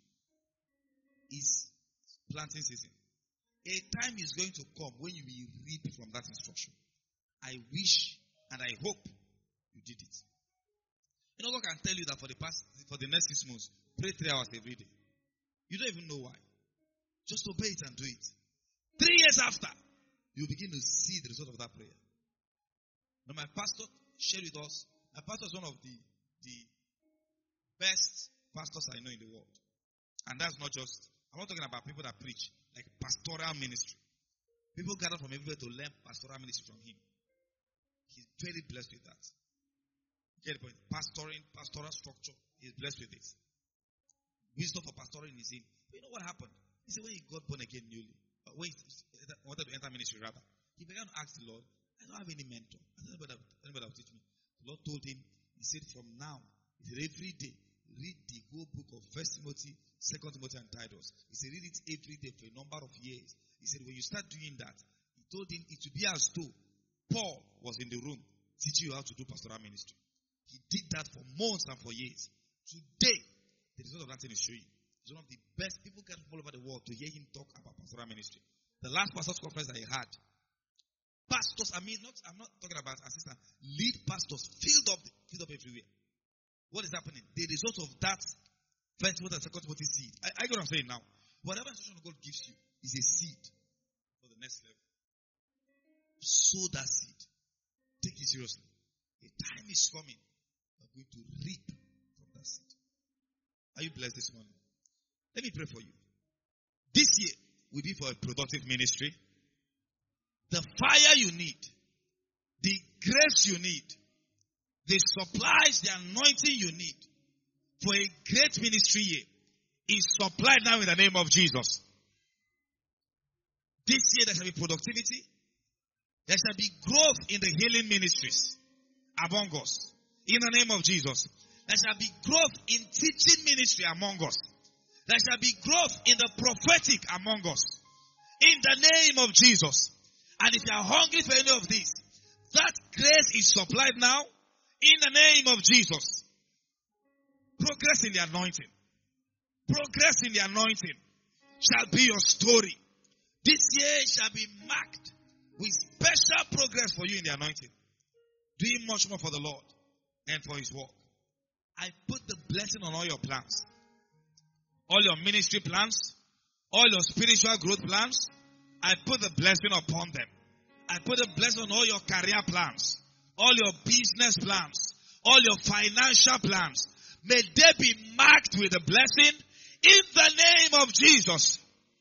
is planting season. A time is going to come when you will reap from that instruction. I wish and I hope you did it. You know, God can tell you that for the next 6 months, pray 3 hours every day. You don't even know why. Just obey it and do it. 3 years after, you begin to see the result of that prayer. Now, my pastor shared with us, my pastor is one of the best pastors I know in the world. And that's not just, I'm not talking about people that preach, like pastoral ministry. People gather from everywhere to learn pastoral ministry from him. He's very blessed with that. Get the point? Pastoral structure, he's blessed with it. Wisdom for pastoring is him. But you know what happened? He said when he got born again newly, when he wanted to enter ministry rather, he began to ask the Lord, I don't have any mentor. I don't know anybody that will teach me. The Lord told him, he said from now, he said every day, read the whole book of 1 Timothy, 2 Timothy and Titus. He said read it every day for a number of years. He said when you start doing that, he told him it will be as though Paul was in the room teaching you how to do pastoral ministry. He did that for months and for years. Today, the result of that thing is showing. He's one of the best people get from all over the world to hear him talk about pastoral ministry. The last pastors conference that he had, pastors, I'm not talking about assistants, lead pastors filled up everywhere. What is happening? The result of that first Timothy and second Timothy seed. I get what I'm saying now. Whatever instruction God gives you is a seed for the next level. Sow that seed. Take it seriously. A time is coming. You're going to reap from that seed. Are you blessed this morning? Let me pray for you. This year will be for a productive ministry. the fire you need, the grace you need, the supplies, the anointing you need for a great ministry year is supplied now in the name of Jesus. This year there shall be productivity. There shall be growth in the healing ministries among us. In the name of Jesus. There shall be growth in teaching ministry among us. There shall be growth in the prophetic among us. In the name of Jesus. And if you are hungry for any of this, that grace is supplied now in the name of Jesus. Progress in the anointing. Progress in the anointing shall be your story. This year shall be marked with special progress for you in the anointing. Doing much more for the Lord and for His work. I put the blessing on all your plans. All your ministry plans. All your spiritual growth plans. I put the blessing upon them. I put a blessing on all your career plans. All your business plans. All your financial plans. May they be marked with a blessing in the name of Jesus.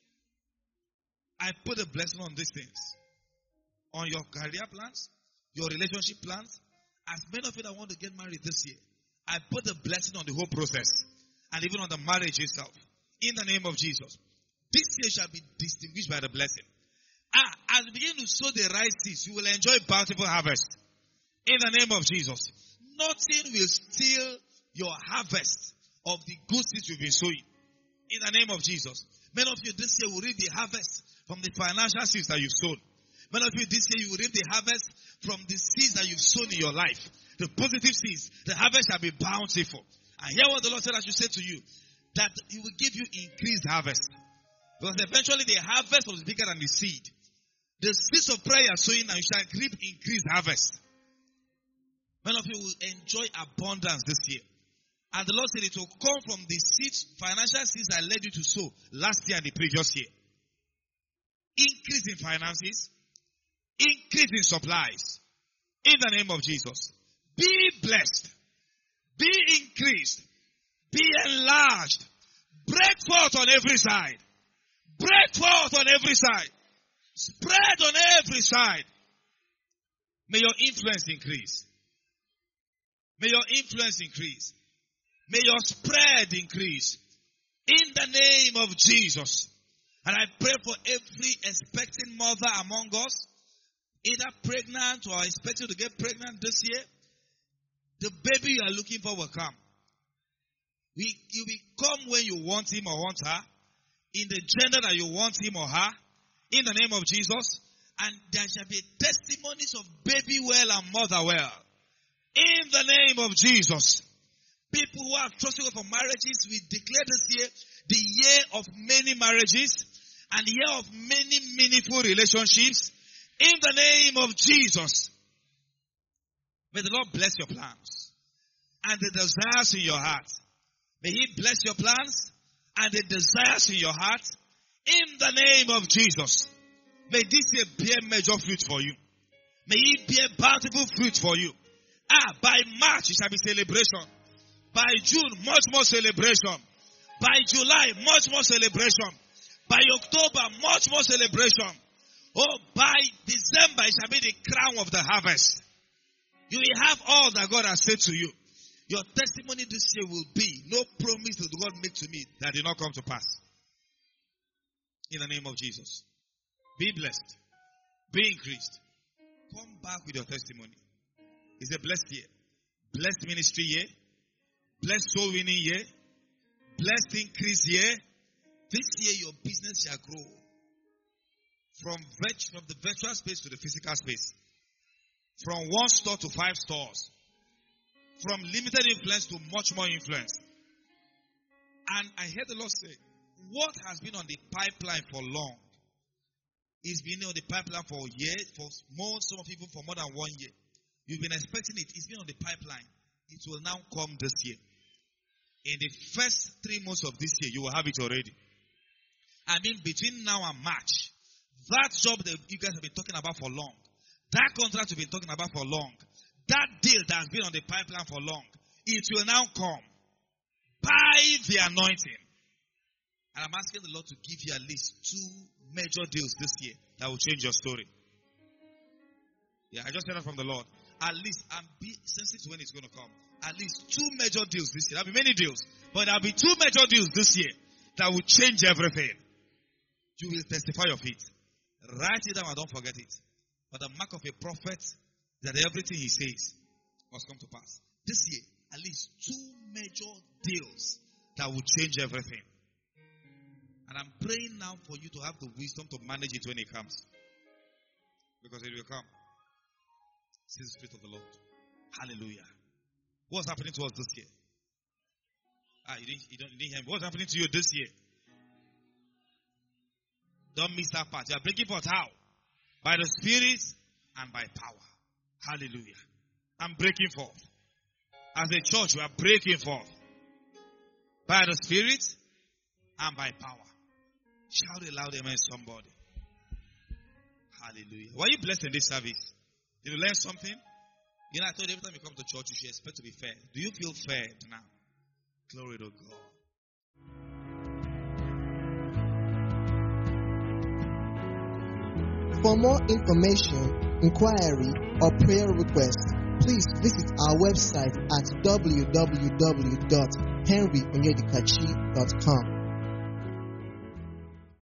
I put a blessing on these things. On your career plans, your relationship plans. As many of you that want to get married this year, I put a blessing on the whole process. And even on the marriage itself. In the name of Jesus. This year shall be distinguished by the blessing. As you begin to sow the right seeds, you will enjoy bountiful harvest. In the name of Jesus. Nothing will steal your harvest of the good seeds you've been sowing. In the name of Jesus. Many of you this year will reap the harvest from the financial seeds that you've sown. Many of you this year you will reap the harvest from the seeds that you've sown in your life. The positive seeds. The harvest shall be bountiful. And hear what the Lord said I should say to you. That He will give you increased harvest. Because eventually the harvest was bigger than the seed. The seeds of prayer sowing now, you shall reap increased harvest. Many of you will enjoy abundance this year. And the Lord said it will come from the seeds, financial seeds I led you to sow last year and the previous year. Increase in finances. Increase in supplies. In the name of Jesus. Be blessed. Be increased. Be enlarged. Break forth on every side. Break forth on every side. Spread on every side. May your influence increase. May your influence increase. May your spread increase. In the name of Jesus. And I pray for every expecting mother among us, either pregnant or expecting to get pregnant this year. The baby you are looking for will come. He will come when you want him or want her, in the gender that you want him or her, in the name of Jesus. And there shall be testimonies of baby well and mother well. In the name of Jesus. People who are trusting God for marriages, we declare this year the year of many marriages and the year of many meaningful relationships. In the name of Jesus. May the Lord bless your plans and the desires in your heart. May He bless your plans and the desires in your heart. In the name of Jesus. May this year bear major fruit for you. May it bear bountiful fruit for you. By March it shall be celebration. By June, much more celebration. By July, much more celebration. By October, much more celebration. By December, it shall be the crown of the harvest. You will have all that God has said to you. Your testimony this year will be, no promise that God made to me that did not come to pass. In the name of Jesus. Be blessed. Be increased. Come back with your testimony. It's a blessed year. Blessed ministry year. Blessed soul winning year. Blessed increase year. This year your business shall grow. From the virtual space to the physical space. From 1 store to 5 stores. From limited influence to much more influence. And I heard the Lord say, what has been on the pipeline for long? It's been on the pipeline for years, for months, some people for more than 1 year. You've been expecting it. It's been on the pipeline. It will now come this year. In the first 3 months of this year, you will have it already. I mean, between now and March, that job that you guys have been talking about for long, that contract you've been talking about for long, that deal that has been on the pipeline for long, it will now come by the anointing. And I'm asking the Lord to give you at least 2 major deals this year that will change your story. Yeah, I just heard that from the Lord. At least, and be sensitive to when it's going to come. At least 2 major deals this year. There'll be many deals, but there'll be 2 major deals this year that will change everything. You will testify of it. Write it down and don't forget it. But the mark of a prophet is that everything he says must come to pass. This year, at least 2 major deals that will change everything. And I'm praying now for you to have the wisdom to manage it when it comes. Because it will come. See the Spirit of the Lord. Hallelujah. What's happening to us this year? You didn't hear me. What's happening to you this year? Don't miss that part. You are breaking forth how? By the Spirit and by power. Hallelujah. I'm breaking forth. As a church, we are breaking forth. By the Spirit and by power. Shout it loud, amen, somebody. Hallelujah. Were you blessed in this service? Did you learn something? You know, I told you every time you come to church, you should expect to be fed. Do you feel fed now? Glory to God. For more information, inquiry, or prayer request, please visit our website at www.henryonyedikachi.com.